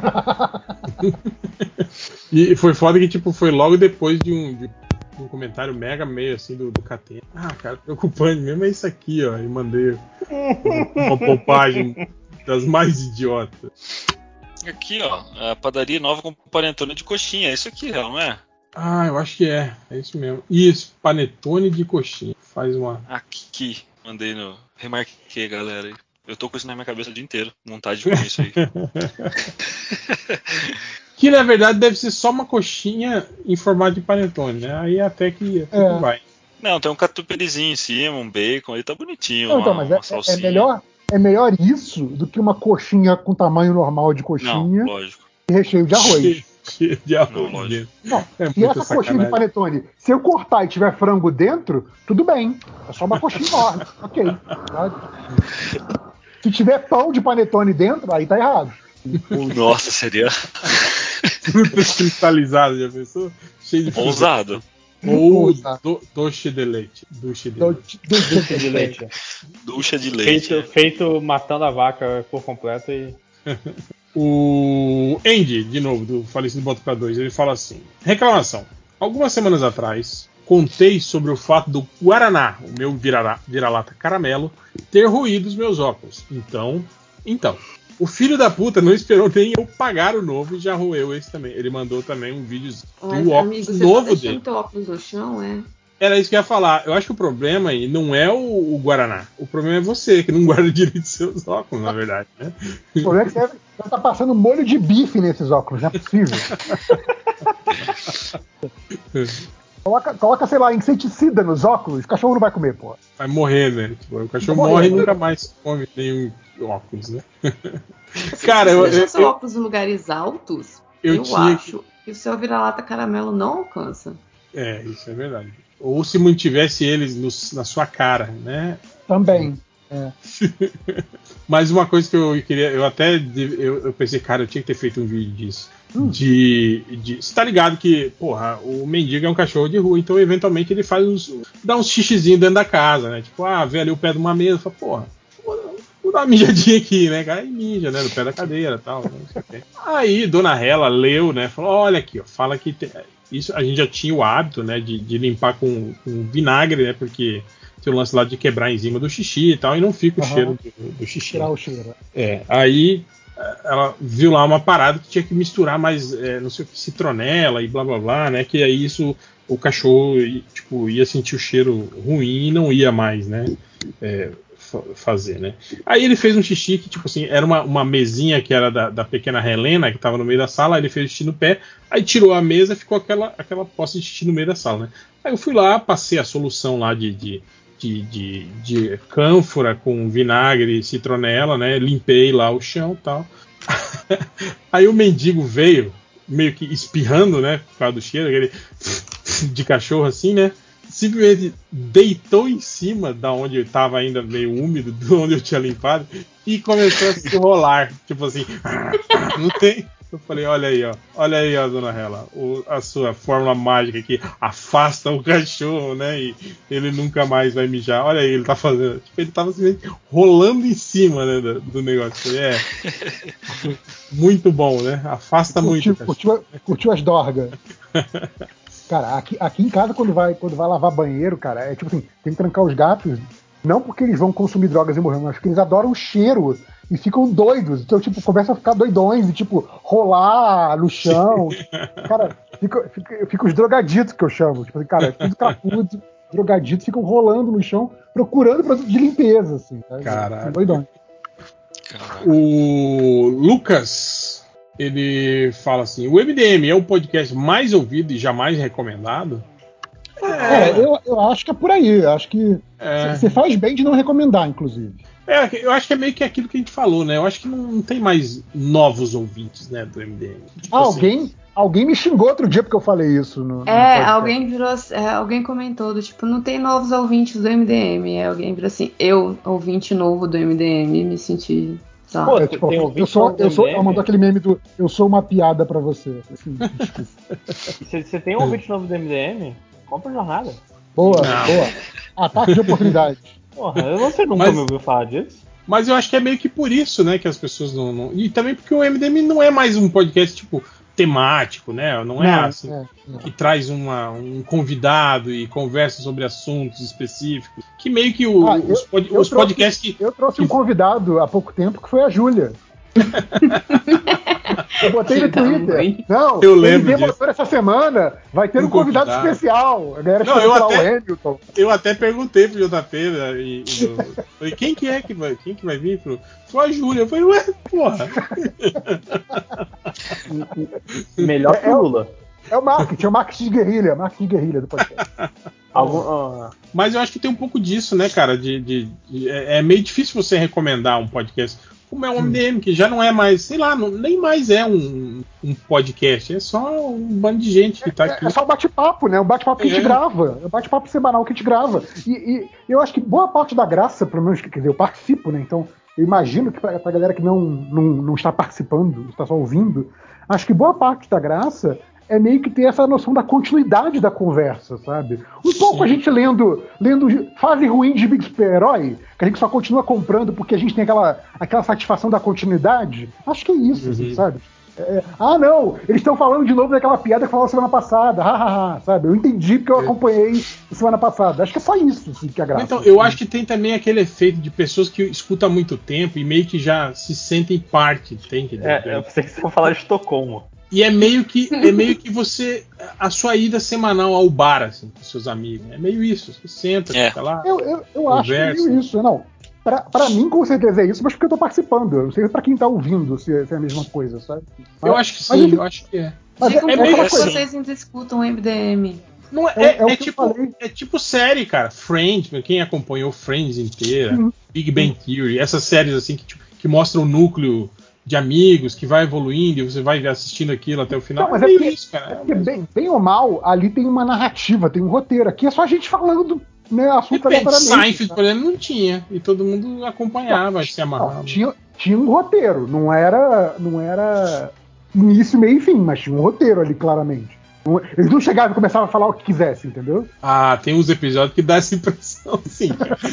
E foi foda que tipo, foi logo depois de um comentário mega meio assim do KT. Cara, preocupante mesmo é isso aqui, ó. E mandei uma poupagem das mais idiotas. Aqui, ó, a padaria nova com panetone de coxinha. É isso aqui, não é? Eu acho que é isso mesmo. Isso, panetone de coxinha. Faz uma... Aqui, mandei no... Remarquei, galera. Eu tô com isso na minha cabeça o dia inteiro. Vontade de comer isso aí. Que na verdade deve ser só uma coxinha em formato de panetone, né? Aí até que vai. Não, tem um catupiryzinho em cima, um bacon aí, tá bonitinho. Não, então, mas é melhor isso do que uma coxinha com tamanho normal de coxinha. Não, lógico. E recheio de arroz. Cheio de arroz. Não, lógico. Não, e essa coxinha de panetone, se eu cortar e tiver frango dentro, tudo bem. É só uma coxinha enorme. Ok. Se tiver pão de panetone dentro, aí tá errado. Nossa, seria... Frutas cristalizadas, já pensou? Cheio de frutas. Ousado. Ou doce de leite. Ducha de leite. Ducha de leite. Feito matando a vaca por completo e... O Andy, de novo, do Falecido Boto pra 2, ele fala assim: reclamação. Algumas semanas atrás, contei sobre o fato do Guaraná, o meu vira-lata caramelo, ter ruído os meus óculos. Então, o filho da puta não esperou nem eu pagar o novo e já roeu esse também. Ele mandou também um vídeo do óculos novo dele. Teu óculos no chão, é? Era isso que eu ia falar. Eu acho que o problema aí não é o Guaraná. O problema é você, que não guarda direito seus óculos, na verdade, né? O problema é que você tá passando molho de bife nesses óculos, não é possível. Coloca, sei lá, inseticida nos óculos, o cachorro não vai comer, pô. Vai morrer, né? Tipo, o cachorro morre e nunca mais come nenhum óculos, né? Cara, eu deixa seu óculos em lugares altos, eu acho que o seu vira-lata caramelo não alcança. É, isso é verdade. Ou se mantivesse eles na sua cara, né? Também. É. Mas uma coisa que eu queria, eu pensei, cara, eu tinha que ter feito um vídeo disso. Você tá ligado que, porra, o mendigo é um cachorro de rua, então eventualmente ele dá uns xixizinhos dentro da casa, né? Tipo, vê ali o pé de uma mesa, fala, porra, vou dar uma mijadinha aqui, né? Cara, e mija, né? No pé da cadeira e tal, não sei o quê. Aí, Dona Hela leu, né? Falou, olha aqui, ó, fala que isso a gente já tinha o hábito, né? De limpar com vinagre, né? Porque tem o lance lá de quebrar a enzima do xixi e tal, e não fica o cheiro do xixi. Tirar o cheiro. Aí ela viu lá uma parada que tinha que misturar mais, não sei o que, citronela e blá blá blá, né? Que aí o cachorro tipo, ia sentir o cheiro ruim e não ia mais, né? Fazer, né? Aí ele fez um xixi que, tipo assim, era uma mesinha que era da pequena Helena, que tava no meio da sala, aí ele fez xixi no pé, aí tirou a mesa e ficou aquela poça de xixi no meio da sala, né? Aí eu fui lá, passei a solução lá de cânfora com vinagre e citronela, né? Limpei lá o chão e tal. Aí o mendigo veio, meio que espirrando, né? Por causa do cheiro, aquele de cachorro assim, né? Simplesmente deitou em cima da onde eu estava ainda meio úmido, de onde eu tinha limpado, e começou a se rolar. Tipo assim, não tem. Eu falei, olha aí, ó, dona Hela, a sua fórmula mágica que afasta o cachorro, né? E ele nunca mais vai mijar. Olha aí, ele tá fazendo. Tipo, ele tava simplesmente rolando em cima, né, do negócio. Muito bom, né? Afasta muito. Curtiu as dorgas. Cara, aqui em casa, quando vai lavar banheiro, cara, é tipo assim, tem que trancar os gatos, não porque eles vão consumir drogas e morrer, mas porque eles adoram o cheiro e ficam doidos. Então, tipo, começam a ficar doidões e, tipo, rolar no chão. Cara, fica os drogaditos que eu chamo. Tipo, cara, tudo cracudo, drogaditos ficam rolando no chão, procurando produto de limpeza, assim. Caralho. Doidões. O Lucas, ele fala assim: o MDM é o podcast mais ouvido e jamais recomendado? Eu acho que é por aí. Eu acho que você faz bem de não recomendar, inclusive. Eu acho que é meio que aquilo que a gente falou, né? Eu acho que não tem mais novos ouvintes, né, do MDM. Tipo alguém me xingou outro dia porque eu falei isso. Alguém comentou do tipo, não tem novos ouvintes do MDM. Alguém virou assim, eu, ouvinte novo do MDM, me senti... Pô, tem ouvinte eu mandou aquele meme do eu sou uma piada pra você. Assim, você tem um ouvinte novo do MDM? Compra jornada. Boa. Ataque de oportunidade. Porra, você nunca me ouviu falar disso? Mas eu acho que é meio que por isso, né, que as pessoas não... E também porque o MDM não é mais um podcast, tipo, temático, né? Não é assim, que traz um convidado e conversa sobre assuntos específicos. Que meio que os podcasts que... Eu trouxe um convidado há pouco tempo que foi a Júlia. Eu botei no Twitter. Não, eu lembro disso. Essa semana vai ter um convidado especial. A galera eu até perguntei pro JP, né, falei, quem que vai vir? Foi a Júlia. Eu falei, ué, porra. Melhor que o Lula. É o marketing de guerrilha do podcast. Mas eu acho que tem um pouco disso, né, cara? É meio difícil você recomendar um podcast como é o MDM, que já não é mais, sei lá, nem mais é um podcast, é só um bando de gente que tá aqui. É só um bate-papo, né? Um bate-papo que a gente grava. É um bate-papo semanal que a gente grava. E eu acho que boa parte da graça, pelo menos, quer dizer, eu participo, né? Então, eu imagino que pra galera que não está participando, está só ouvindo, acho que boa parte da graça é meio que ter essa noção da continuidade da conversa, sabe? Um pouco a gente lendo fase ruim de Big Super-Herói, que a gente só continua comprando porque a gente tem aquela satisfação da continuidade. Acho que é isso, assim, sabe? Não, eles estão falando de novo daquela piada que falaram semana passada, sabe? Eu entendi porque eu acompanhei semana passada. Acho que é só isso assim, que é graça. Então, eu acho que tem também aquele efeito de pessoas que escutam há muito tempo e meio que já se sentem parte, tem? Eu pensei que você ia falar de Estocolmo. E é meio que você... A sua ida semanal ao bar, assim, com seus amigos. É meio isso. Você senta, fica lá. Eu acho que é meio isso. Não, pra mim, com certeza é isso, mas porque eu tô participando. Eu não sei pra quem tá ouvindo se é a mesma coisa, sabe? Eu acho que sim, eu acho que é. Digam que vocês ainda escutam o MDM. Não é tipo série, cara. Friends, quem acompanhou Friends inteira, Big Bang Theory, essas séries assim que mostram o núcleo de amigos, que vai evoluindo e você vai assistindo aquilo até o final. Não, mas é isso, cara. Bem ou mal, ali tem uma narrativa, tem um roteiro. Aqui é só a gente falando, né, assunto aleatoriamente. Seinfeld, por exemplo, não tinha. E todo mundo acompanhava, se amarrava. Tinha um roteiro. Não era início, meio e fim, mas tinha um roteiro ali, claramente. Eles não chegavam e começavam a falar o que quisessem, entendeu? Tem uns episódios que dá essa impressão, sim.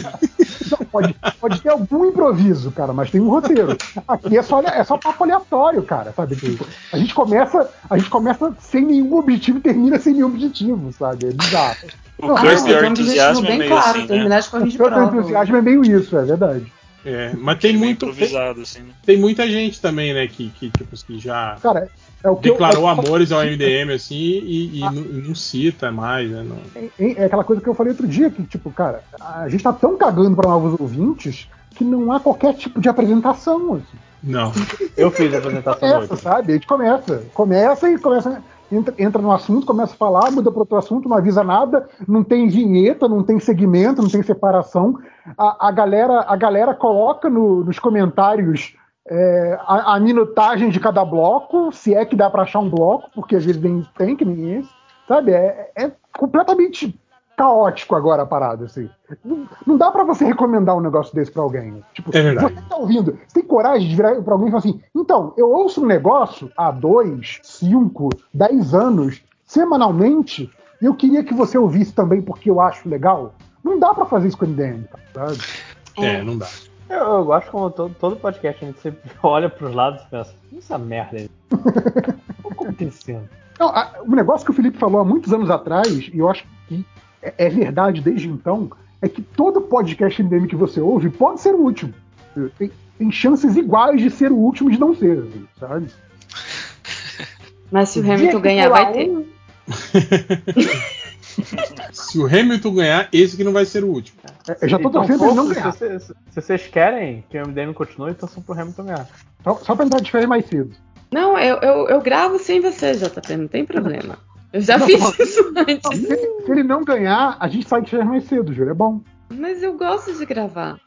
Pode ter algum improviso, cara, mas tem um roteiro. Aqui é só papo aleatório, cara, sabe? Tipo, a gente começa sem nenhum objetivo e termina sem nenhum objetivo, sabe? É bizarro. O Curse Your Enthusiasm é meio claro, assim, terminar de corrigir prova. O Curse Your Enthusiasm é meio isso, é verdade. Mas tem muito improvisado, assim, né? Tem muita gente também, né, que tipo, que já cara, declarou amores ao MDM, assim, e não cita mais, né? Não. É aquela coisa que eu falei outro dia, que, tipo, cara, a gente tá tão cagando pra novos ouvintes que não há qualquer tipo de apresentação, assim. Não. Eu fiz a apresentação hoje. Sabe? A gente começa, entra no assunto, começa a falar, muda para outro assunto, não avisa nada, não tem vinheta, não tem segmento, não tem separação. A galera coloca nos comentários a minutagem de cada bloco, se é que dá para achar um bloco, porque às vezes nem tem, que nem esse. Sabe? É completamente caótico agora a parada, assim. Não dá pra você recomendar um negócio desse pra alguém. Tipo, É verdade. você tá ouvindo, você tem coragem de virar pra alguém e falar assim, então, eu ouço um negócio há 2, 5, 10 anos, semanalmente, e eu queria que você ouvisse também porque eu acho legal. Não dá pra fazer isso com o MDM, sabe? Não dá. Eu gosto como todo podcast, a gente sempre olha pros lados e pensa, essa merda aí. O que tá acontecendo? Não, um negócio que o Felipe falou há muitos anos atrás, e eu acho que é verdade desde então, é que todo podcast MDM que você ouve pode ser o último. Tem chances iguais de ser o último de não ser, sabe? Mas se o Hamilton ganhar, vai ter. Se o Hamilton ganhar, esse que não vai ser o último. Eu já tô torcendo pra ele não ganhar. Se vocês querem que o MDM continue, torçam pro Hamilton ganhar. Só pra entrar de férias mais cedo. Não, eu gravo sem você, JP, não tem problema. Eu já fiz isso antes. Se ele não ganhar, a gente sai de férias mais cedo, Júlio. É bom. Mas eu gosto de gravar.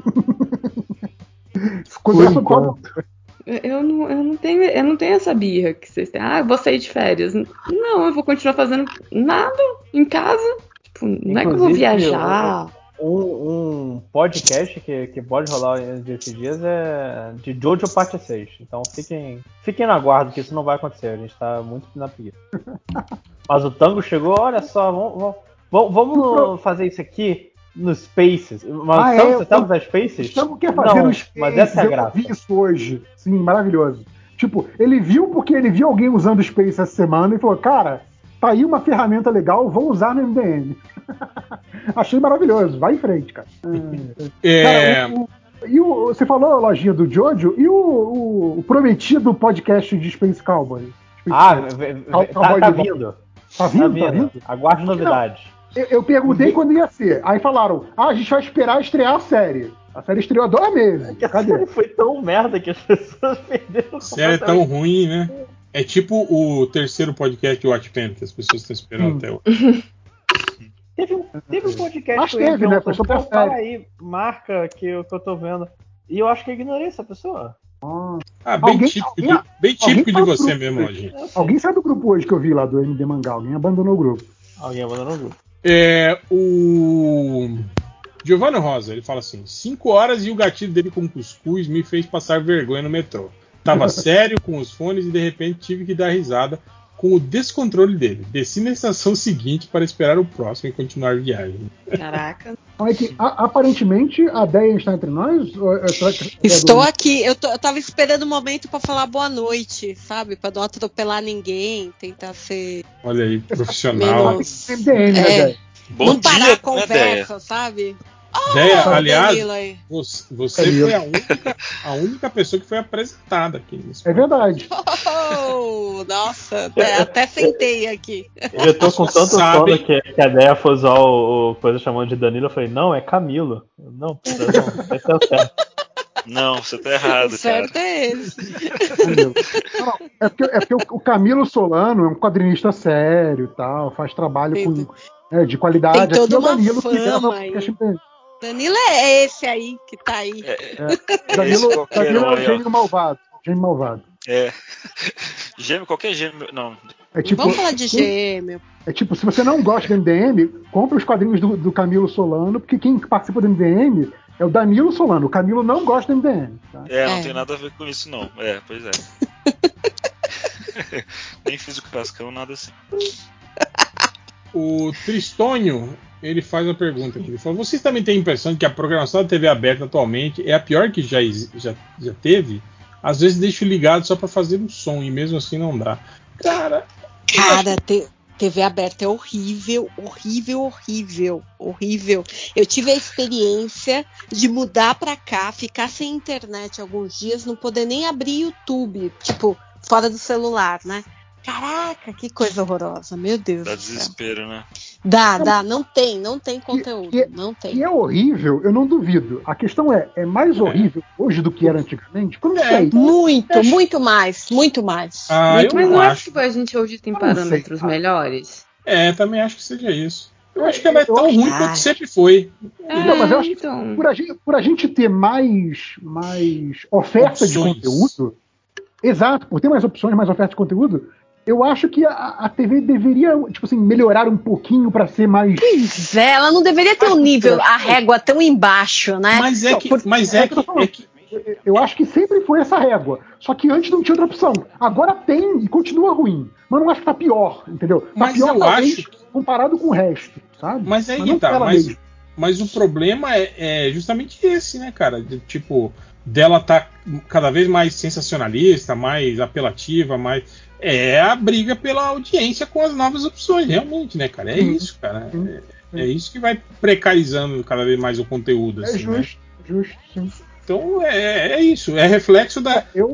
Eu não tenho essa birra que vocês têm. Vou sair de férias. Não, eu vou continuar fazendo nada em casa. Tipo, não é que eu vou viajar. Um podcast que pode rolar esses dias é de Jojo Parte 6. Então fiquem no aguardo, que isso não vai acontecer. A gente tá muito na pia. Mas o Tango chegou, olha só, vamos fazer isso aqui no Spaces. Mas você sabe usar Spaces? O Tango quer fazer no Spaces. Mas essa é a graça. Eu vi isso hoje. Sim, maravilhoso. Tipo, ele viu porque ele viu alguém usando o Spaces essa semana e falou, cara, tá aí uma ferramenta legal, vou usar no MDM. Achei maravilhoso. Vai em frente, cara. Cara, você falou a lojinha do Jojo e o prometido podcast de Space Cowboy? Tá vindo. Tá vindo? Aguarde novidades. Eu perguntei quando ia ser. Aí falaram, a gente vai esperar estrear a série. A série estreou há 2 meses. Cadê? A série foi tão merda que as pessoas perderam. A série é tão ruim, né? É tipo o terceiro podcast de Watchmen, que as pessoas estão esperando até hoje. Teve um podcast Mas teve, né? Fala aí, marca que eu tô vendo. E eu acho que eu ignorei essa pessoa. Bem típico de você mesmo, gente. Alguém saiu do grupo hoje que eu vi lá do MD Mangá. Alguém abandonou o grupo. O Giovanni Rosa, ele fala assim: 5 horas e o gatilho dele com cuscuz me fez passar vergonha no metrô. Tava sério com os fones e de repente tive que dar risada com o descontrole dele. Desci na estação seguinte para esperar o próximo e continuar a viagem. Caraca. É que, aparentemente a Deia está entre nós? Estou aqui. Eu tava esperando o momento para falar boa noite, sabe? Para não atropelar ninguém, tentar ser. Olha aí, profissional. Não parar a conversa, sabe? Deia, aliás, você foi a única pessoa que foi apresentada aqui nisso. É verdade. Nossa, até sentei aqui. Eu tô com tanto sono que a Deia foi usar o coisa chamando de Danilo. Eu falei, não, é Camilo. Não, tá certo. Não, você tá errado, certo cara. É esse. É porque o Camilo Solano é um quadrinista sério e tal, faz trabalho de qualidade. Tem toda uma Danilo fama aí. Danilo é esse aí que tá aí. Danilo é o gênio malvado. Gênio malvado. Gêmeo, qualquer gêmeo. Não. Vamos falar de gêmeo. É tipo, se você não gosta do MDM, compra os quadrinhos do Camilo Solano, porque quem participa do MDM é o Danilo Solano. O Camilo não gosta do MDM. Tá? Não tem nada a ver com isso, não. Pois é. Nem fiz o cascão, nada assim. O Tristonho, ele faz a pergunta aqui. Ele fala: vocês também têm a impressão de que a programação da TV aberta atualmente é a pior que já teve? Às vezes deixo ligado só para fazer um som e mesmo assim não dá. Cara, TV aberta é horrível. Eu tive a experiência de mudar pra cá, ficar sem internet alguns dias, não poder nem abrir YouTube, tipo, fora do celular, né? Caraca, que coisa horrorosa, meu Deus. Dá desespero, né? Dá, não tem conteúdo, não tem. E é horrível, eu não duvido. A questão é mais horrível hoje do que era antigamente? Quando muito mais. Mas não acho que a gente hoje tem parâmetros melhores. Também acho que seja isso. Eu acho que ela é tão ruim quanto sempre foi. Mas eu acho que por a gente ter mais oferta de conteúdo, exato, por ter mais opções, mais oferta de conteúdo, Eu acho que a TV deveria, tipo assim, melhorar um pouquinho pra ser mais... Pois é, ela não deveria ter um nível, a régua tão embaixo, né? Eu acho que sempre foi essa régua. Só que antes não tinha outra opção. Agora tem e continua ruim. Mas não acho que tá pior, entendeu? Tá mas pior, eu talvez, acho... comparado com o resto, sabe? Mas aí que tá. Mas o problema é justamente esse, né, cara? Tipo, dela tá cada vez mais sensacionalista, mais apelativa, mais... É a briga pela audiência com as novas opções, realmente, né, cara? É isso, cara. É isso que vai precarizando cada vez mais o conteúdo. Assim, justo, né? Sim. Então é isso. É reflexo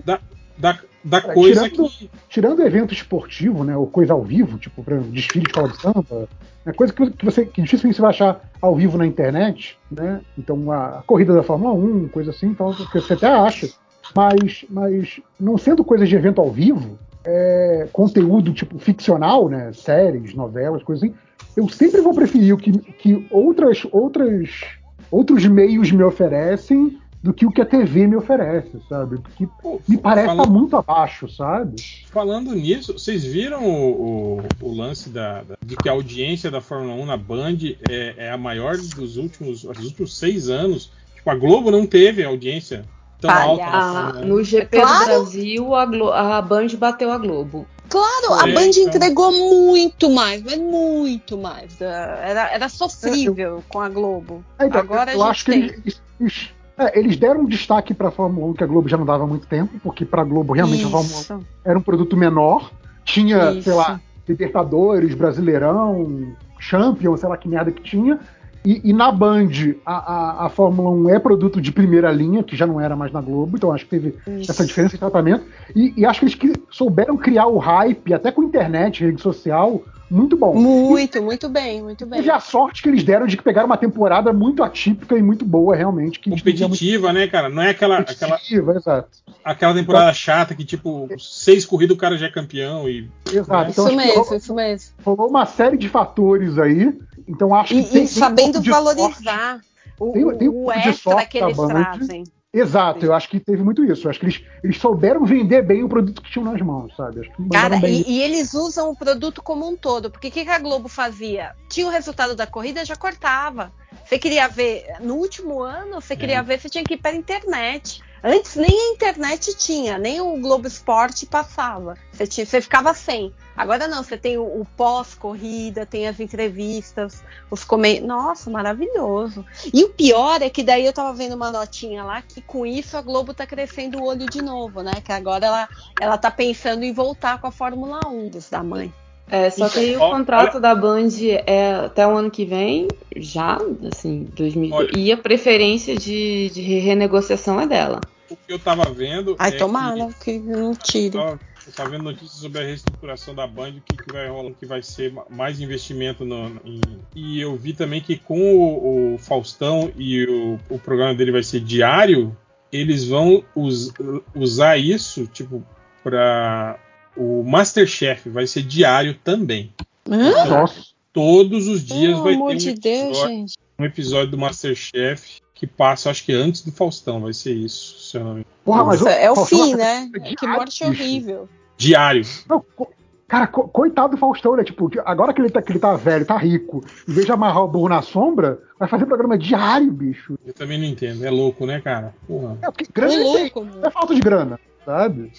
da coisa tirando evento esportivo, né, ou coisa ao vivo, tipo, para desfile de escola de samba, é coisa que dificilmente você vai achar ao vivo na internet, né? Então a corrida da Fórmula 1, coisa assim, então você até acha. Mas não sendo coisas de evento ao vivo, conteúdo tipo ficcional, né, séries, novelas, coisas assim, eu sempre vou preferir o que outros meios me oferecem do que o que a TV me oferece, sabe? Porque me parece estar muito abaixo, sabe? Falando nisso, vocês viram o lance de que a audiência da Fórmula 1 na Band é a maior dos últimos 6 anos? Tipo, a Globo não teve audiência tão alta. No GP do Brasil, a Band bateu a Globo. Claro, a Band entregou muito mais, mas muito mais. Era sofrível com a Globo. Então, agora eu acho que eles deram um destaque para a Fórmula 1 que a Globo já não dava há muito tempo, porque para a Globo realmente a Fórmula 1 era um produto menor. Tinha, sei lá, Libertadores, Brasileirão, Champions, sei lá que merda que tinha. E na Band, a Fórmula 1 é produto de primeira linha, que já não era mais na Globo, então acho que teve essa diferença de tratamento. E acho que eles souberam criar o hype, até com internet, rede social, muito bom. Muito bem. Teve a sorte que eles deram de que pegaram uma temporada muito atípica e muito boa, realmente. Que competitiva, né, cara? Não é aquela exato. Aquela temporada chata que, tipo, 6 corridas o cara já é campeão. Exato. Então, isso mesmo. Rolou uma série de fatores aí. Então acho que e sabendo valorizar o extra que eles trazem. Exato, eu acho que teve muito isso. Eu acho que eles souberam vender bem o produto que tinham nas mãos, sabe? Acho que cara, e eles usam o produto como um todo. Porque o que a Globo fazia? Tinha o resultado da corrida, já cortava. Você queria ver, no último ano, você tinha que ir pela internet. Antes nem a internet tinha, nem o Globo Esporte passava. Você ficava sem. Agora não, você tem o pós-corrida, tem as entrevistas, os comentários. Nossa, maravilhoso. E o pior é que daí eu tava vendo uma notinha lá que com isso a Globo tá crescendo o olho de novo, né? Que agora ela tá pensando em voltar com a Fórmula 1 da mãe. Só que aí o contrato da Band é até o ano que vem, já, assim, 2000. E a preferência de renegociação é dela. O que eu tava vendo. Tomara que não tire. Eu tava vendo notícias sobre a reestruturação da Band, o que vai rolar, que vai ser mais investimento e eu vi também que com o Faustão e o programa dele vai ser diário, eles vão usar isso, tipo, pra. O Masterchef vai ser diário também. Nossa. Todos os dias vai ter um episódio do Masterchef que passa, acho que antes do Faustão, vai ser isso, se eu não me engano. Porra, mas é o fim, né? Que morte horrível. Diário. Não, cara, coitado do Faustão, né? Tipo, agora que ele tá velho, tá rico, em vez de amarrar o burro na sombra, vai fazer programa diário, bicho. Eu também não entendo. É louco, né, cara? Porra. Porque grana não é falta de grana, sabe?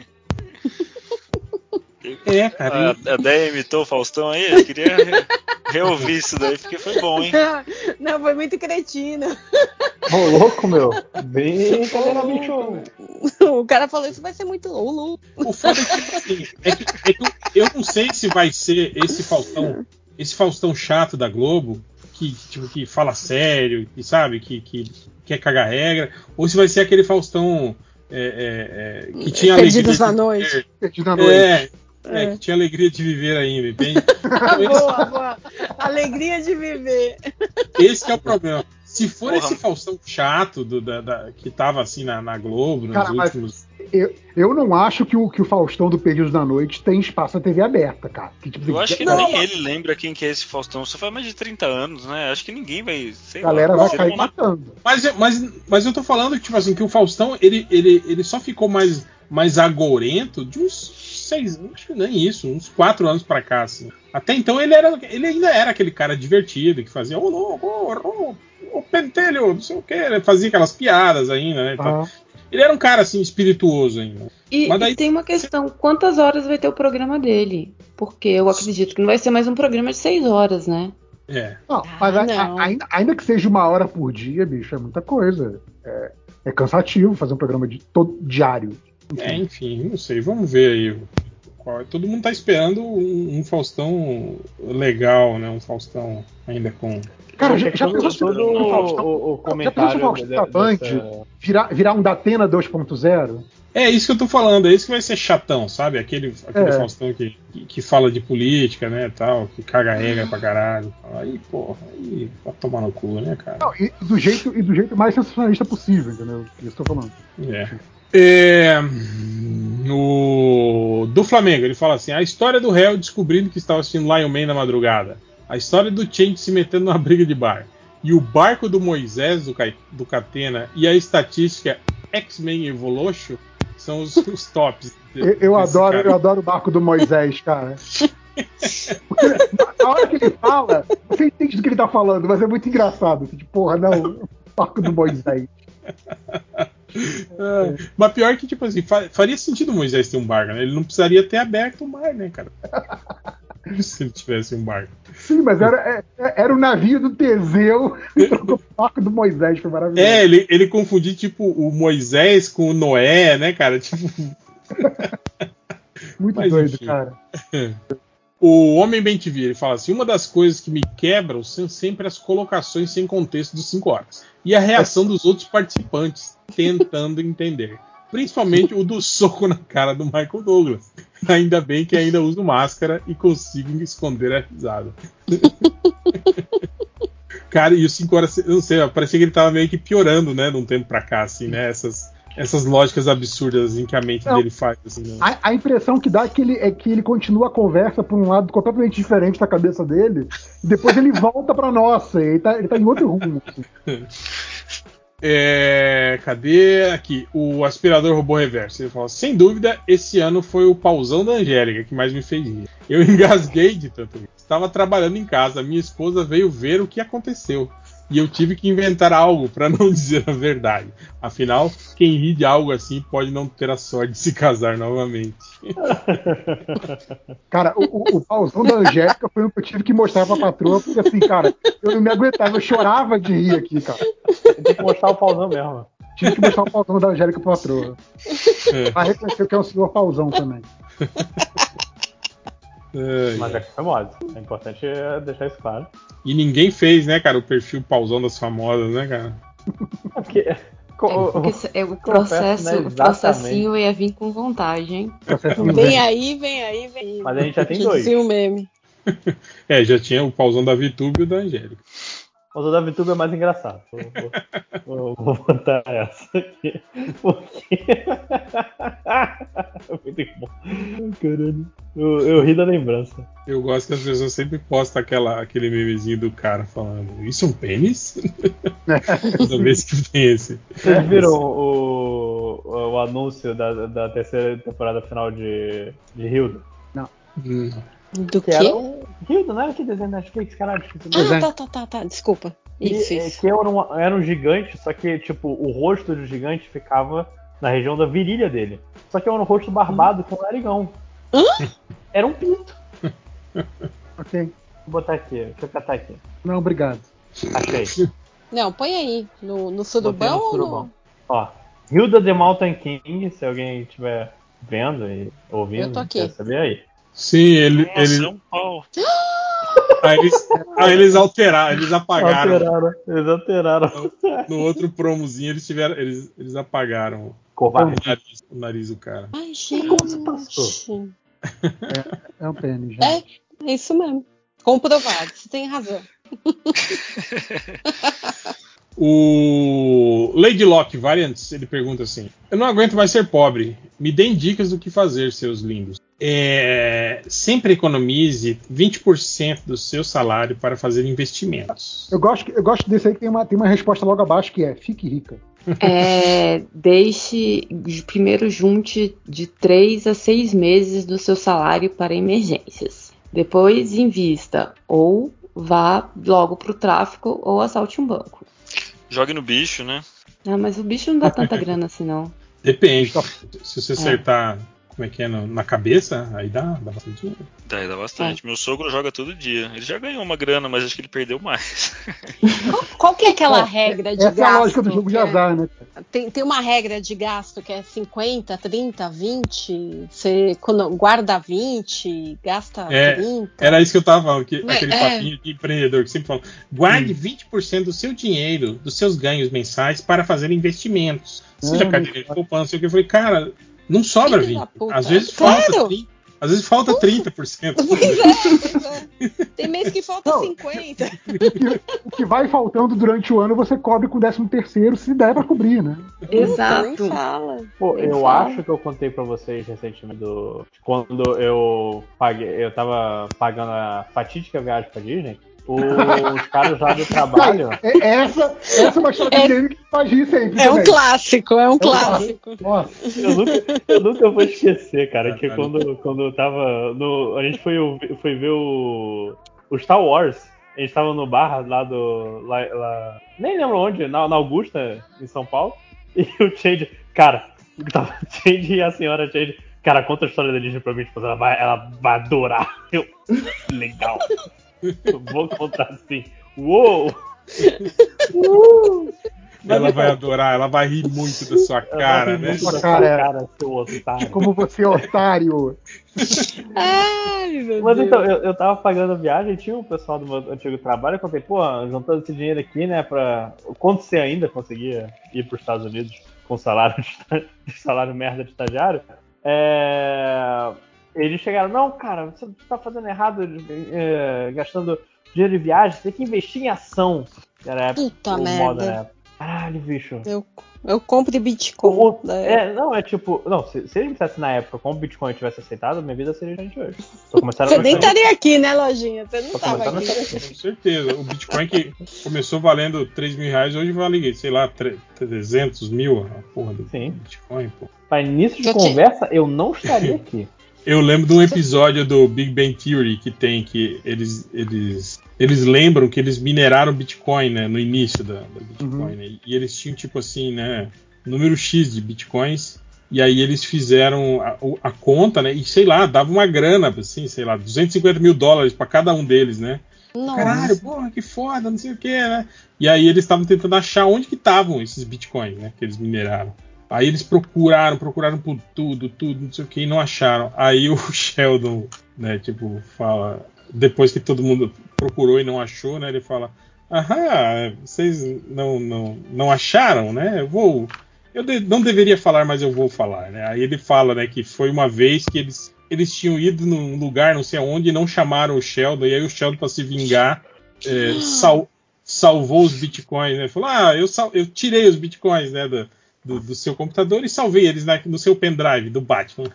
Cara. A Déia imitou o Faustão aí? Eu queria reouvir isso daí, porque foi bom, hein? Não, foi muito cretino. Ô, louco, meu. Bem, cadê bicho? O cara falou, isso vai ser muito louco. O foda é que eu não sei se vai ser esse Faustão chato da Globo, que fala sério, que sabe, que quer cagar regra, ou se vai ser aquele Faustão que tinha Perdidos na noite. Perdidos na noite. Que tinha alegria de viver ainda, entende? Boa. Alegria de viver. Esse é o problema. Se for esse Faustão chato que tava assim na Globo, nos últimos... Eu não acho que o Faustão do Perdidos da Noite tem espaço na TV aberta, cara. Eu acho que nem ele lembra quem que é esse Faustão. Só faz mais de 30 anos, né? Acho que ninguém vai... A galera vai cair matando. Mas eu tô falando que, tipo assim, que o Faustão, ele só ficou mais agourento de uns acho que nem isso, uns 4 anos pra cá, assim. Até então ele ainda era aquele cara divertido, que fazia, o pentelho, não sei o que, ele fazia aquelas piadas ainda, né? Ele era um cara, assim, espirituoso ainda. Mas daí, tem uma questão, quantas horas vai ter o programa dele? Porque eu acredito que não vai ser mais um programa de 6 horas, né? Não, mas ainda que seja 1 hora por dia, bicho, é muita coisa. É cansativo fazer um programa diário. Enfim, não sei, vamos ver aí. Todo mundo tá esperando um Faustão legal, né? Um Faustão ainda com... Cara, já pensou o comentário da Band virar um Datena 2.0? É isso que eu tô falando, é isso que vai ser chatão, sabe? Aquele Faustão que fala de política, né, tal, que caga regra pra caralho. Aí, porra, aí vai tomar no cu, né, cara? Não, e do jeito mais sensacionalista possível, entendeu? Isso que eu tô falando. Do Flamengo, ele fala assim: a história do réu descobrindo que estava assistindo Lion Man na madrugada. A história do Change se metendo numa briga de bar. E o barco do Moisés, do Catena, e a estatística X-Men Evolution são os tops. Eu adoro o barco do Moisés, cara. Porque na hora que ele fala, você entende do que ele tá falando, mas é muito engraçado. Tipo, porra, não, o barco do Moisés. Mas pior que, tipo assim, faria sentido o Moisés ter um barco, né? Ele não precisaria ter aberto o mar, né, cara? Se ele tivesse um barco. Sim, mas era o navio do Teseu e trocou o barco do Moisés, foi maravilhoso. Ele confundiu, tipo, o Moisés com o Noé, né, cara? Tipo... Muito doido, enfim. Cara. O Homem Bem Te Vi, ele fala assim: uma das coisas que me quebram são sempre as colocações sem contexto dos 5 horas. E a reação dos outros participantes, tentando entender. Principalmente o do soco na cara do Michael Douglas. Ainda bem que ainda uso máscara e consigo esconder a risada. Cara, e os 5 horas, eu não sei, parecia que ele tava meio que piorando, né, de um tempo pra cá, assim, né, essas lógicas absurdas em que a mente dele faz. Assim, né? A impressão que dá é que ele continua a conversa por um lado completamente diferente da cabeça dele, e depois ele volta pra nossa, ele tá em outro rumo. Assim. Cadê aqui? O aspirador robô reverso. Ele fala: sem dúvida, esse ano foi o pauzão da Angélica que mais me fez rir. Eu engasguei de tanto rir. Estava trabalhando em casa, minha esposa veio ver o que aconteceu. E eu tive que inventar algo para não dizer a verdade. Afinal, quem ri de algo assim pode não ter a sorte de se casar novamente. Cara, o pauzão da Angélica foi o que eu tive que mostrar pra patroa, porque assim, cara, eu não me aguentava, eu chorava de rir aqui, cara. Tem que mostrar o pauzão mesmo. Tive que mostrar o pauzão da Angélica pra patroa. Ela reconheceu que é um senhor pauzão também. Mas é famosa. É importante deixar isso claro. E ninguém fez, né, cara, o perfil pauzão das famosas, né, cara? Porque o processinho ia vir com vontade, hein? Vem aí. Mas a gente já tem 2. Sim, o meme. Já tinha o pauzão da VTube e o da Angélica. O pauzão da VTube é mais engraçado. Vou botar essa aqui. Porque... Muito bom. Caralho. Eu ri da lembrança. Eu gosto que as pessoas sempre postam aquele memezinho do cara falando: isso é um pênis? Toda vez que tem esse. Vocês viram o anúncio da terceira temporada final de Hilda? Não. Do quê? Hilda, não era que desenho da Netflix, caralho. Tá. Desculpa. Isso. Que era um gigante, só que, tipo, o rosto do gigante ficava na região da virilha dele. Só que era um rosto barbado com narigão. Era um pinto. Ok. Vou botar aqui, deixa eu catar aqui. Não, obrigado. Achei. Não, põe aí. No surubão ou no... Ó, Hilda the Mountain King, se alguém estiver vendo e ouvindo, eu tô aqui. quer saber aí. Sim, ele... É um pau. Aí eles alteraram, eles apagaram. Eles alteraram. No outro promozinho eles apagaram o nariz do cara. Ai, gente. Como se passou? É um pênis, gente. É isso mesmo. Comprovado, você tem razão. O Lady Locke Variants, ele pergunta assim: eu não aguento mais ser pobre. Me deem dicas do que fazer, seus lindos. Sempre economize 20% do seu salário para fazer investimentos. Eu gosto desse aí que tem uma resposta logo abaixo que é: fique rica. Primeiro junte de 3 a 6 meses do seu salário para emergências. Depois invista ou vá logo pro tráfico ou assalte um banco. Jogue no bicho, né? Ah, mas o bicho não dá tanta grana assim, não. Depende. Se você acertar, como é que é, na cabeça, aí dá bastante dinheiro. Dá bastante. Meu sogro joga todo dia. Ele já ganhou uma grana, mas acho que ele perdeu mais. Qual que é aquela regra de gasto? Essa é a lógica do jogo de azar, né? Tem uma regra de gasto que é 50, 30, 20. Você guarda 20, gasta 30. Era isso que eu tava falando, aquele papinho de empreendedor que sempre fala: guarde 20% do seu dinheiro, dos seus ganhos mensais para fazer investimentos. Seja carteira de poupança, eu falei, cara, não sobra 20%. Às vezes falta 30%. Às vezes falta 30%. Pois é. Tem mês que falta 50%. O que vai faltando durante o ano você cobre com o 13º, se der pra cobrir, né? Exato. Pô, eu acho que eu contei pra vocês recentemente quando eu tava pagando a fatídica viagem pra Disney. Os caras lá do trabalho. Essa é uma história de game que faz rir sempre. É um clássico, clássico. Nossa. Eu nunca vou esquecer, cara, que quando eu tava a gente foi ver o Star Wars. A gente tava no bar lá lá, nem lembro onde, na Augusta, em São Paulo. E o Change, cara, tava o Change e a senhora Change. Cara, conta a história da Disney pra mim, tipo, ela vai adorar. Legal. Vou contar assim. Uou! Ela vai adorar, ela vai rir muito da sua cara, né? Sua cara, seu otário. Como você é otário. Ai, meu Mas Deus. então, eu tava pagando a viagem, tinha um pessoal do meu antigo trabalho, eu falei, pô, juntando esse dinheiro aqui, né, quando você ainda conseguia ir pros Estados Unidos com salário merda de estagiário, eles chegaram, não, cara, você tá fazendo errado, gastando dinheiro de viagem, você tem que investir em ação. Era Puta o merda. modo, né? Caralho, bicho. Eu compro de Bitcoin. Se eles dissessem na época como o Bitcoin tivesse aceitado, minha vida seria diferente hoje. Você nem estaria aqui, né, lojinha? Você não estava aqui. Com certeza. O Bitcoin que começou valendo 3 mil reais, hoje vale, sei lá, 300 mil a porra do Bitcoin, pô. Para início de conversa, eu não estaria aqui. Eu lembro de um episódio do Big Bang Theory que eles lembram que eles mineraram Bitcoin, né, no início da Bitcoin, né, e eles tinham tipo assim, né, número X de Bitcoins, e aí eles fizeram a conta, né, e sei lá, dava uma grana, assim, sei lá, $250 mil para cada um deles, né. Nossa. Caralho, porra, que foda, não sei o que, né. E aí eles estavam tentando achar onde que estavam esses Bitcoins, né, que eles mineraram. Aí eles procuraram por tudo, não sei o que, e não acharam. Aí o Sheldon, né, tipo, fala, depois que todo mundo procurou e não achou, né, ele fala, vocês não acharam, né, eu não deveria falar, mas eu vou falar, né. Aí ele fala, né, que foi uma vez que eles tinham ido num lugar, não sei aonde, e não chamaram o Sheldon, e aí o Sheldon, para se vingar, salvou os bitcoins, né, falou, eu tirei os bitcoins, né, do seu computador e salvei eles no seu pendrive do Batman.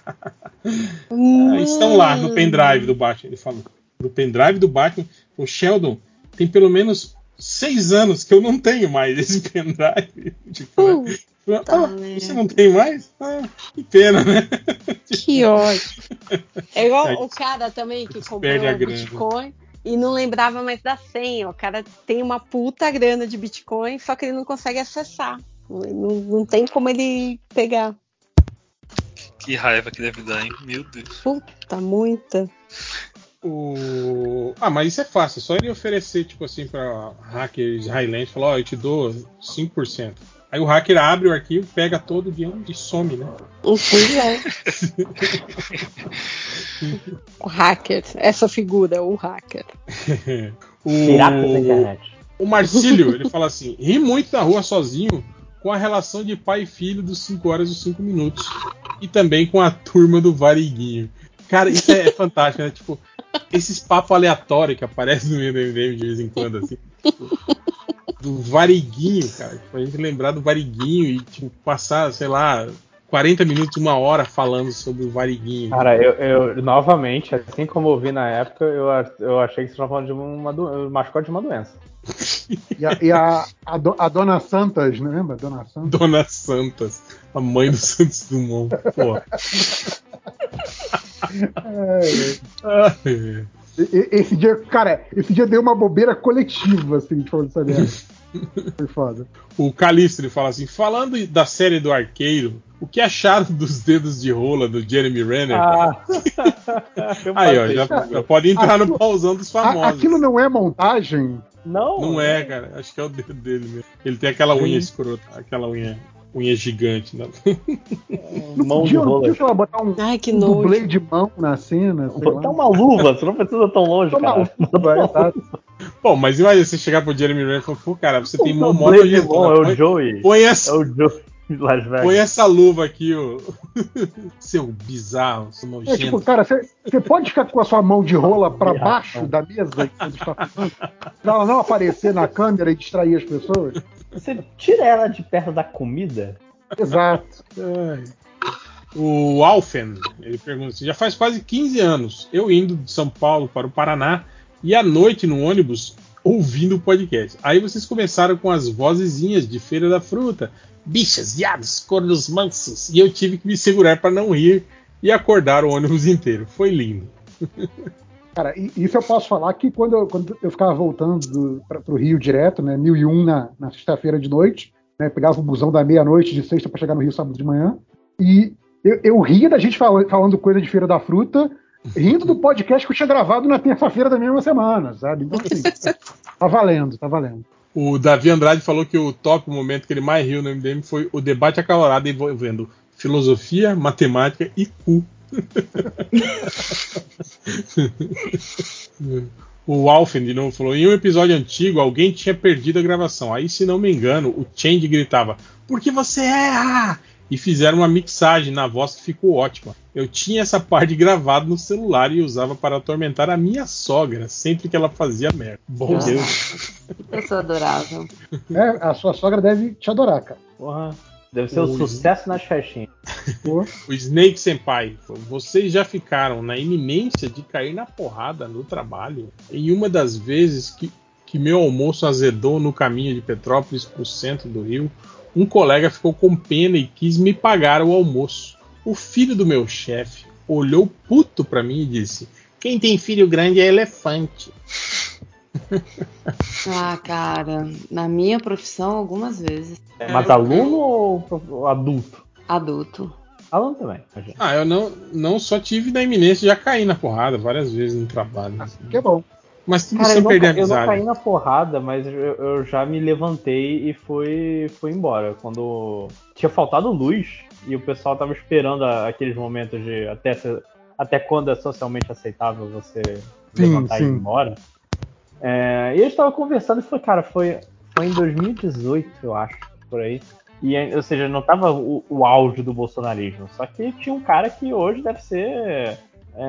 Estão lá no pendrive do Batman. Ele falou, no pendrive do Batman, o Sheldon, tem pelo menos 6 anos que eu não tenho mais esse pendrive. Tipo, né? Você não tem mais? Que pena, né? Que ódio. É igual o cara também que comprou o Bitcoin e não lembrava mais da senha. O cara tem uma puta grana de Bitcoin, só que ele não consegue acessar. Não tem como ele pegar. Que raiva que deve dar, hein? Meu Deus. Puta, muita. Mas isso é fácil. É só ele oferecer, tipo assim, pra hacker israelense, falar, eu te dou 5%. Aí o hacker abre o arquivo, pega todo o dinheiro e some, né? O hacker. Essa figura, o hacker. Piratas da internet. O Marcílio, ele fala assim, ri muito na rua sozinho com a relação de pai e filho dos 5 horas e 5 minutos. E também com a turma do Variguinho. Cara, isso é fantástico, né? Tipo, esses papos aleatórios que aparecem no meio do MDM de vez em quando, assim. Tipo, do Variguinho, cara. Pra gente lembrar do Variguinho e, tipo, passar, sei lá, 40 minutos, 1 hora falando sobre o Variguinho. Cara, eu novamente, assim como eu vi na época, eu achei que você estava falando de um mascote de uma doença. E a Dona Santas, não lembra? Dona Santas. Dona Santas, a mãe do Santos Dumont. Pô. Esse dia deu uma bobeira coletiva, assim, de falar dessa merda. Foi foda. O Calixto, ele fala assim, falando da série do Arqueiro, o que acharam dos dedos de rola do Jeremy Renner? Aí, ó, já pode entrar no pauzão dos famosos. Aquilo não é montagem? Não é, cara. Acho que é o dedo dele mesmo. Ele tem aquela unha escrota, aquela unha gigante. Né? Mão de rola. Deixa eu botar um dublê de mão na cena. Botar uma luva, você não precisa tão longe, cara. Bom, mas imagina você chegar pro Jeremy Renner e falar, pô, cara, você tem mão mó nojenta. É o Joey. Põe essa... É o Joey. Põe essa luva aqui, ô. Seu bizarro, seu nojento. Tipo, cara, você pode ficar com a sua mão de rola pra baixo da mesa quando está filmando, pra ela não aparecer na câmera e distrair as pessoas? Você tira ela de perto da comida? Exato. O Alfen, ele pergunta assim, já faz quase 15 anos, eu indo de São Paulo para o Paraná e à noite no ônibus ouvindo o podcast. Aí vocês começaram com as vozezinhas de Feira da Fruta, bichas, viados, cornos mansos, e eu tive que me segurar para não rir e acordar o ônibus inteiro. Foi lindo. Cara, isso eu posso falar que quando eu ficava voltando para o Rio direto, né, 1001 na sexta-feira de noite, né, pegava o busão da meia-noite de sexta para chegar no Rio sábado de manhã, e eu ria da gente falando coisa de Feira da Fruta, rindo do podcast que eu tinha gravado na terça-feira da mesma semana, sabe? Então, assim, tá valendo. O Davi Andrade falou que o top momento que ele mais riu no MDM foi o debate acalorado envolvendo filosofia, matemática e cu. O Alfen de novo falou, em um episódio antigo alguém tinha perdido a gravação, aí se não me engano o Change gritava, porque você erra! E fizeram uma mixagem na voz que ficou ótima. Eu tinha essa parte gravada no celular e usava para atormentar a minha sogra sempre que ela fazia merda. Bom Deus. Que pessoa adorável. A sua sogra deve te adorar, cara. Porra, deve ser um sucesso nas festinhas. O Snake Senpai, vocês já ficaram na iminência de cair na porrada no trabalho? Em uma das vezes que meu almoço azedou no caminho de Petrópolis para o centro do Rio, um colega ficou com pena e quis me pagar o almoço. O filho do meu chefe olhou puto para mim e disse, quem tem filho grande é elefante. Ah, cara, na minha profissão algumas vezes. Mas aluno ou adulto? Adulto. Aluno também. Eu não só tive na iminência, já caí na porrada várias vezes no trabalho. Que é bom. Mas tudo sem perder a amizade. Eu não caí na porrada, mas eu já me levantei e fui embora. Quando tinha faltado luz e o pessoal tava esperando aqueles momentos de até quando é socialmente aceitável você levantar e ir embora. E eles estavam conversando e foi em 2018, eu acho, por aí. Ou seja, não tava o auge do bolsonarismo. Só que tinha um cara que hoje deve ser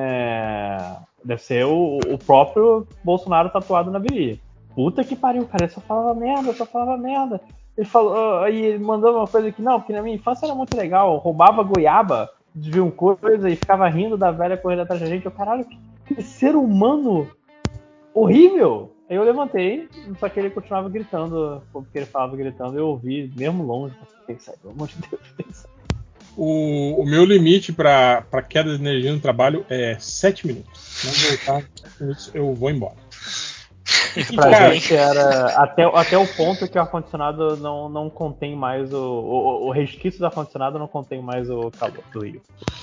o próprio Bolsonaro tatuado na virilha. Puta que pariu, cara, eu só falava merda. Ele falou, aí ele mandou uma coisa que não, porque na minha infância era muito legal, roubava goiaba, desvia uma coisa e ficava rindo da velha correndo atrás da gente. Eu, caralho, que ser humano horrível! Aí eu levantei, só que ele continuava gritando, porque ele falava gritando, eu ouvi, mesmo longe, tem que sair, pelo amor de Deus, tem que sair. O meu limite para queda de energia no trabalho é 7 minutos. Não voltar, eu vou embora. Pra gente era até o ponto que o ar-condicionado não contém mais o resquício do ar-condicionado não contém mais o calor do Rio.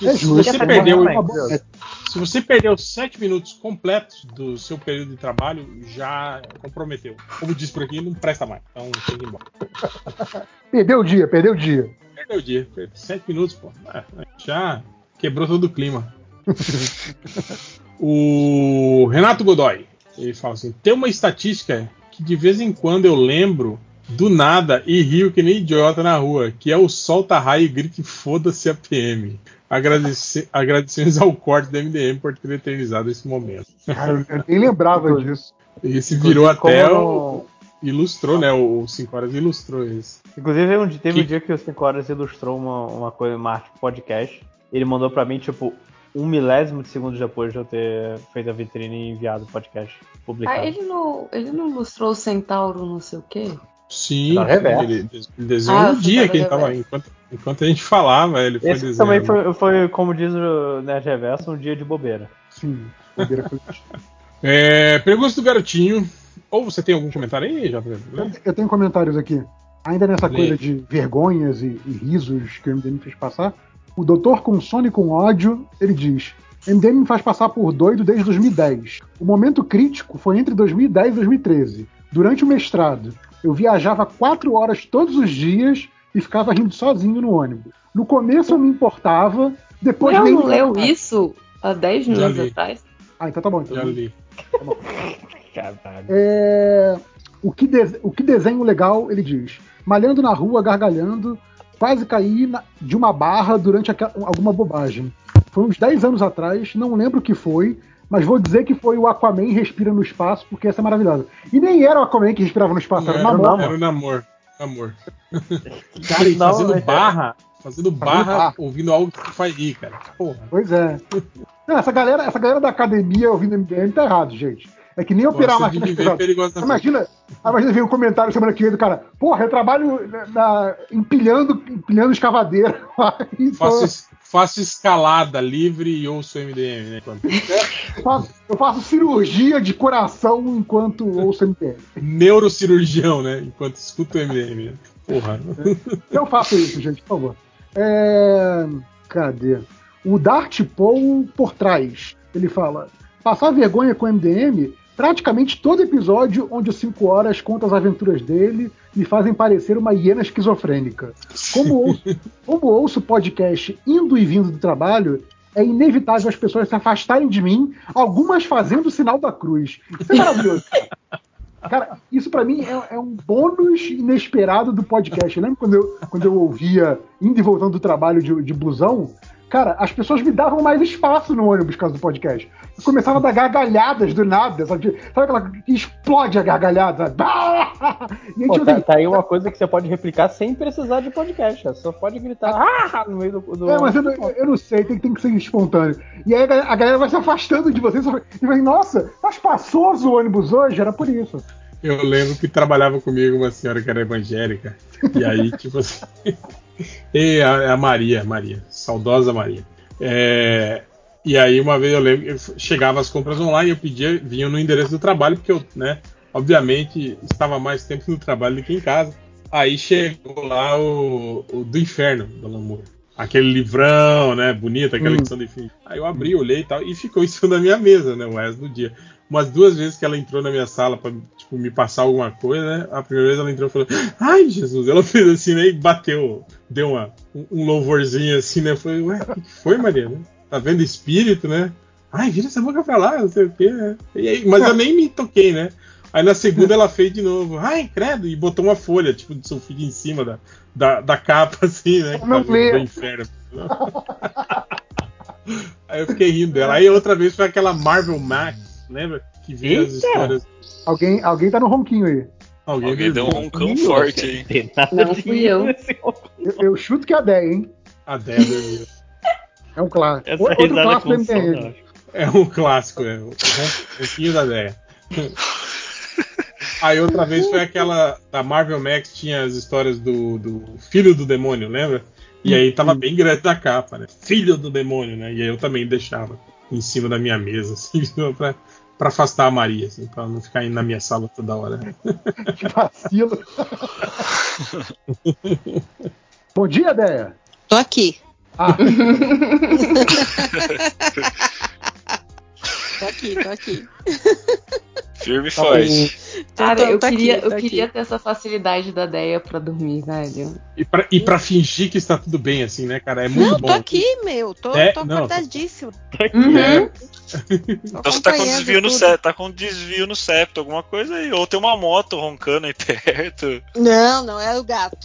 Se você perdeu 7 minutos completos do seu período de trabalho, já comprometeu. Como diz por aqui, não presta mais. Então tem que ir embora. Perdeu o dia. Perdeu o dia. 7 minutos, pô. Já quebrou todo o clima. O Renato Godoy, ele fala assim, tem uma estatística que de vez em quando eu lembro do nada e rio que nem idiota na rua, que é o solta raio e grite foda-se a PM. Agradecemos ao corte da MDM por ter eternizado esse momento. Cara, eu nem lembrava disso. Esse virou até ilustrou, né? O 5 Horas ilustrou isso. Inclusive, teve um dia que o 5 Horas ilustrou uma arte podcast. Ele mandou pra mim, tipo, 1 milésimo de segundo depois de eu ter feito a vitrine e enviado o podcast publicado. Ele não mostrou o Centauro não sei o quê? Sim, ele desenhou no dia que ele tava. Enquanto a gente falava, ele foi Esse desenhando. também foi, como diz o Nerd Reverso, um dia de bobeira. Sim, bobeira foi. Perguntas do garotinho. Ou você tem algum comentário aí, JP? Eu tenho comentários aqui. Ainda nessa coisa de vergonhas e risos que o MDM fez passar, o doutor com sono e com ódio, ele diz: MDM me faz passar por doido desde 2010. O momento crítico foi entre 2010 e 2013. Durante o mestrado, eu viajava 4 horas todos os dias e ficava rindo sozinho no ônibus. No começo eu me importava, depois nem... Não leu isso há 10 minutos atrás? Ah, então tá bom. Já li. Tá bom. O que desenho legal, ele diz. Malhando na rua, gargalhando, quase caí de uma barra durante alguma bobagem. Foi uns 10 anos atrás, não lembro o que foi, mas vou dizer que foi o Aquaman Respira no Espaço, porque essa é maravilhosa. E nem era o Aquaman que respirava no espaço, era o Namor. Era o Namor. Cara, e fazendo barra ouvindo algo que faz rir, cara. Porra. Pois é. Não, essa galera da academia ouvindo MDM tá errado, gente. É que nem operar uma máquina pesada. Imagina ver um comentário semana que vem do cara: porra, eu trabalho empilhando escavadeira. Faço escalada livre e ouço MDM, né? Eu faço cirurgia de coração enquanto ouço MDM. Neurocirurgião, né? Enquanto escuto MDM. Porra. Eu faço isso, gente, por favor. Cadê? O Dart Paul por trás. Ele fala: passar vergonha com MDM, praticamente todo episódio onde o 5 horas conta as aventuras dele me fazem parecer uma hiena esquizofrênica. Como ouço podcast indo e vindo do trabalho, é inevitável as pessoas se afastarem de mim, algumas fazendo o sinal da cruz. Isso é maravilhoso. Cara, isso pra mim é um bônus inesperado do podcast. Eu lembro quando eu ouvia indo e voltando do trabalho de busão, cara, as pessoas me davam mais espaço no ônibus por causa do podcast. Eu começava a dar gargalhadas do nada, sabe aquela que explode a gargalhada? E a gente tá aí uma coisa que você pode replicar sem precisar de podcast. Você só pode gritar no meio do... mas eu não sei, tem que ser espontâneo. E aí a galera vai se afastando de vocês e vai, nossa, tá espaçoso o ônibus hoje? Era por isso. Eu lembro que trabalhava comigo uma senhora que era evangélica. E aí, tipo assim... E a Maria, saudosa Maria. E aí uma vez eu lembro, eu chegava as compras online, eu pedia, vinha no endereço do trabalho, porque eu, né, obviamente estava mais tempo no trabalho do que em casa. Aí chegou lá o do Inferno, do Alan Moore. Aquele livrão, né, bonito, aquela edição do Inferno. Aí eu abri, olhei e tal, e ficou em cima da minha mesa, né, o resto do dia. Umas 2 vezes que ela entrou na minha sala pra, tipo, me passar alguma coisa, né? A primeira vez ela entrou e falou: ai, Jesus! Ela fez assim, né? E bateu, deu um louvorzinho assim, né? Eu falei: ué, o que foi, Maria? Tá vendo espírito, né? Ai, vira essa boca pra lá, não sei o quê, né? E aí, mas eu nem me toquei, né? Aí na segunda ela fez de novo: ai, credo! E botou uma folha, tipo, de sulfite em cima da capa, assim, né? Do Inferno. Aí eu fiquei rindo dela. Aí outra vez foi aquela Marvel Max. Lembra? Que via as histórias. Alguém tá no ronquinho aí. Alguém deu um roncão forte aí. Não fui eu. Eu chuto que é a Déia, hein? A Déia dormiu. É um clássico. Outro clássico do MDM. É um clássico, o ronquinho da Déia. Aí outra vez foi aquela da Marvel Max, tinha as histórias do Filho do Demônio, lembra? E aí tava bem grande na capa, né? Filho do Demônio, né? E aí eu também deixava em cima da minha mesa, assim, pra afastar a Maria, assim, pra não ficar indo na minha sala toda hora. Que vacilo. Bom dia, Déia. Tô aqui. Tô aqui. Firme e forte. Cara, eu queria ter essa facilidade da Déia pra dormir, velho. E pra fingir que está tudo bem, assim, né, cara? É muito bom. Tô aqui, meu. Tô acordadíssimo. Então você tá com desvio no septo, alguma coisa aí. Ou tem uma moto roncando aí perto. Não, é o gato.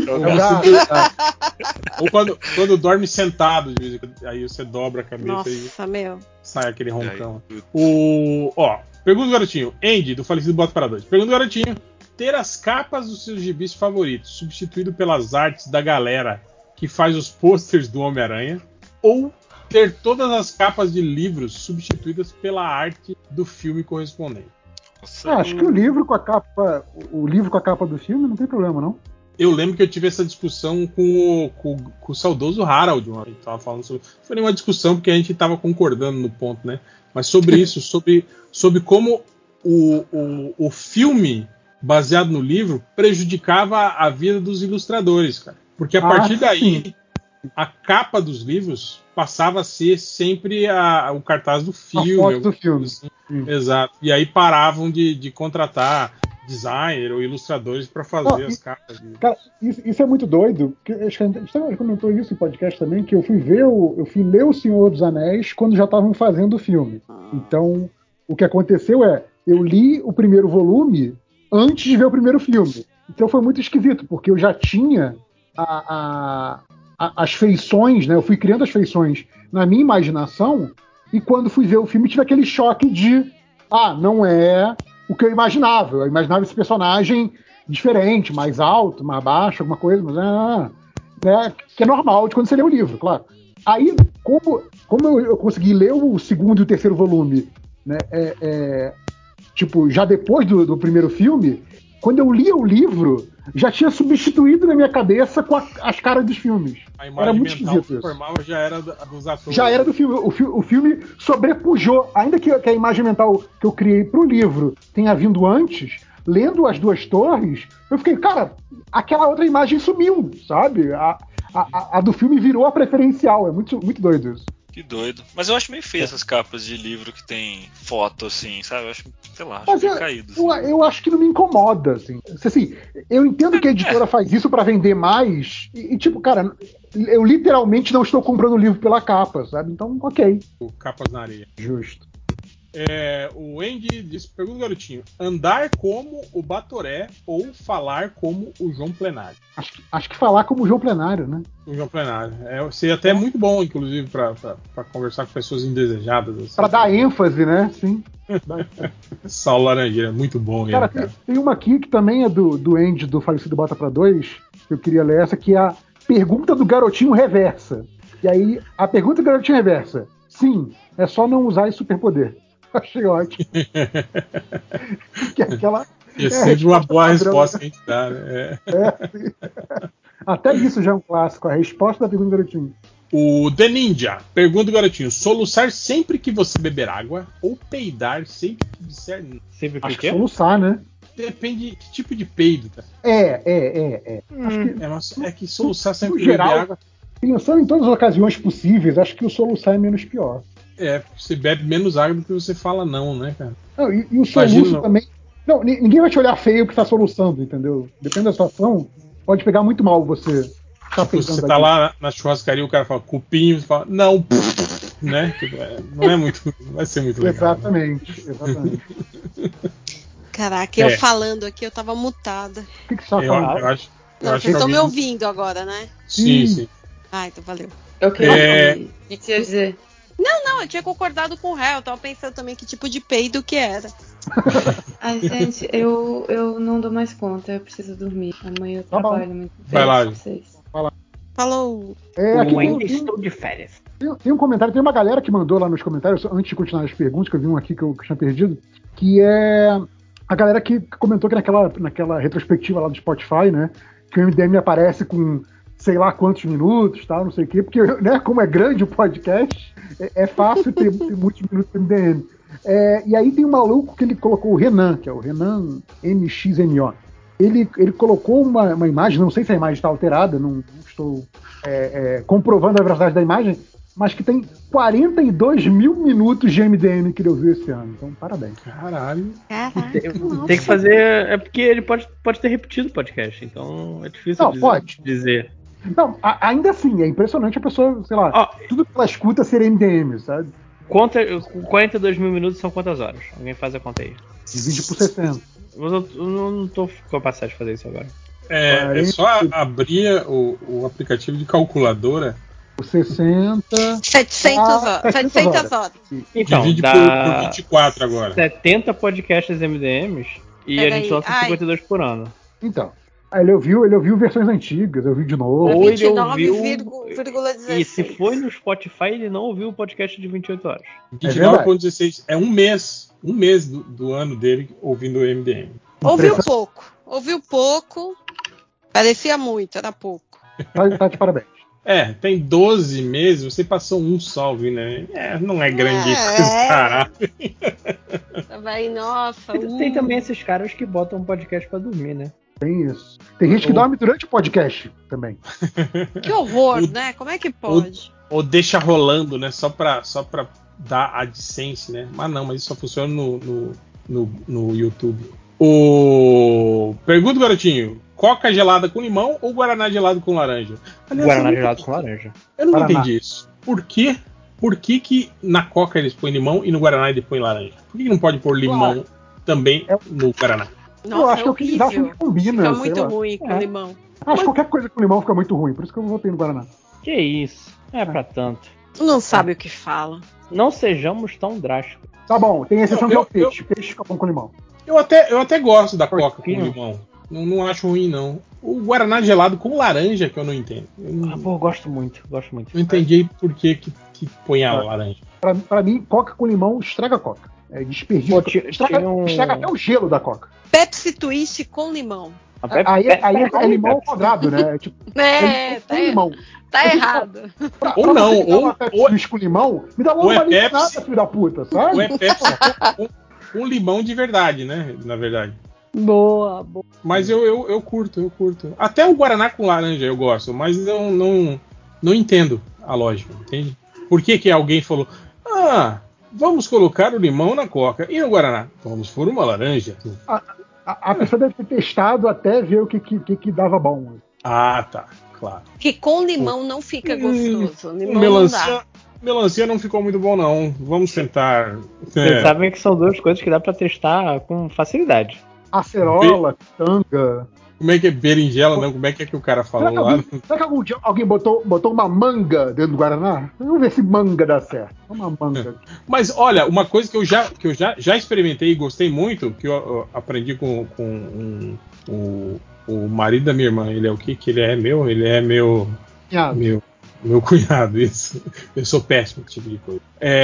Ou quando dorme sentado, aí você dobra a cabeça. Nossa, meu. Sai aquele roncão. Pergunta do garotinho. Andy, do falecido Bota para 2. Pergunta do garotinho. Ter as capas dos seus gibis favoritos substituído pelas artes da galera que faz os posters do Homem-Aranha, ou ter todas as capas de livros substituídas pela arte do filme correspondente. Acho que o livro com a capa do filme não tem problema, não. Eu lembro que eu tive essa discussão com o saudoso Harold, a gente tava falando sobre. Não foi nenhuma discussão porque a gente estava concordando no ponto, né? Mas sobre isso, sobre como o filme baseado no livro prejudicava a vida dos ilustradores, cara. Porque a partir daí, a capa dos livros passava a ser sempre o cartaz do filme. A foto do filme. Assim. Exato. E aí paravam de contratar designer ou ilustradores para fazer as capas. Cara, isso é muito doido. Acho que a gente comentou isso em podcast também, que eu fui ler O Senhor dos Anéis quando já estavam fazendo o filme. Então, o que aconteceu eu li o primeiro volume antes de ver o primeiro filme. Então foi muito esquisito, porque eu já tinha as feições, né? Eu fui criando as feições na minha imaginação, e quando fui ver o filme tive aquele choque de não é o que eu imaginava. Eu imaginava esse personagem diferente, mais alto, mais baixo, alguma coisa, mas né, que é normal de quando você lê o livro, claro. Aí, como eu consegui ler o segundo e o terceiro volume, né, tipo, já depois do primeiro filme, quando eu lia o livro, já tinha substituído na minha cabeça com as caras dos filmes. A imagem era muito mental esquisito que formava já era dos atores. Já era do filme. O filme sobrepujou. Ainda que a imagem mental que eu criei pro livro tenha vindo antes, lendo As Duas Torres, eu fiquei, cara, aquela outra imagem sumiu, sabe? A do filme virou a preferencial. É muito, muito doido isso. Que doido. Mas eu acho meio feio essas capas de livro que tem foto, assim, sabe? Eu acho, sei lá, acho meio caído. Assim. Eu acho que não me incomoda, assim. Eu entendo que a editora faz isso pra vender mais. E, tipo, cara, eu literalmente não estou comprando o livro pela capa, sabe? Então, ok. Capas na areia. Justo. O Andy disse, pergunta, garotinho, andar como o Batoré ou falar como o João Plenário? Acho que falar como o João Plenário, né? O João Plenário. Seria até muito bom, inclusive, pra conversar com pessoas indesejadas. Assim. Pra dar ênfase, né? Sim. Saulo Laranjeira, muito bom. Cara, tem uma aqui que também é do Andy, do Falecido Bota Pra 2, que eu queria ler essa, que é a pergunta do garotinho reversa. E aí, a pergunta do garotinho reversa. Sim, é só não usar esse superpoder. Achei ótimo. Que aquela, é sempre uma boa resposta que a gente dá, né? Até isso já é um clássico, a resposta da pergunta do garotinho. O The Ninja pergunta, garotinho, soluçar sempre que você beber água ou peidar sempre que disser não? Sempre que Acho que soluçar, né? Depende de que tipo de peido, tá? Acho que, é que soluçar sempre que geral, beber água. Pensando em todas as ocasiões possíveis, acho que o soluçar é menos pior. Você bebe menos água do que você fala não, né, cara? Não, e o soluço também. Não, ninguém vai te olhar feio que tá soluçando, entendeu? Depende da situação, pode pegar muito mal você. Você tá lá na churrascaria, o cara fala cupinho, você fala, não, né? Não é muito. Não vai ser muito legal. Exatamente. Caraca, eu falando aqui, eu tava mutada. O que você tá falando? Eu acho vocês estão me ouvindo agora, né? Sim. Então valeu. Eu queria dizer. Não, eu tinha concordado com o réu. Eu tava pensando também que tipo de peido que era. Ai, gente, eu não dou mais conta. Eu preciso dormir. Amanhã eu trabalho muito. Vai lá. Falou. Eu ainda estou de férias. Tem um comentário, tem uma galera que mandou lá nos comentários, antes de continuar as perguntas, que eu vi um aqui que eu tinha perdido, que é a galera que comentou que naquela retrospectiva lá do Spotify, né, que o MDM aparece com sei lá quantos minutos, tal, não sei o quê, porque, né, como é grande o podcast, é fácil ter muitos minutos do MDM. E aí tem um maluco que ele colocou, o Renan, que é o Renan MXNO. Ele colocou uma imagem, não sei se a imagem está alterada, não estou comprovando a veracidade da imagem, mas que tem 42 mil minutos de MDM que ele ouviu esse ano. Então, parabéns. Caralho. Tem que fazer... É porque ele pode ter repetido o podcast, então é difícil dizer. Não, ainda assim, é impressionante a pessoa, sei lá, tudo que ela escuta ser MDM, sabe? 42 mil minutos são quantas horas? Alguém faz a conta aí. Divide por 60. Mas eu não tô com capacidade de fazer isso agora. É só abrir o aplicativo de calculadora. Por 60... 700 horas. Então, divide por 24 agora. 70 podcasts MDMs e a gente lança 52 por ano. Então, Ele ouviu versões antigas, ouviu de novo. Ou ele ouviu. 29,16. E se foi no Spotify, ele não ouviu o podcast de 28 horas. 29,16 é um mês do ano dele ouvindo o MDM. Ouviu pouco. Parecia muito, era pouco. Tá de parabéns. Tem 12 meses, você passou um só ouvindo, né? Não é grande coisa, caralho. Vai, nossa. Tem também esses caras que botam um podcast pra dormir, né? Tem isso. Tem gente que dorme durante o podcast também. Que horror, né? Como é que pode? Ou deixa rolando, né? Só pra dar AdSense, né? Mas isso só funciona no YouTube. Pergunta, garotinho. Coca gelada com limão ou Guaraná gelado com laranja? Aliás, Guaraná gelado com laranja. Eu não entendi isso. Por que na Coca eles põem limão e no Guaraná eles põem laranja? Por que não pode pôr limão também no Guaraná? Nossa, eu acho que é o que eles acham que combina. Fica muito ruim com limão. Acho que qualquer coisa com limão fica muito ruim, por isso que eu votei no Guaraná. Que isso, não é pra tanto. Não sabe o que fala. Não sejamos tão drásticos. Tá bom, tem exceção que é o peixe. Peixe fica bom com limão. Eu até gosto da Coca com limão. Não acho ruim, não. O Guaraná gelado com laranja que eu não entendo. Eu gosto muito. Não entendi por que põe a laranja. Pra mim, Coca com limão estraga a Coca. É desperdício. Estraga até o gelo da Coca. Pepsi Twist com limão. Aí é limão ao quadrado, né? Tá limão. Tá errado. Ou não, ou Pepsi Twist com limão, me dá logo uma limonada, filho da puta, sabe? Ou é Pepsi com limão de verdade, né? Na verdade. Boa. Mas eu curto. Até o Guaraná com laranja eu gosto, mas eu não entendo a lógica, entende? Por que alguém falou, vamos colocar o limão na Coca e no Guaraná? Vamos pôr uma laranja. A pessoa deve ter testado até ver o que dava bom. Tá, claro. Que com limão não fica gostoso. Limão Melancia não ficou muito bom, não. Vamos tentar. Vocês sabem que são duas coisas que dá pra testar com facilidade. Acerola, tanga. Como é que é berinjela, não? Como é que o cara falou lá? Será que algum dia alguém botou uma manga dentro do Guaraná? Vamos ver se manga dá certo. Uma manga. Mas olha, uma coisa que eu já experimentei e gostei muito, que eu aprendi com o marido da minha irmã. Ele é o quê? Que ele é meu? Ele é meu cunhado, isso. Eu sou péssimo com esse tipo de coisa.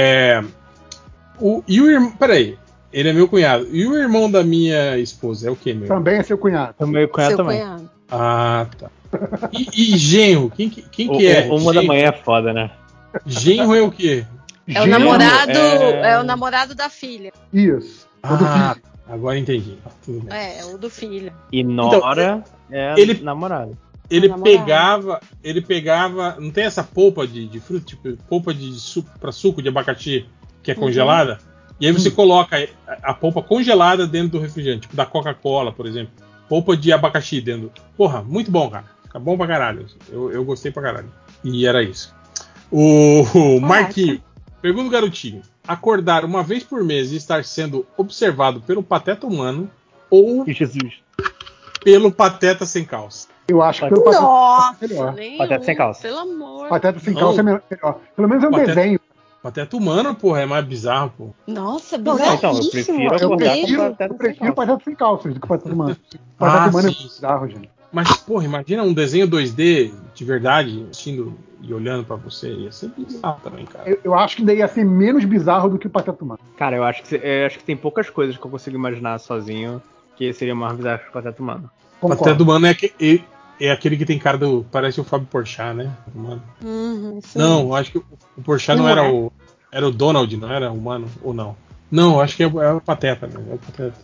Peraí. Ele é meu cunhado. E o irmão da minha esposa é o quê, meu? Também é seu cunhado. É meu cunhado também. Cunhado. Tá. E genro? Quem que é? Uma da manhã é foda, né? Genro é o quê? É o namorado, é o namorado da filha. Isso. Agora entendi. Tudo bem. É o do filho. E Nora é namorado. Ele pegava. Não tem essa polpa de fruta, tipo polpa de suco para suco de abacaxi que é congelada? E aí você coloca a polpa congelada dentro do refrigerante, tipo da Coca-Cola, por exemplo. Polpa de abacaxi dentro. Porra, muito bom, cara. Fica bom pra caralho. Eu gostei pra caralho. E era isso. O Marquinho, pergunta o garotinho. Acordar uma vez por mês e estar sendo observado pelo pateta humano ou pelo pateta sem calça? Eu acho que pelo pateta é melhor. Pateta sem calça. Pelo amor. Pateta sem calça é melhor. Pelo menos é um desenho. Pateta humano, porra, é mais bizarro, pô. Nossa, bizarríssimo. Então, eu prefiro acordar com pateta sem calça do que pateta humana. Pateta humana é bizarro, gente. Mas, porra, imagina um desenho 2D de verdade, assistindo e olhando pra você. Ia ser bizarro também, cara. Eu acho que daí ia ser menos bizarro do que o pateta humano. Cara, eu acho que tem poucas coisas que eu consigo imaginar sozinho que seria mais bizarro que o pateta humano. Pateta humano é aquele que tem cara parece o Fábio Porchat, né? Não, acho que o Porchat não era era o Donald, não era humano ou não? Não, acho que é o Pateta, né? É o Pateta.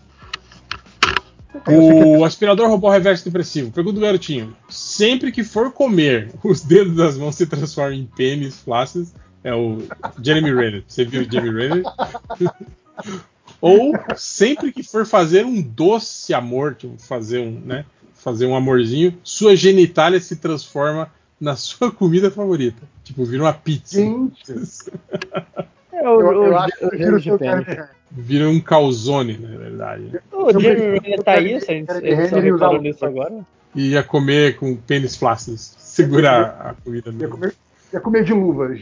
O aspirador robô reverso depressivo. Pergunta do garotinho. Sempre que for comer, os dedos das mãos se transformam em pênis flácidos. É o Jeremy Renner. Você viu o Jeremy Renner? Ou sempre que for fazer um doce amor, tipo fazer um amorzinho, sua genitália se transforma na sua comida favorita. Tipo, vira uma pizza. Gente. Eu acho que eu de pênis. Vira um calzone, na verdade. O Jeremy Renner tá aí, a gente só reparou nisso agora. E ia comer com pênis flácidos. Segurar a comida dele. Ia comer de luvas.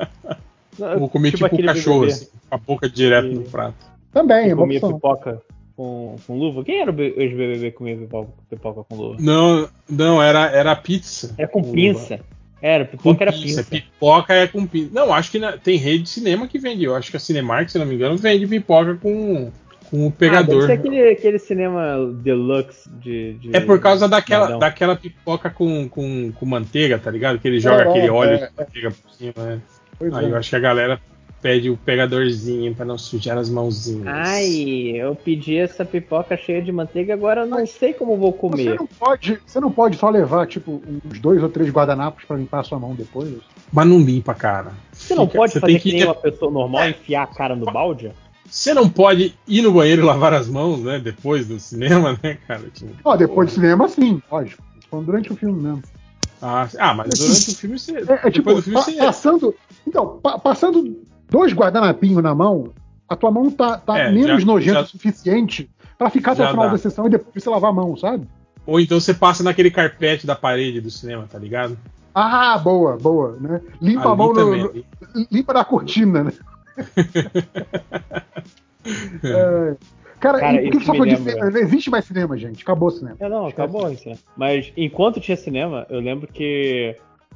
Vou comer tipo um cachorro, assim, com a boca direto no prato. Também, é comia pipoca com luva? Quem era o ex-BBB que comia pipoca com luva? Não, era pizza. Era com pinça. Pipoca era pinça. Pipoca é com pinça. Não, acho que tem rede de cinema que vende. Eu acho que a Cinemark, se não me engano, vende pipoca com o pegador. Deve ser aquele cinema deluxe de é por causa daquela pipoca com manteiga, tá ligado? Que ele joga aquele óleo de manteiga por cima. Né? Aí eu acho que a galera pede o pegadorzinho pra não sujar as mãozinhas. Ai, eu pedi essa pipoca cheia de manteiga, agora eu não sei como vou comer. Você não pode só levar, tipo, uns 2 ou 3 guardanapos pra limpar a sua mão depois? Mas não limpa, cara. Você não pode fazer que nem uma pessoa normal, enfiar a cara no balde? Você não pode ir no banheiro e lavar as mãos, né? Depois do cinema, né, cara? Tipo, depois do cinema, sim, lógico. Durante o filme mesmo. Mas durante o filme você. Depois do filme você. Passando 2 guardanapinhos na mão, a tua mão tá menos nojenta o suficiente pra ficar até o final da sessão e depois você lavar a mão, sabe? Ou então você passa naquele carpete da parede do cinema, tá ligado? Ah, boa, né? Limpa a mão limpa na cortina, né? Cara, e por que só foi de cinema? Não existe mais cinema, gente. Acabou o cinema. Acabou isso, né? Mas enquanto tinha cinema, eu lembro que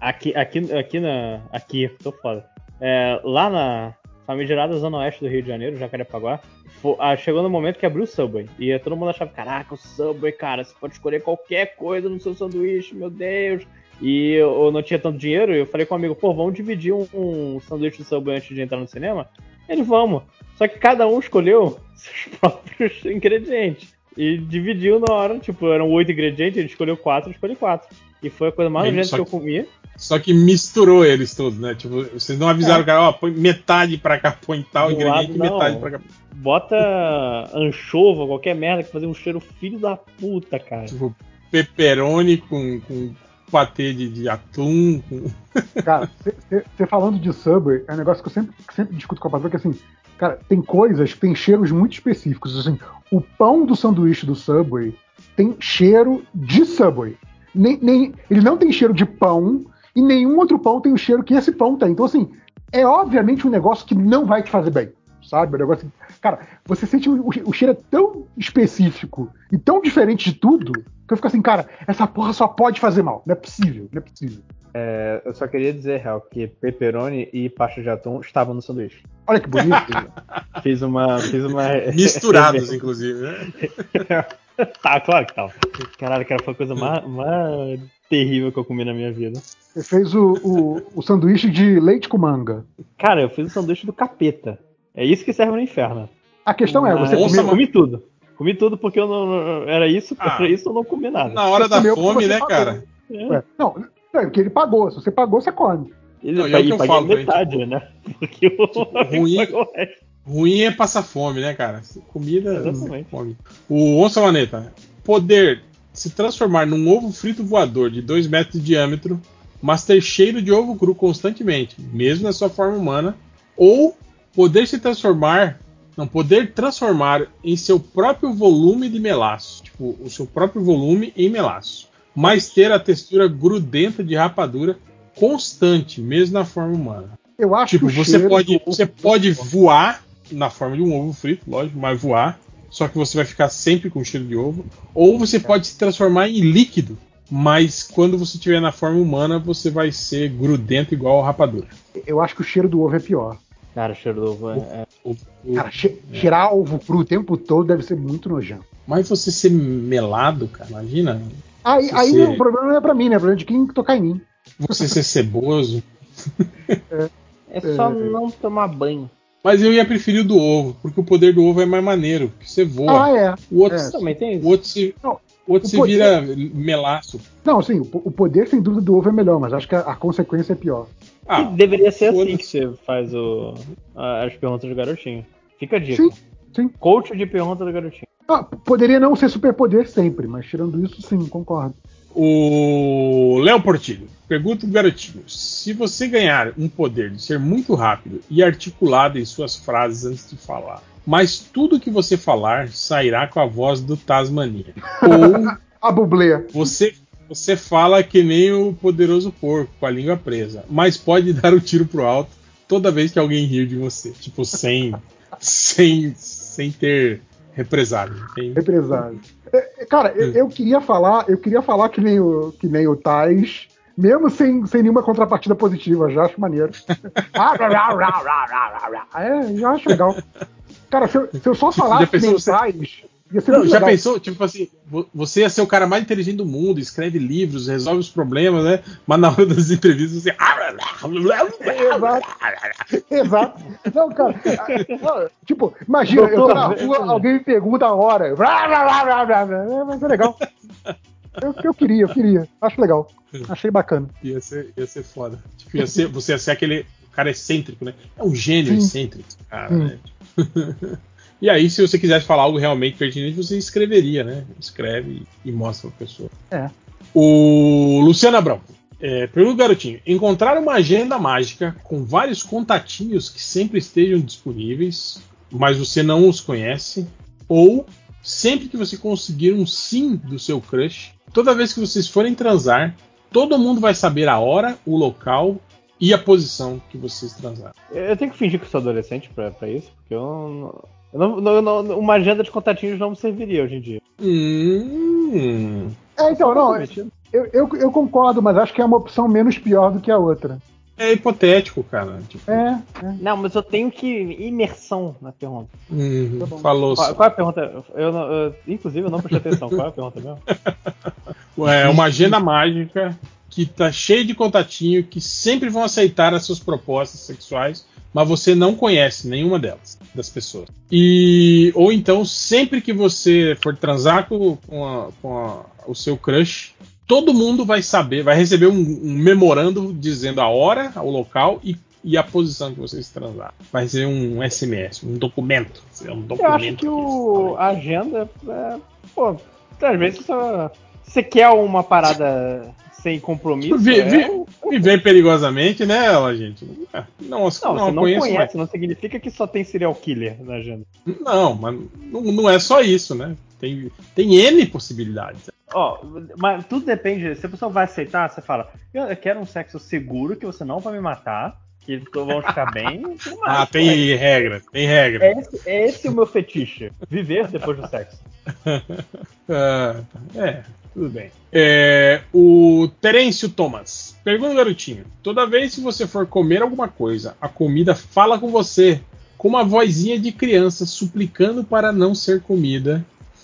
aqui, tô foda. Lá na famigerada Zona Oeste do Rio de Janeiro, Jacarepaguá, chegou no momento que abriu o Subway. E todo mundo achava, caraca, o Subway, cara, você pode escolher qualquer coisa no seu sanduíche, meu Deus. E eu não tinha tanto dinheiro, e eu falei com um amigo, vamos dividir um sanduíche do Subway antes de entrar no cinema? Ele, vamos. Só que cada um escolheu seus próprios ingredientes. E dividiu na hora, tipo, eram 8 ingredientes, ele escolheu 4, eu escolhi 4. E foi a coisa mais nojenta que eu comia. Só que misturou eles todos, né? Tipo, vocês não avisaram o cara, põe metade pra cá, põe tal ingrediente e metade pra cá. Bota anchova, qualquer merda que fazia um cheiro filho da puta, cara. Tipo, pepperoni com patê de atum. Cara, você falando de Subway, é um negócio que eu sempre discuto com a patroa, que assim, cara, tem coisas que tem cheiros muito específicos. Assim, o pão do sanduíche do Subway tem cheiro de Subway. Ele não tem cheiro de pão, e nenhum outro pão tem o cheiro que esse pão tem. Então, assim, é obviamente um negócio que não vai te fazer bem, sabe? Um negócio que, cara, você sente o cheiro é tão específico e tão diferente de tudo, que eu fico assim, cara, essa porra só pode fazer mal. Não é possível. Eu só queria dizer, Real, que pepperoni e pasta de atum estavam no sanduíche. Olha que bonito. Fiz uma misturados, inclusive, né? Tá, claro que tava. Caralho, cara, foi a coisa mais terrível que eu comi na minha vida. Você fez o sanduíche de leite com manga. Cara, eu fiz o sanduíche do capeta. É isso que serve no inferno. A questão você comi tudo. Comi tudo porque eu não. Era isso, pra isso eu não comi nada. Na hora da fome, né, cara? Não, porque ele pagou. Se você pagou, você come. Ele pagou metade, né? Porque ruim é passar fome, né, cara? Comida. Fome. O Onça Maneta. Poder se transformar num ovo frito voador de 2 metros de diâmetro, mas ter cheiro de ovo cru constantemente, mesmo na sua forma humana, ou poder transformar em seu próprio volume de melaço, tipo, o seu próprio volume em melaço, mas ter a textura grudenta de rapadura constante, mesmo na forma humana. Eu acho que você pode voar na forma de um ovo frito, lógico, mas voar, só que você vai ficar sempre com cheiro de ovo, ou você pode se transformar em líquido, mas quando você estiver na forma humana, você vai ser grudento igual a rapadura. Eu acho que o cheiro do ovo é pior. Cara, o cheiro do ovo Cara, cheirar ovo cru o tempo todo deve ser muito nojento. Mas você ser melado, cara, imagina. Aí o problema não é pra mim, né? É o problema de quem tocar em mim. Você ser ceboso. É só não tomar banho. Mas eu ia preferir o do ovo, porque o poder do ovo é mais maneiro, porque você voa. O outro também tem isso. O outro se vira melaço. Não, sim, o poder sem dúvida do ovo é melhor, mas acho que a consequência é pior. Deveria ser assim que você faz as perguntas do garotinho. Fica a dica. Sim. Coach de pergunta do garotinho. Poderia não ser superpoder sempre, mas tirando isso, sim, concordo. O Léo Portillo pergunta pro garotinho: se você ganhar um poder de ser muito rápido e articulado em suas frases antes de falar, mas tudo que você falar sairá com a voz do Tasmania, ou a bublé. Você fala que nem o poderoso porco, com a língua presa, mas pode dar o tiro pro alto toda vez que alguém rir de você, tipo, sem ter represado. Represado. Cara, eu queria falar que nem o Tais, mesmo sem nenhuma contrapartida positiva, já acho maneiro. Já acho legal. Cara, se eu só falasse que nem o Tais, ia ser muito já legal. pensou, tipo assim, você ia ser o cara mais inteligente do mundo, escreve livros, resolve os problemas, né? Mas na hora das entrevistas você. Exato. Não, cara. Tipo, imagina, eu tô na rua, alguém me pergunta a hora. Vai ser legal. Eu queria. Acho legal. Achei bacana. Ia ser foda. Tipo, você ia ser aquele cara excêntrico, né? É um gênio excêntrico, cara, né? E aí, se você quisesse falar algo realmente pertinente, você escreveria, né? Escreve e mostra pra pessoa. O Luciano Abrão. Pergunta, garotinho. Encontrar uma agenda mágica com vários contatinhos que sempre estejam disponíveis, mas você não os conhece, ou sempre que você conseguir um sim do seu crush, toda vez que vocês forem transar, todo mundo vai saber a hora, o local e a posição que vocês transaram. Eu tenho que fingir que sou adolescente pra isso, porque uma agenda de contatinhos não me serviria hoje em dia. Então, não, eu concordo, mas acho que é uma opção menos pior do que a outra. É hipotético, cara. Tipo... Não, mas eu tenho que imersão na pergunta. Falou. Qual é a pergunta? Inclusive, eu não prestei atenção. Qual é a pergunta mesmo? É uma agenda mágica que tá cheia de contatinho que sempre vão aceitar as suas propostas sexuais, mas você não conhece nenhuma delas, das pessoas. Ou então, sempre que você for transar com o seu crush, todo mundo vai saber, vai receber um memorando dizendo a hora, o local e a posição que vocês transaram. Vai ser um SMS, um documento. Eu acho que a agenda às vezes você quer uma parada sem compromisso. Viver perigosamente, né, gente? Não, você não conhece, mas não significa que só tem serial killer na agenda. Não, mas não é só isso, né? Tem N possibilidades. Mas tudo depende. Se a pessoa vai aceitar, você fala: eu quero um sexo seguro, que você não vai me matar, que vão ficar bem. Tem regra. É esse o meu fetiche. Viver depois do sexo. Tudo bem. O Terêncio Thomas. Pergunta, garotinho. Toda vez que você for comer alguma coisa, a comida fala com você com uma vozinha de criança suplicando para não ser comida.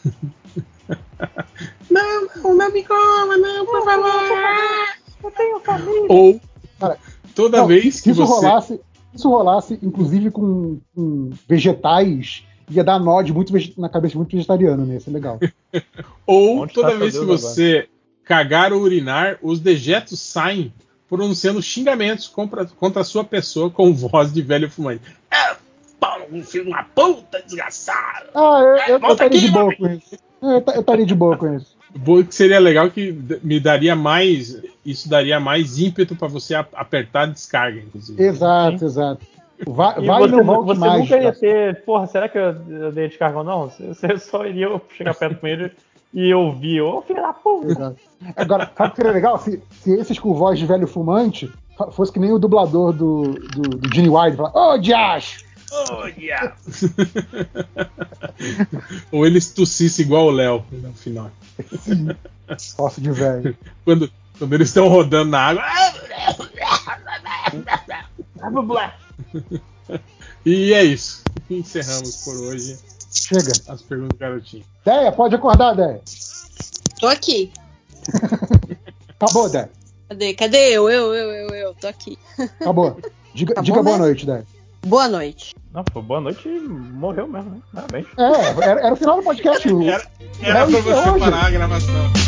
Não me coma, não, por favor. Eu tenho família. Ou toda vez que isso rolasse, inclusive com vegetais, ia dar nó na cabeça de muito vegetariano, né? Isso é legal. Ou toda vez que você cagar ou urinar, os dejetos saem pronunciando xingamentos contra a sua pessoa com voz de velho fumante. Filho de uma puta, desgraçado! Eu estaria de boa com isso. Eu estaria de boa com isso. Seria legal que isso daria mais ímpeto pra você apertar a descarga, inclusive. Exato. Vai você mais, nunca ia ter. Porra, será que eu dei descarga ou não? Você só iria chegar perto com ele e ouvir, filho da puta. Exato. Agora, sabe o que seria legal? Se esses com voz de velho fumante fosse que nem o dublador do Gene Wilder, falar, diacho! Ou eles tossissem igual o Léo no final. Tosse de velho. Quando eles estão rodando na água. E é isso. Encerramos por hoje. Chega. As perguntas do garotinho. Déia, pode acordar, Déia. Tô aqui. Acabou, Déia. Cadê eu? Tô aqui. Acabou. Diga boa noite, Déia. Boa noite. Não, pô, boa noite morreu mesmo, né? Parabéns. Era o final do podcast. Era pra você parar a gravação.